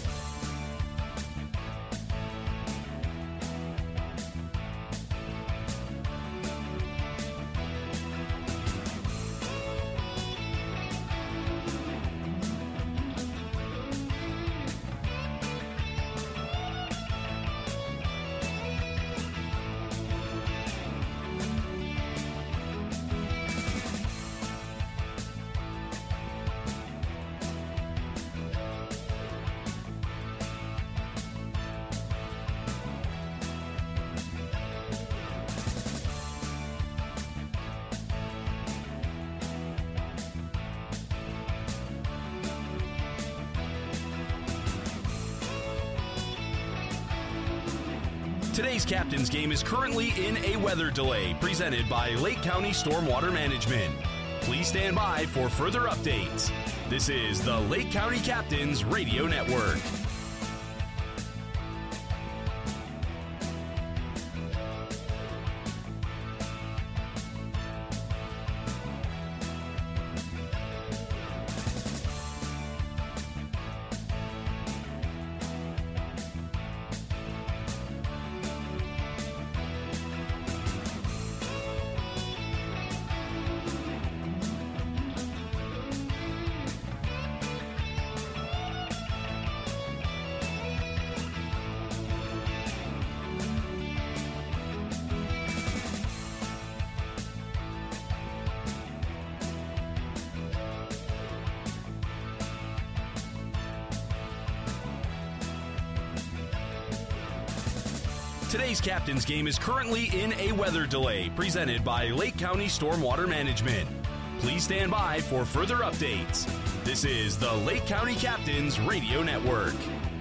Today's Captains game is currently in a weather delay presented by Lake County Stormwater Management. Please stand by for further updates. This is the Lake County Captains Radio Network. Today's Captains game is currently in a weather delay presented by Lake County Stormwater Management. Please stand by for further updates. This is the Lake County Captains Radio Network.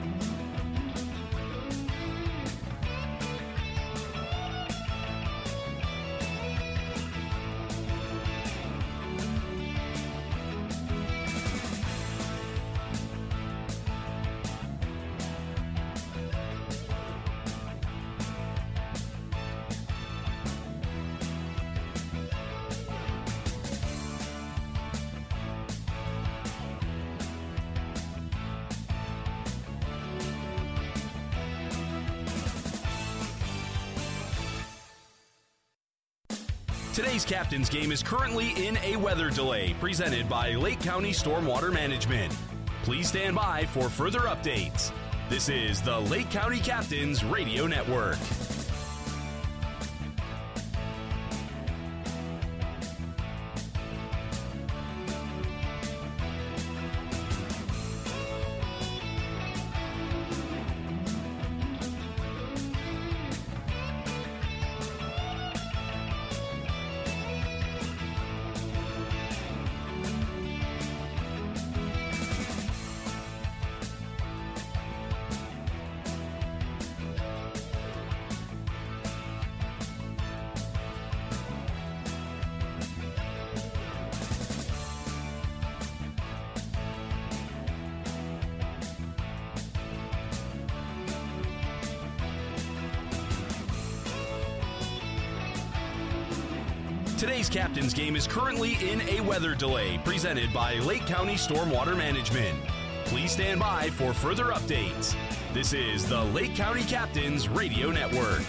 Today's Captains game is currently in a weather delay presented by Lake County Stormwater Management. Please stand by for further updates. This is the Lake County Captains Radio Network. Today's Captain's Game is currently in a weather delay presented by Lake County Stormwater Management. Please stand by for further updates. This is the Lake County Captains Radio Network.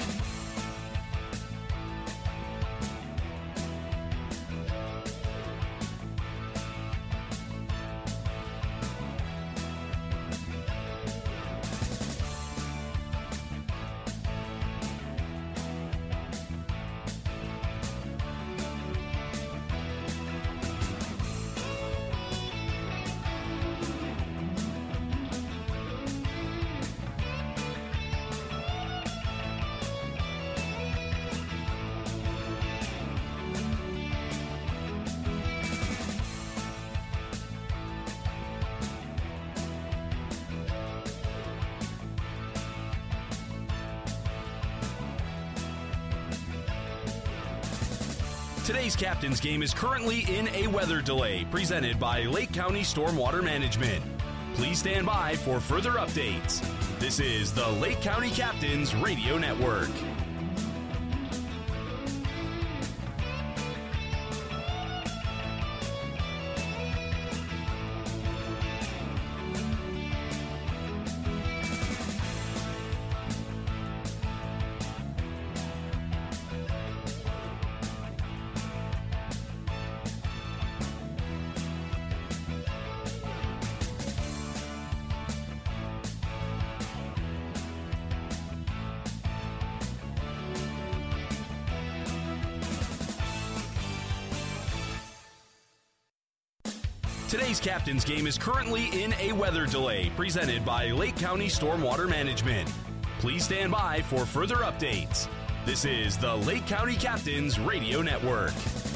Today's Captain's Game is currently in a weather delay presented by Lake County Stormwater Management. Please stand by for further updates. This is the Lake County Captains Radio Network. Today's Captain's Game is currently in a weather delay presented by Lake County Stormwater Management. Please stand by for further updates. This is the Lake County Captains Radio Network.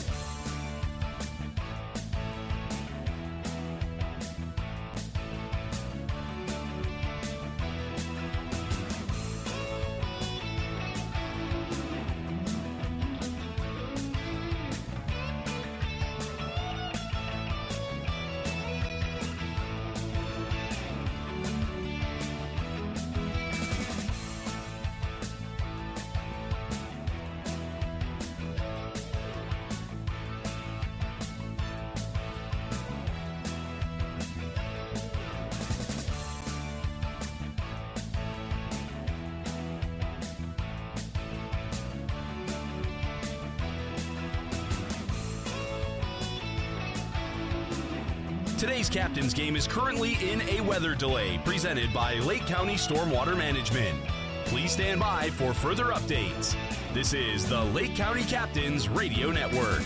Today's Captain's Game is currently in a weather delay presented by Lake County Stormwater Management. Please stand by for further updates. This is the Lake County Captains Radio Network.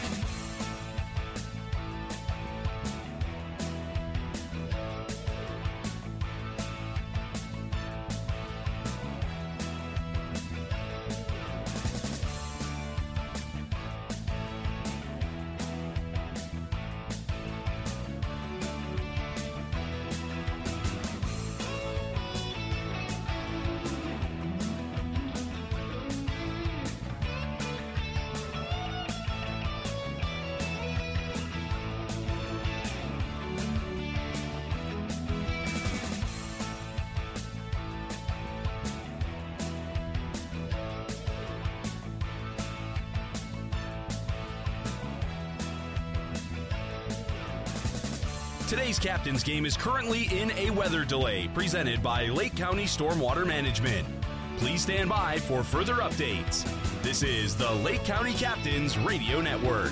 Today's Captain's Game is currently in a weather delay presented by Lake County Stormwater Management. Please stand by for further updates. This is the Lake County Captains Radio Network.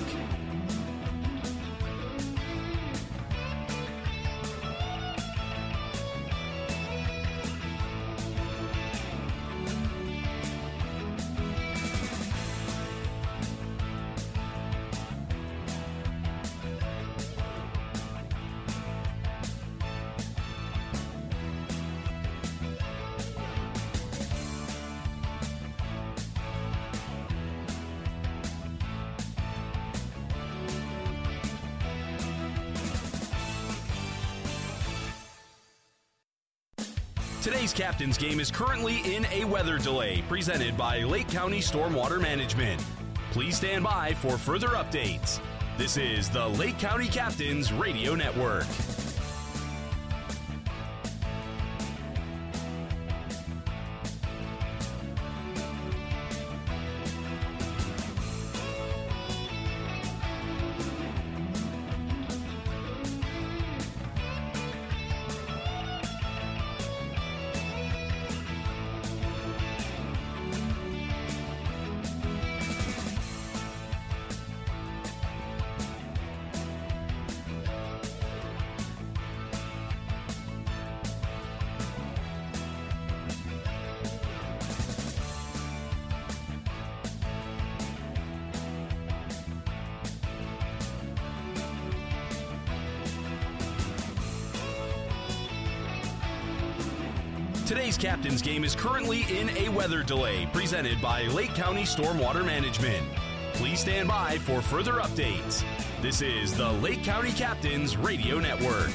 Today's Captain's Game is currently in a weather delay presented by Lake County Stormwater Management. Please stand by for further updates. This is the Lake County Captains Radio Network. Today's Captain's Game is currently in a weather delay presented by Lake County Stormwater Management. Please stand by for further updates. This is the Lake County Captains Radio Network.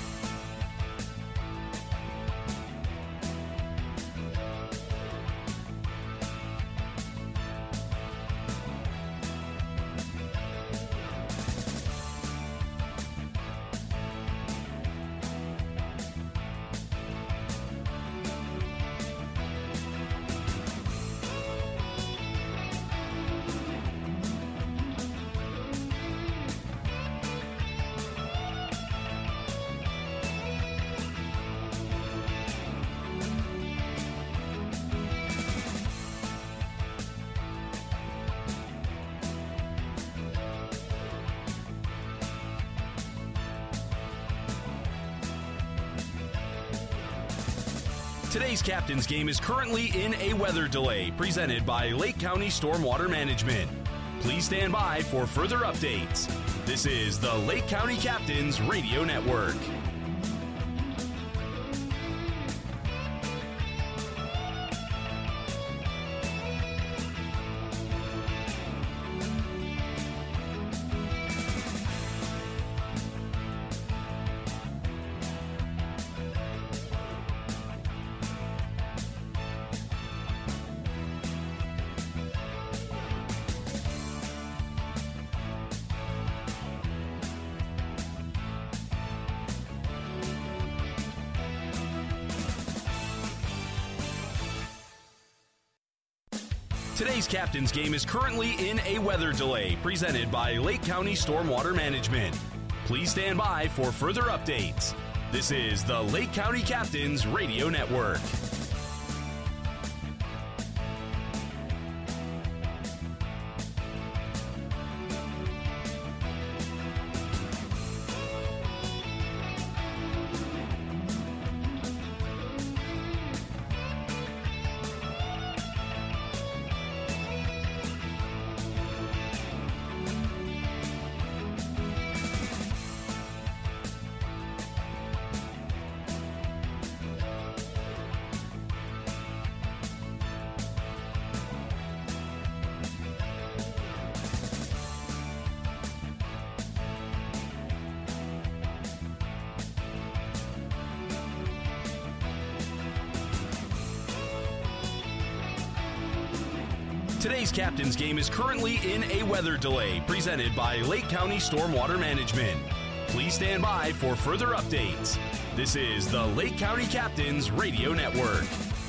Today's Captain's Game is currently in a weather delay presented by Lake County Stormwater Management. Please stand by for further updates. This is the Lake County Captains Radio Network. Today's Captain's Game is currently in a weather delay presented by Lake County Stormwater Management. Please stand by for further updates. This is the Lake County Captains Radio Network. Today's Captain's Game is currently in a weather delay presented by Lake County Stormwater Management. Please stand by for further updates. This is the Lake County Captains Radio Network.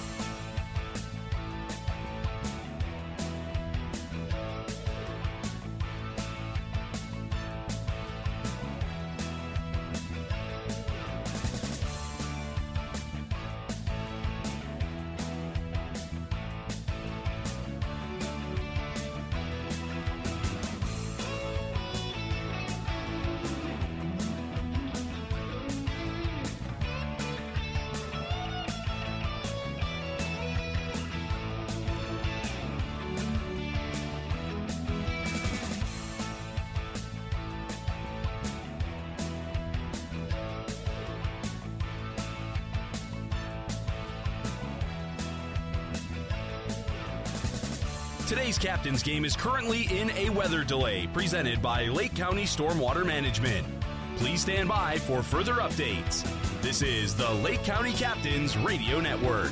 Today's Captain's Game is currently in a weather delay presented by Lake County Stormwater Management. Please stand by for further updates. This is the Lake County Captains Radio Network.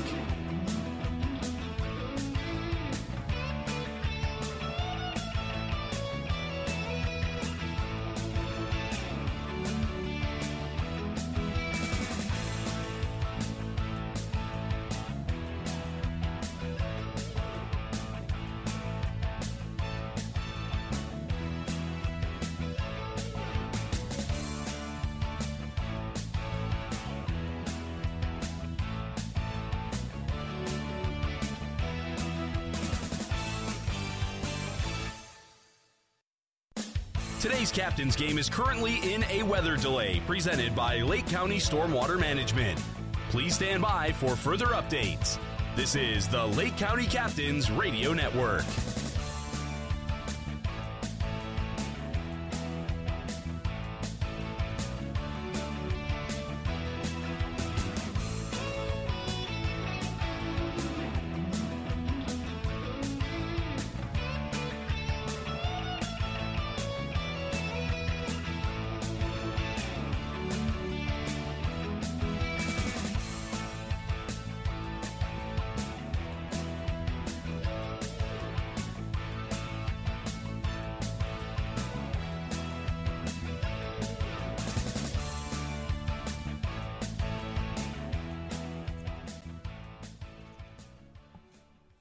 Today's Captain's Game is currently in a weather delay presented by Lake County Stormwater Management. Please stand by for further updates. This is the Lake County Captains Radio Network.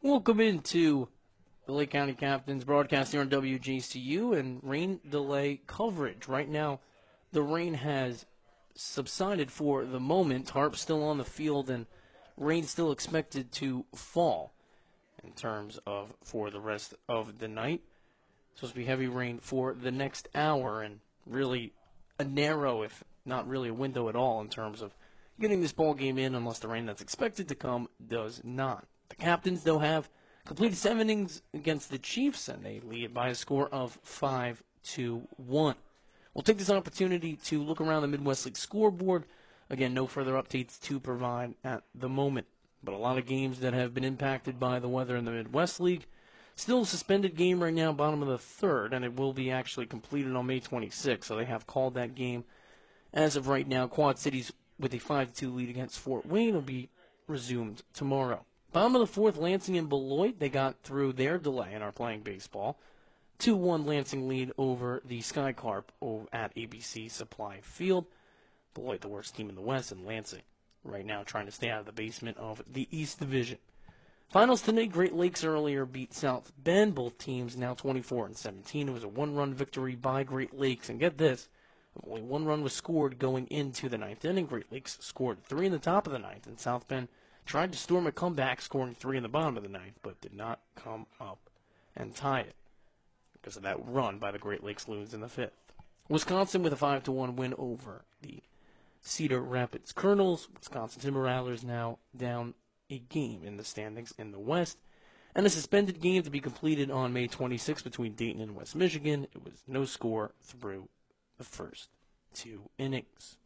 Welcome into the Lake County Captains broadcast here on W G C U and rain delay coverage. Right now, the rain has subsided for the moment. Tarp still on the field and rain still expected to fall in terms of for the rest of the night. Supposed to be heavy rain for the next hour and really a narrow, if not really a window at all, in terms of getting this ball game in unless the rain that's expected to come does not. The Captains, though, have completed seven innings against the Chiefs, and they lead by a score of five to one. We'll take this opportunity to look around the Midwest League scoreboard. Again, no further updates to provide at the moment, but a lot of games that have been impacted by the weather in the Midwest League. Still a suspended game right now, bottom of the third, and it will be actually completed on May twenty-sixth, so they have called that game. As of right now, Quad Cities with a five to two lead against Fort Wayne will be resumed tomorrow. Bottom of the fourth, Lansing and Beloit, they got through their delay and are playing baseball. two one Lansing lead over the Sky Carp at A B C Supply Field. Beloit, the worst team in the West, and Lansing right now trying to stay out of the basement of the East Division. Finals tonight, Great Lakes earlier beat South Bend. Both teams now twenty-four and seventeen. It was a one-run victory by Great Lakes. And get this, only one run was scored going into the ninth inning. Great Lakes scored three in the top of the ninth, and South Bend tried to storm a comeback, scoring three in the bottom of the ninth, but did not come up and tie it because of that run by the Great Lakes Loons in the fifth. Wisconsin with a five to one win over the Cedar Rapids Colonels. Wisconsin Timber Rattlers now down a game in the standings in the West. And a suspended game to be completed on May twenty-sixth between Dayton and West Michigan. It was no score through the first two innings.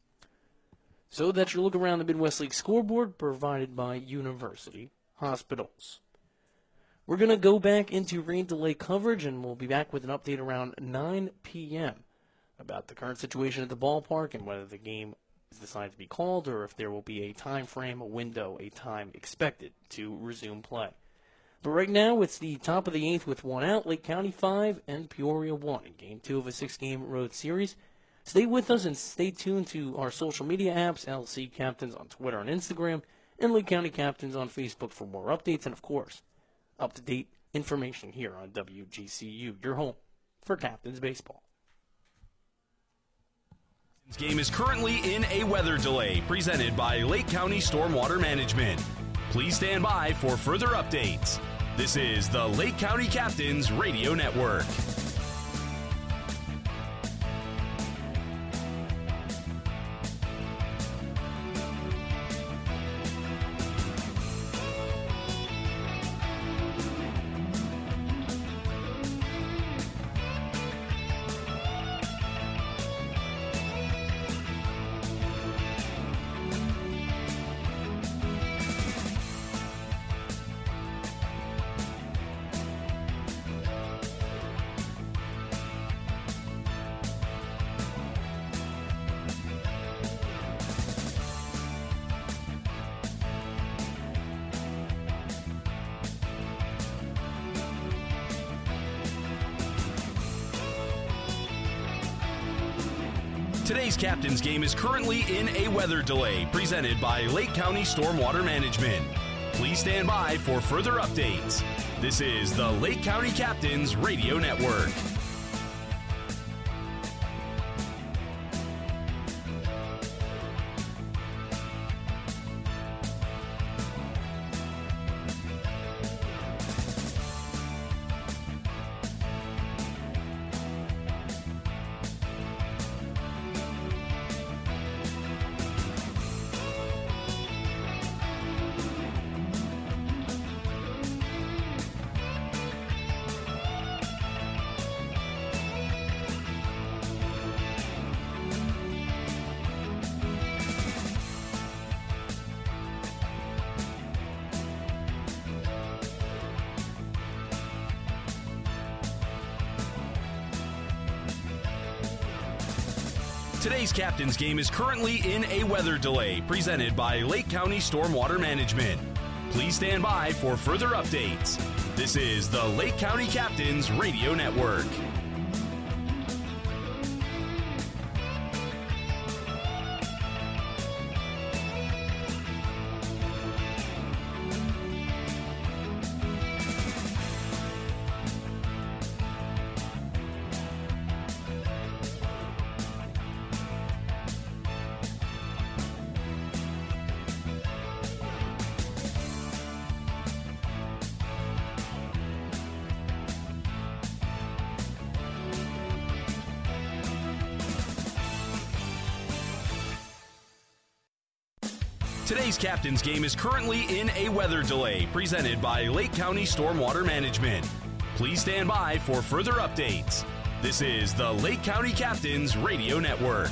So that's your look around the Midwest League scoreboard provided by University Hospitals. We're going to go back into rain delay coverage, and we'll be back with an update around nine p.m. about the current situation at the ballpark and whether the game is decided to be called or if there will be a time frame, a window, a time expected to resume play. But right now, it's the top of the eighth with one out, Lake County five and Peoria one in Game two of a six-game road series. Stay with us and stay tuned to our social media apps, L C Captains on Twitter and Instagram, and Lake County Captains on Facebook for more updates and, of course, up-to-date information here on W G C U, your home for Captains Baseball. This game is currently in a weather delay presented by Lake County Stormwater Management. Please stand by for further updates. This is the Lake County Captains Radio Network. Today's Captains game is currently in a weather delay presented by Lake County Stormwater Management. Please stand by for further updates. This is the Lake County Captains Radio Network. Today's Captains game is currently in a weather delay presented by Lake County Stormwater Management. Please stand by for further updates. This is the Lake County Captains Radio Network. Today's Captain's Game is currently in a weather delay presented by Lake County Stormwater Management. Please stand by for further updates. This is the Lake County Captains Radio Network.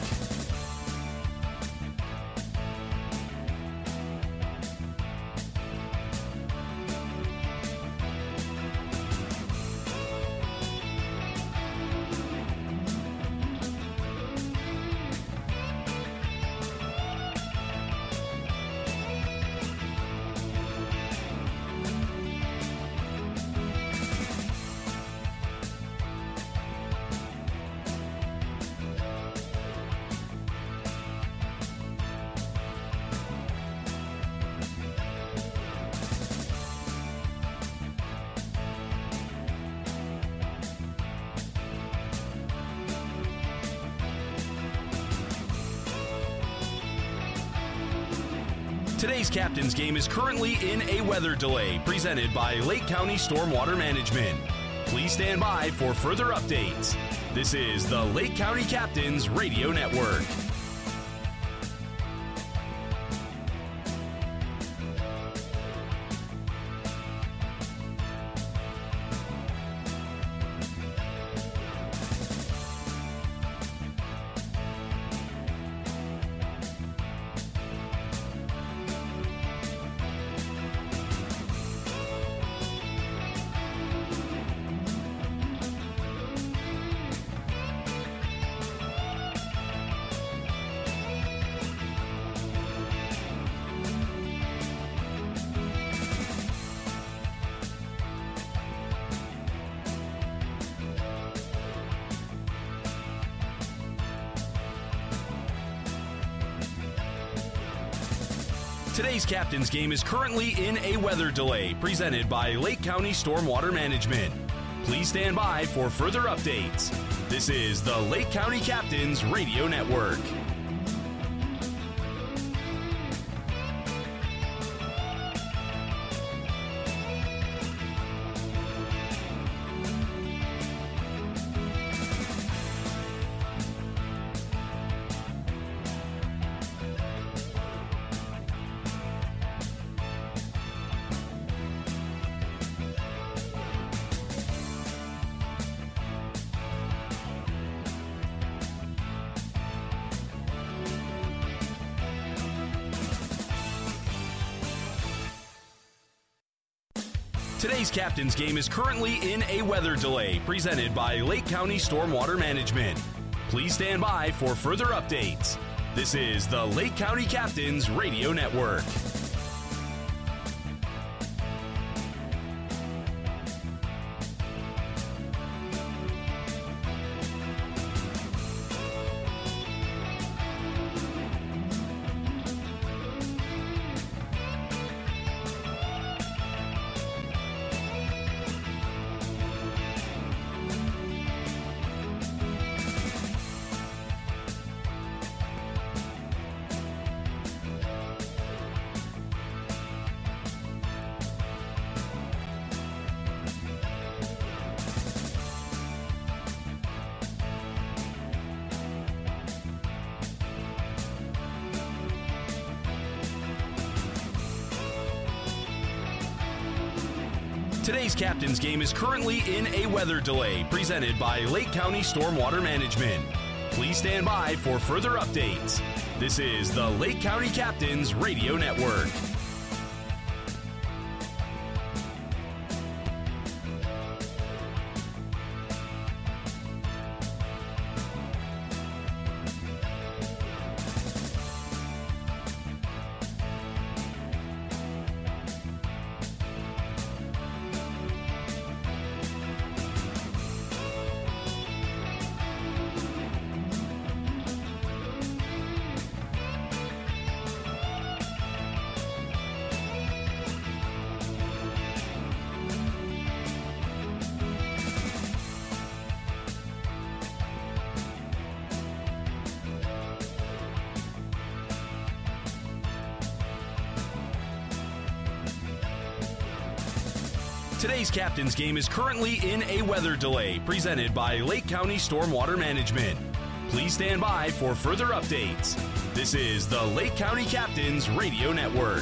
Today's Captain's Game is currently in a weather delay presented by Lake County Stormwater Management. Please stand by for further updates. This is the Lake County Captains Radio Network. Today's Captain's Game is currently in a weather delay presented by Lake County Stormwater Management. Please stand by for further updates. This is the Lake County Captains Radio Network. Today's Captain's Game is currently in a weather delay presented by Lake County Stormwater Management. Please stand by for further updates. This is the Lake County Captains Radio Network. Today's Captain's Game is currently in a weather delay presented by Lake County Stormwater Management. Please stand by for further updates. This is the Lake County Captains Radio Network. Today's Captain's Game is currently in a weather delay presented by Lake County Stormwater Management. Please stand by for further updates. This is the Lake County Captains Radio Network.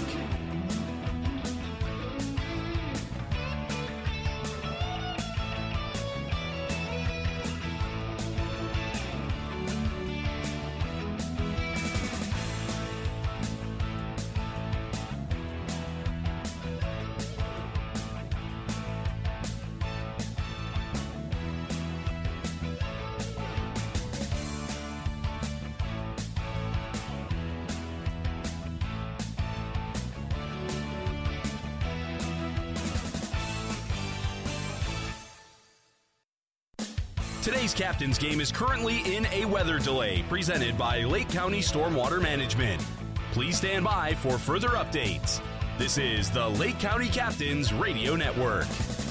Today's Captain's Game is currently in a weather delay presented by Lake County Stormwater Management. Please stand by for further updates. This is the Lake County Captains Radio Network.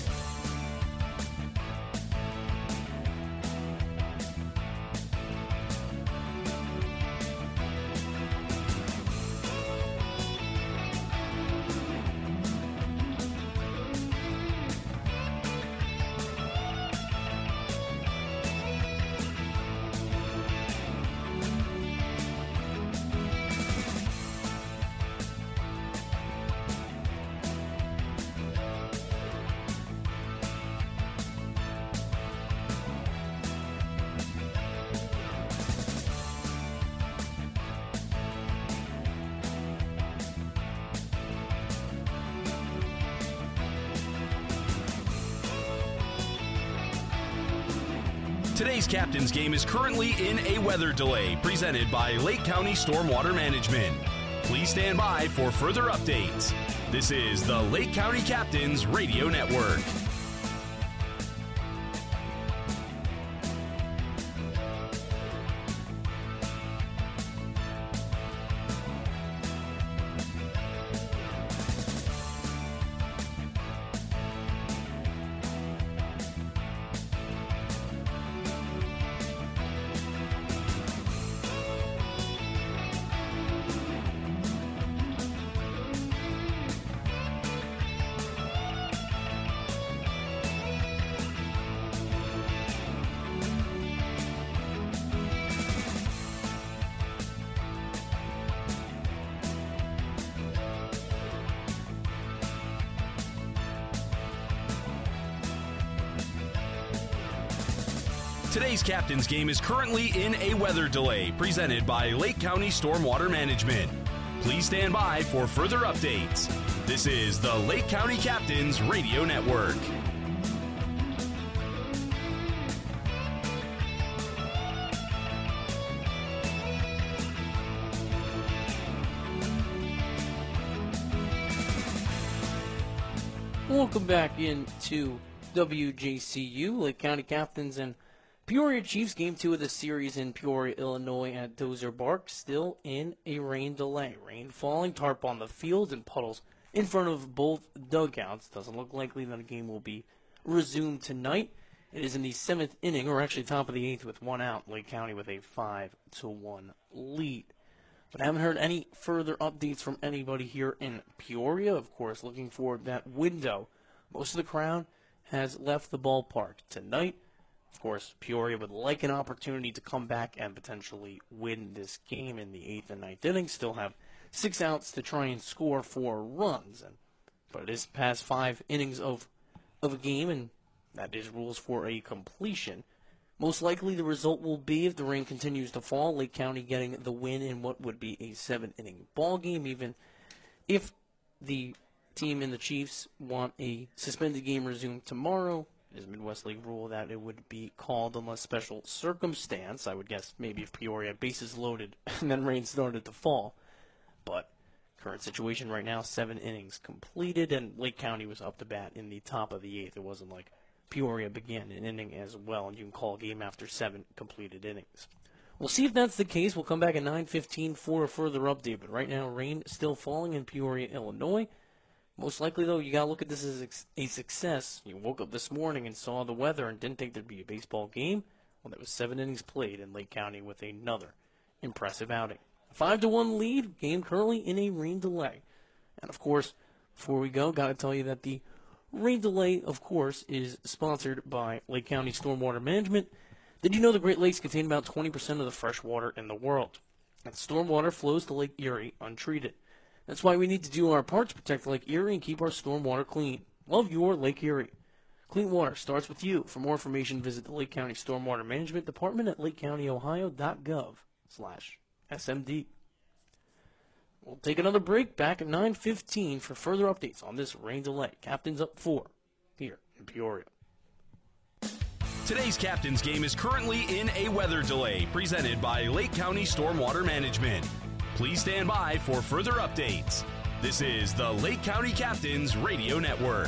Today's Captain's Game is currently in a weather delay presented by Lake County Stormwater Management. Please stand by for further updates. This is the Lake County Captains Radio Network. Today's Captain's Game is currently in a weather delay presented by Lake County Stormwater Management. Please stand by for further updates. This is the Lake County Captains Radio Network. Welcome back into W J C U, Lake County Captains and Peoria Chiefs, game two of the series in Peoria, Illinois at Dozer Park, still in a rain delay. Rain falling, tarp on the field, and puddles in front of both dugouts. Doesn't look likely that the game will be resumed tonight. It is in the seventh inning, or actually top of the eighth with one out. Lake County with a five to one lead. But I haven't heard any further updates from anybody here in Peoria. Of course, looking for that window. Most of the crowd has left the ballpark tonight. Of course, Peoria would like an opportunity to come back and potentially win this game in the eighth and ninth innings. Still have six outs to try and score four runs. And, but it is past five innings of, of a game, and that is rules for a completion. Most likely the result will be, if the rain continues to fall, Lake County getting the win in what would be a seven-inning ball game, even if the team and the Chiefs want a suspended game resumed tomorrow. It is Midwest League rule that it would be called unless special circumstance. I would guess maybe if Peoria bases loaded and then rain started to fall. But current situation right now, seven innings completed, and Lake County was up to bat in the top of the eighth. It wasn't like Peoria began an inning as well, and you can call a game after seven completed innings. We'll see if that's the case. We'll come back at nine fifteen for a further update. But right now, rain still falling in Peoria, Illinois. Most likely, though, you got to look at this as a success. You woke up this morning and saw the weather and didn't think there'd be a baseball game. Well, there was seven innings played in Lake County with another impressive outing. five to one lead, game currently in a rain delay. And, of course, before we go, got to tell you that the rain delay, of course, is sponsored by Lake County Stormwater Management. Did you know the Great Lakes contain about twenty percent of the fresh water in the world? And stormwater flows to Lake Erie untreated. That's why we need to do our part to protect Lake Erie and keep our stormwater clean. Love your Lake Erie. Clean water starts with you. For more information, visit the Lake County Stormwater Management Department at lake county ohio dot gov slash S M D. We'll take another break back at nine fifteen for further updates on this rain delay. Captains up four here in Peoria. Today's Captains game is currently in a weather delay presented by Lake County Stormwater Management. Please stand by for further updates. This is the Lake County Captains Radio Network.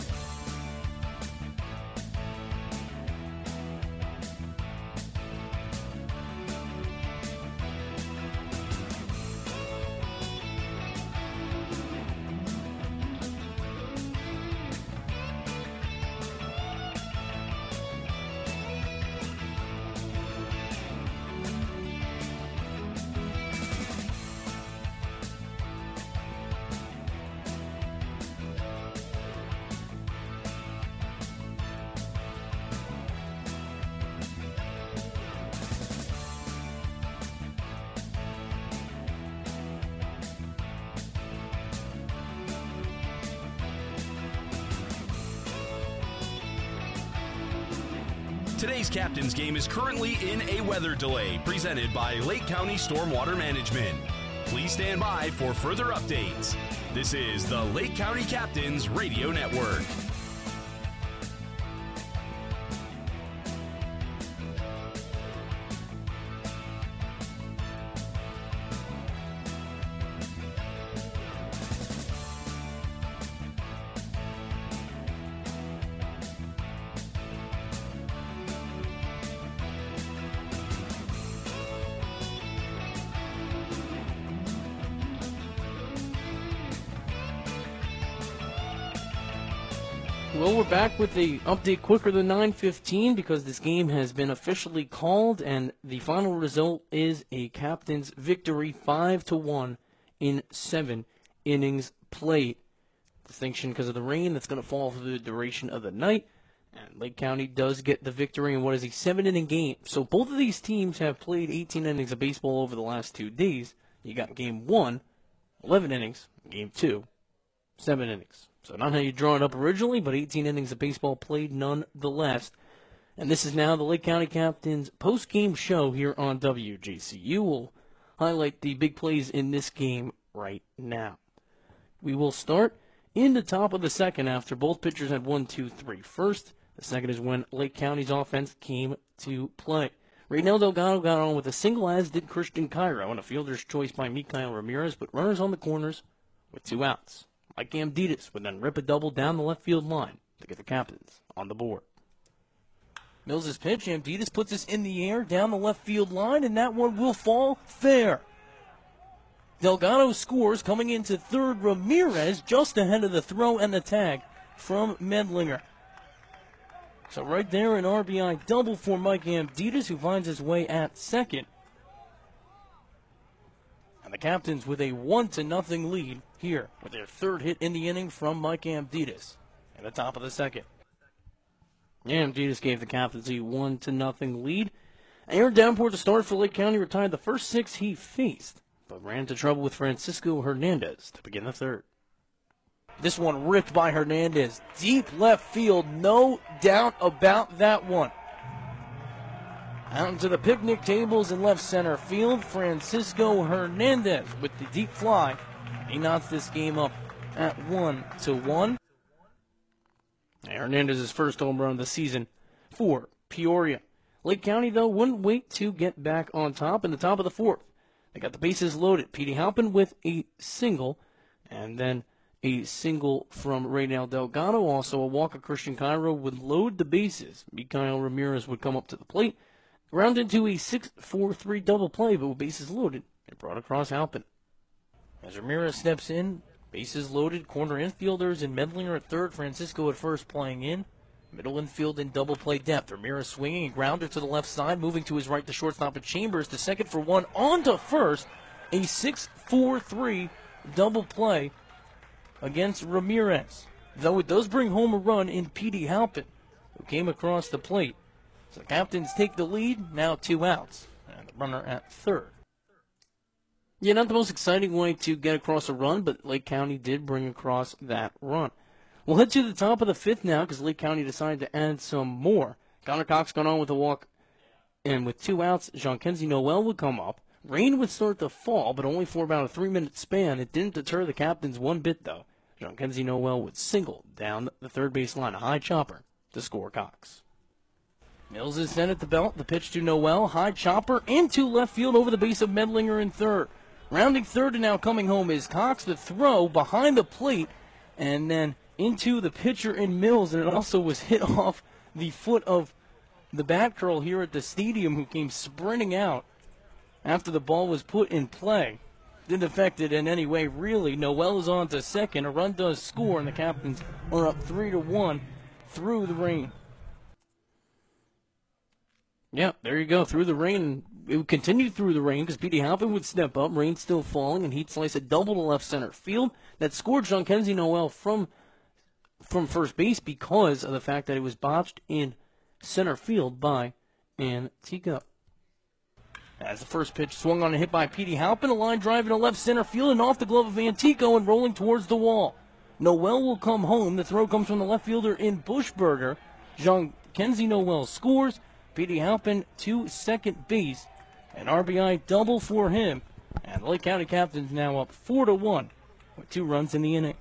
Today's Captains game is currently in a weather delay presented by Lake County Stormwater Management. Please stand by for further updates. This is the Lake County Captains Radio Network. Well, we're back with the update quicker than nine fifteen because this game has been officially called, and the final result is a Captains victory, five to one in seven innings played. Distinction because of the rain that's going to fall for the duration of the night, and Lake County does get the victory in what is a seven-inning game. So both of these teams have played eighteen innings of baseball over the last two days. You got game one, eleven innings, game two, seven innings. So not how you draw it up originally, but eighteen innings of baseball played nonetheless. And this is now the Lake County Captains post-game show here on W J C U. We'll highlight the big plays in this game right now. We will start in the top of the second after both pitchers had one, two, three first. The second is when Lake County's offense came to play. Raynel Delgado got on with a single, as did Christian Cairo, and a fielder's choice by Mikael Ramirez, but runners on the corners with two outs. Mike Amditas would then rip a double down the left field line to get the Captains on the board. Mills' pitch, Amditas puts this in the air down the left field line, and that one will fall fair. Delgado scores, coming into third. Ramirez just ahead of the throw and the tag from Medlinger. So right there, an R B I double for Mike Amditas, who finds his way at second. And the Captains with a one to nothing lead here with their third hit in the inning from Mike Amditas at the top of the second. Amditas gave the Captains a one to nothing lead. Aaron Davenport, the start for Lake County, retired the first six he faced, but ran into trouble with Francisco Hernandez to begin the third. This one ripped by Hernandez. Deep left field, no doubt about that one. Out into the picnic tables in left center field, Francisco Hernandez with the deep fly. He knocks this game up at one to one. Hernandez's first home run of the season for Peoria. Lake County, though, wouldn't wait to get back on top in the top of the fourth. They got the bases loaded. Petey Halpin with a single, and then a single from Raynel Delgado. Also a walk of Christian Cairo would load the bases. Mikael Ramirez would come up to the plate, ground into a six four three double play, but with bases loaded, it brought across Halpin. As Ramirez steps in, bases loaded, corner infielders and Medlinger at third, Francisco at first playing in. Middle infield in double play depth. Ramirez swinging, a grounder to the left side, moving to his right to shortstop at Chambers to second for one, on to first. A six four three double play against Ramirez. Though it does bring home a run in Petey Halpin, who came across the plate So the Captains take the lead, now two outs, and the runner at third. Yeah, not the most exciting way to get across a run, but Lake County did bring across that run. We'll head to the top of the fifth now because Lake County decided to add some more. Connor Cox gone on with a walk, and with two outs, Jean-Kenzie Noel would come up. Rain would start to fall, but only for about a three-minute span. It didn't deter the Captains one bit, though. Jean-Kenzie Noel would single down the third base line, a high chopper, to score Cox. Mills is then at the belt. The pitch to Noel, high chopper into left field over the base of Medlinger in third. Rounding third and now coming home is Cox. The throw behind the plate and then into the pitcher in Mills, and it also was hit off the foot of the bat girl here at the stadium who came sprinting out after the ball was put in play. Didn't affect it in any way, really. Noel is on to second. A run does score, and the Captains are up three to one through the rain. Yeah, there you go, through the rain. It would continue through the rain because Petey Halpin would step up. Rain still falling, and he'd slice a double to left center field. That scored Jean-Kenzie Noel from from first base because of the fact that it was botched in center field by Antica. As the first pitch swung on and hit by Petey Halpin, a line drive into left center field and off the glove of Antico and rolling towards the wall. Noel will come home. The throw comes from the left fielder in Bushberger. Jean-Kenzie Noel scores. Petey Halpin to second base. An R B I double for him. And the Lake County Captains now up four to one with two runs in the inning.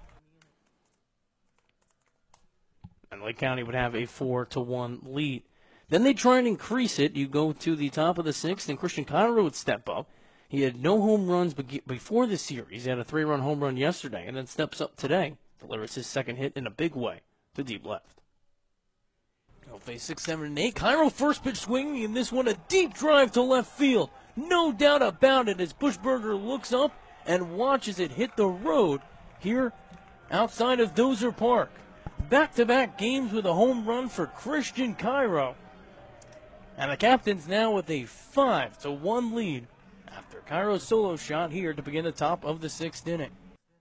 And Lake County would have a four to one lead. Then they try and increase it. You go to the top of the sixth, and Christian Cairo would step up. He had no home runs before the series. He had a three-run home run yesterday, and then steps up today. Delivers his second hit in a big way to deep left. He'll face six, seven, and eight. Cairo first pitch swinging, and this one a deep drive to left field. No doubt about it as Bushberger looks up and watches it hit the road here outside of Dozer Park. Back-to-back games with a home run for Christian Cairo. And the Captains now with a five to one lead after Cairo's solo shot here to begin the top of the sixth inning.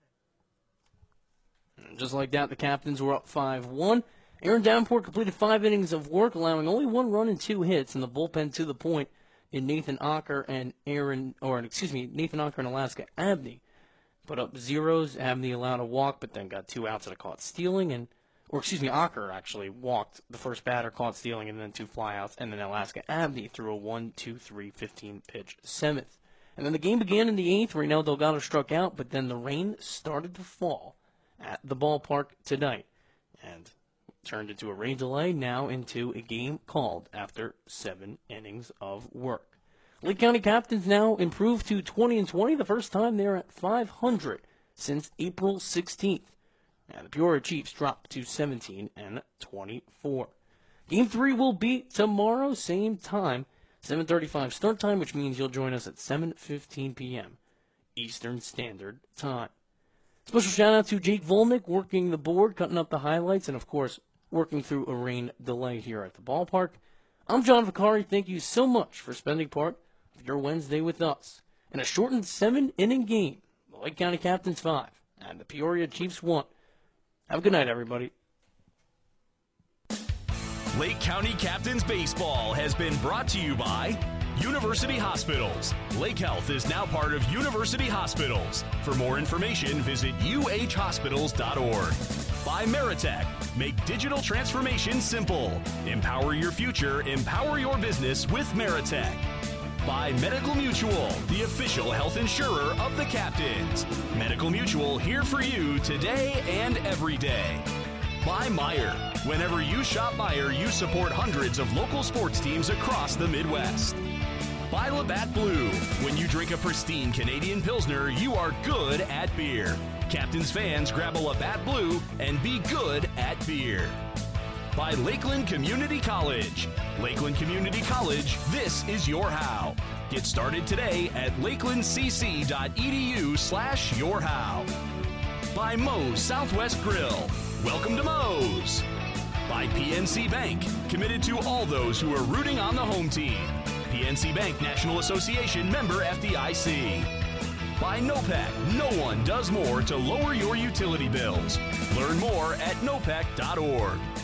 And just like that, the Captains were up five one. Aaron Davenport completed five innings of work, allowing only one run and two hits in the bullpen to the point in Nathan Ocker and Aaron, or excuse me, Nathan Ocker and Alaska Abney put up zeros. Abney allowed a walk, but then got two outs and a caught stealing, and or excuse me, Ocker actually walked the first batter, caught stealing, and then two flyouts, and then Alaska Abney threw a one two three fifteen pitch seventh. And then the game began in the eighth. Reynel Delgado struck out, but then the rain started to fall at the ballpark tonight, and turned into a rain delay, now into a game called after seven innings of work. Lake County Captains now improved to twenty and twenty, the first time they're at five hundred since April sixteenth. And the Peoria Chiefs dropped to seventeen and twenty-four. Game three will be tomorrow, same time, seven thirty-five start time, which means you'll join us at seven fifteen p.m. Eastern Standard Time. Special shout out to Jake Volnick working the board, cutting up the highlights, and of course, working through a rain delay here at the ballpark. I'm John Vicari. Thank you so much for spending part of your Wednesday with us. In a shortened seven-inning game, the Lake County Captains five and the Peoria Chiefs one. Have a good night, everybody. Lake County Captains Baseball has been brought to you by University Hospitals. Lake Health is now part of University Hospitals. For more information, visit u h hospitals dot org. By Meritech. Make digital transformation simple. Empower your future. Empower your business with Meritech. By Medical Mutual, the official health insurer of the Captains. Medical Mutual, here for you today and every day. By Meijer. Whenever you shop Meijer, you support hundreds of local sports teams across the Midwest. By Labatt Blue. When you drink a pristine Canadian Pilsner, you are good at beer. Captains fans, grab a Labatt Blue and be good at beer. By Lakeland Community College. Lakeland Community College, this is your how. Get started today at lakelandcc.edu slash your how. By Moe's Southwest Grill. Welcome to Moe's. By P N C Bank, committed to all those who are rooting on the home team. P N C Bank National Association member F D I C. By NOPEC, no one does more to lower your utility bills. Learn more at nopec dot org.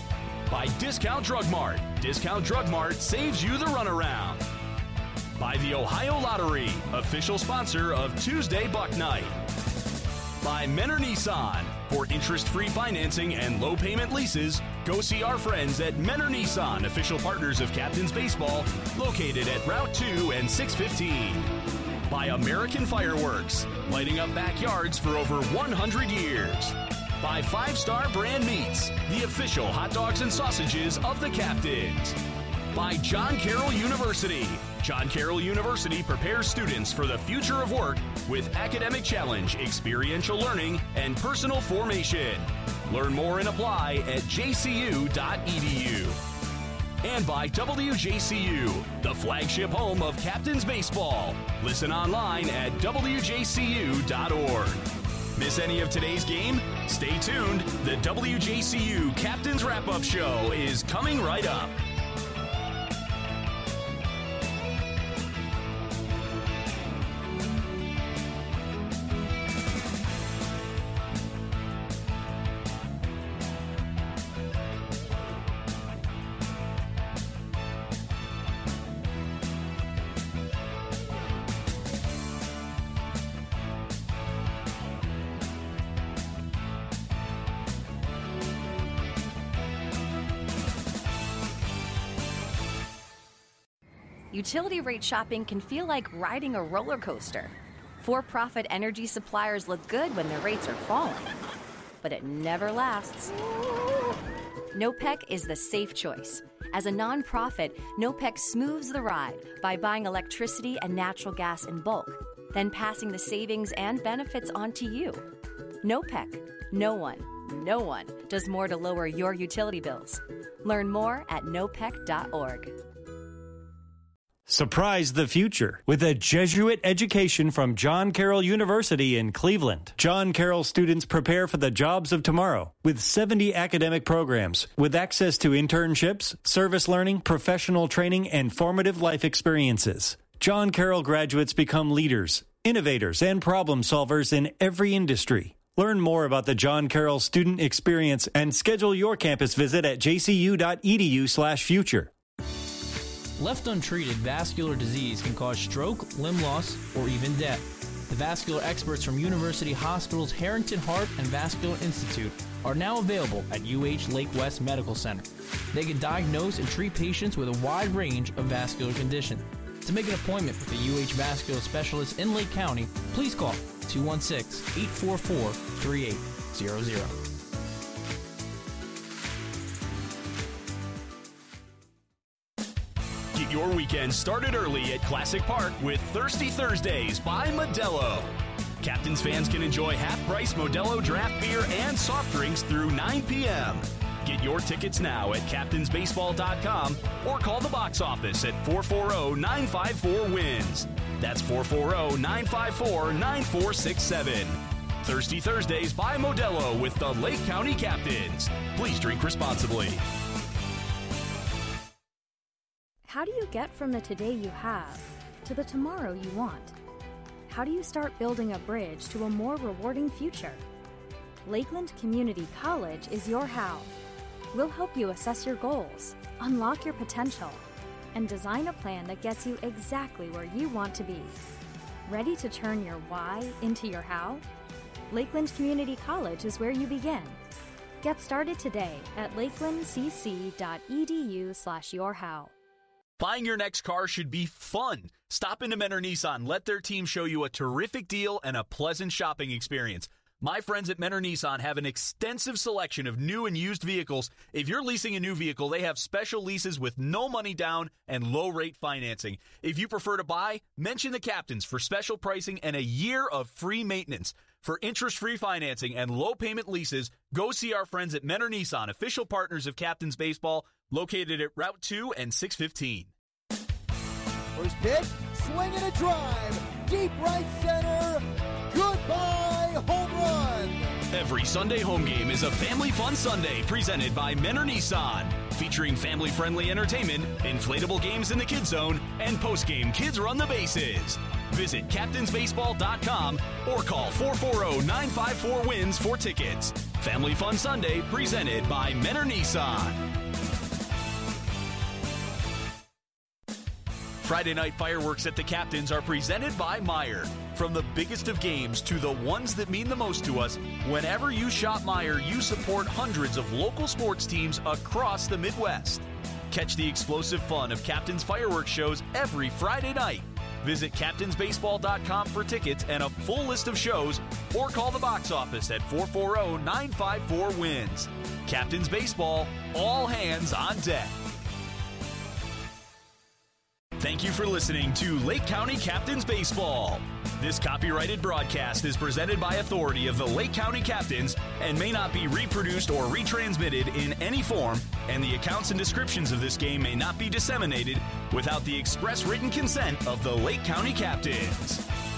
By Discount Drug Mart. Discount Drug Mart saves you the runaround. By the Ohio Lottery, official sponsor of Tuesday Buck Night. By Menor Nissan. For interest-free financing and low-payment leases, go see our friends at Menor Nissan, official partners of Captains Baseball, located at Route two and six fifteen. By American Fireworks, lighting up backyards for over one hundred years. By Five Star Brand Meats, the official hot dogs and sausages of the Captains. By John Carroll University. John Carroll University prepares students for the future of work with academic challenge, experiential learning, and personal formation. Learn more and apply at j c u dot e d u. And by W J C U, the flagship home of Captains Baseball. Listen online at w j c u dot org. Miss any of today's game? Stay tuned. The W J C U Captains Wrap-Up Show is coming right up. Utility rate shopping can feel like riding a roller coaster. For-profit energy suppliers look good when their rates are falling, but it never lasts. NOPEC is the safe choice. As a nonprofit, NOPEC smooths the ride by buying electricity and natural gas in bulk, then passing the savings and benefits on to you. NOPEC. No one, no one does more to lower your utility bills. Learn more at nopec dot org. Surprise the future with a Jesuit education from John Carroll University in Cleveland. John Carroll students prepare for the jobs of tomorrow with seventy academic programs with access to internships, service learning, professional training, and formative life experiences. John Carroll graduates become leaders, innovators, and problem solvers in every industry. Learn more about the John Carroll student experience and schedule your campus visit at j c u dot e d u slash future. Left untreated, vascular disease can cause stroke, limb loss, or even death. The vascular experts from University Hospital's Harrington Heart and Vascular Institute are now available at U H Lake West Medical Center. They can diagnose and treat patients with a wide range of vascular conditions. To make an appointment with a U H vascular specialist in Lake County, please call two one six, eight four four, three eight zero zero. Get your weekend started early at Classic Park with Thirsty Thursdays by Modelo. Captains fans can enjoy half-price Modelo draft beer and soft drinks through nine p.m. Get your tickets now at captains baseball dot com or call the box office at four four zero, nine five four, wins. That's four four zero, nine five four, nine four six seven. Thirsty Thursdays by Modelo with the Lake County Captains. Please drink responsibly. How do you get from the today you have to the tomorrow you want? How do you start building a bridge to a more rewarding future? Lakeland Community College is your how. We'll help you assess your goals, unlock your potential, and design a plan that gets you exactly where you want to be. Ready to turn your why into your how? Lakeland Community College is where you begin. Get started today at lakeland c c dot e d u slash your how. Buying your next car should be fun. Stop into Menor Nissan. Let their team show you a terrific deal and a pleasant shopping experience. My friends at Menor Nissan have an extensive selection of new and used vehicles. If you're leasing a new vehicle, they have special leases with no money down and low rate financing. If you prefer to buy, mention the Captains for special pricing and a year of free maintenance. For interest-free financing and low payment leases, go see our friends at Menor Nissan, official partners of Captains Baseball, located at Route two and six fifteen. First pitch, swing and a drive, deep right center, goodbye, home run. Every Sunday home game is a family fun Sunday presented by Menor Nissan, featuring family-friendly entertainment, inflatable games in the kids zone, and post-game kids run the bases. Visit captains baseball dot com or call four four zero, nine five four, wins for tickets. Family Fun Sunday presented by Menor Nissan. Friday night fireworks at the Captains are presented by Meijer. From the biggest of games to the ones that mean the most to us, whenever you shop Meijer, you support hundreds of local sports teams across the Midwest. Catch the explosive fun of Captains fireworks shows every Friday night. Visit captains baseball dot com for tickets and a full list of shows, or call the box office at four four zero, nine five four, wins. Captains Baseball, all hands on deck. Thank you for listening to Lake County Captains Baseball. This copyrighted broadcast is presented by authority of the Lake County Captains and may not be reproduced or retransmitted in any form, and the accounts and descriptions of this game may not be disseminated without the express written consent of the Lake County Captains.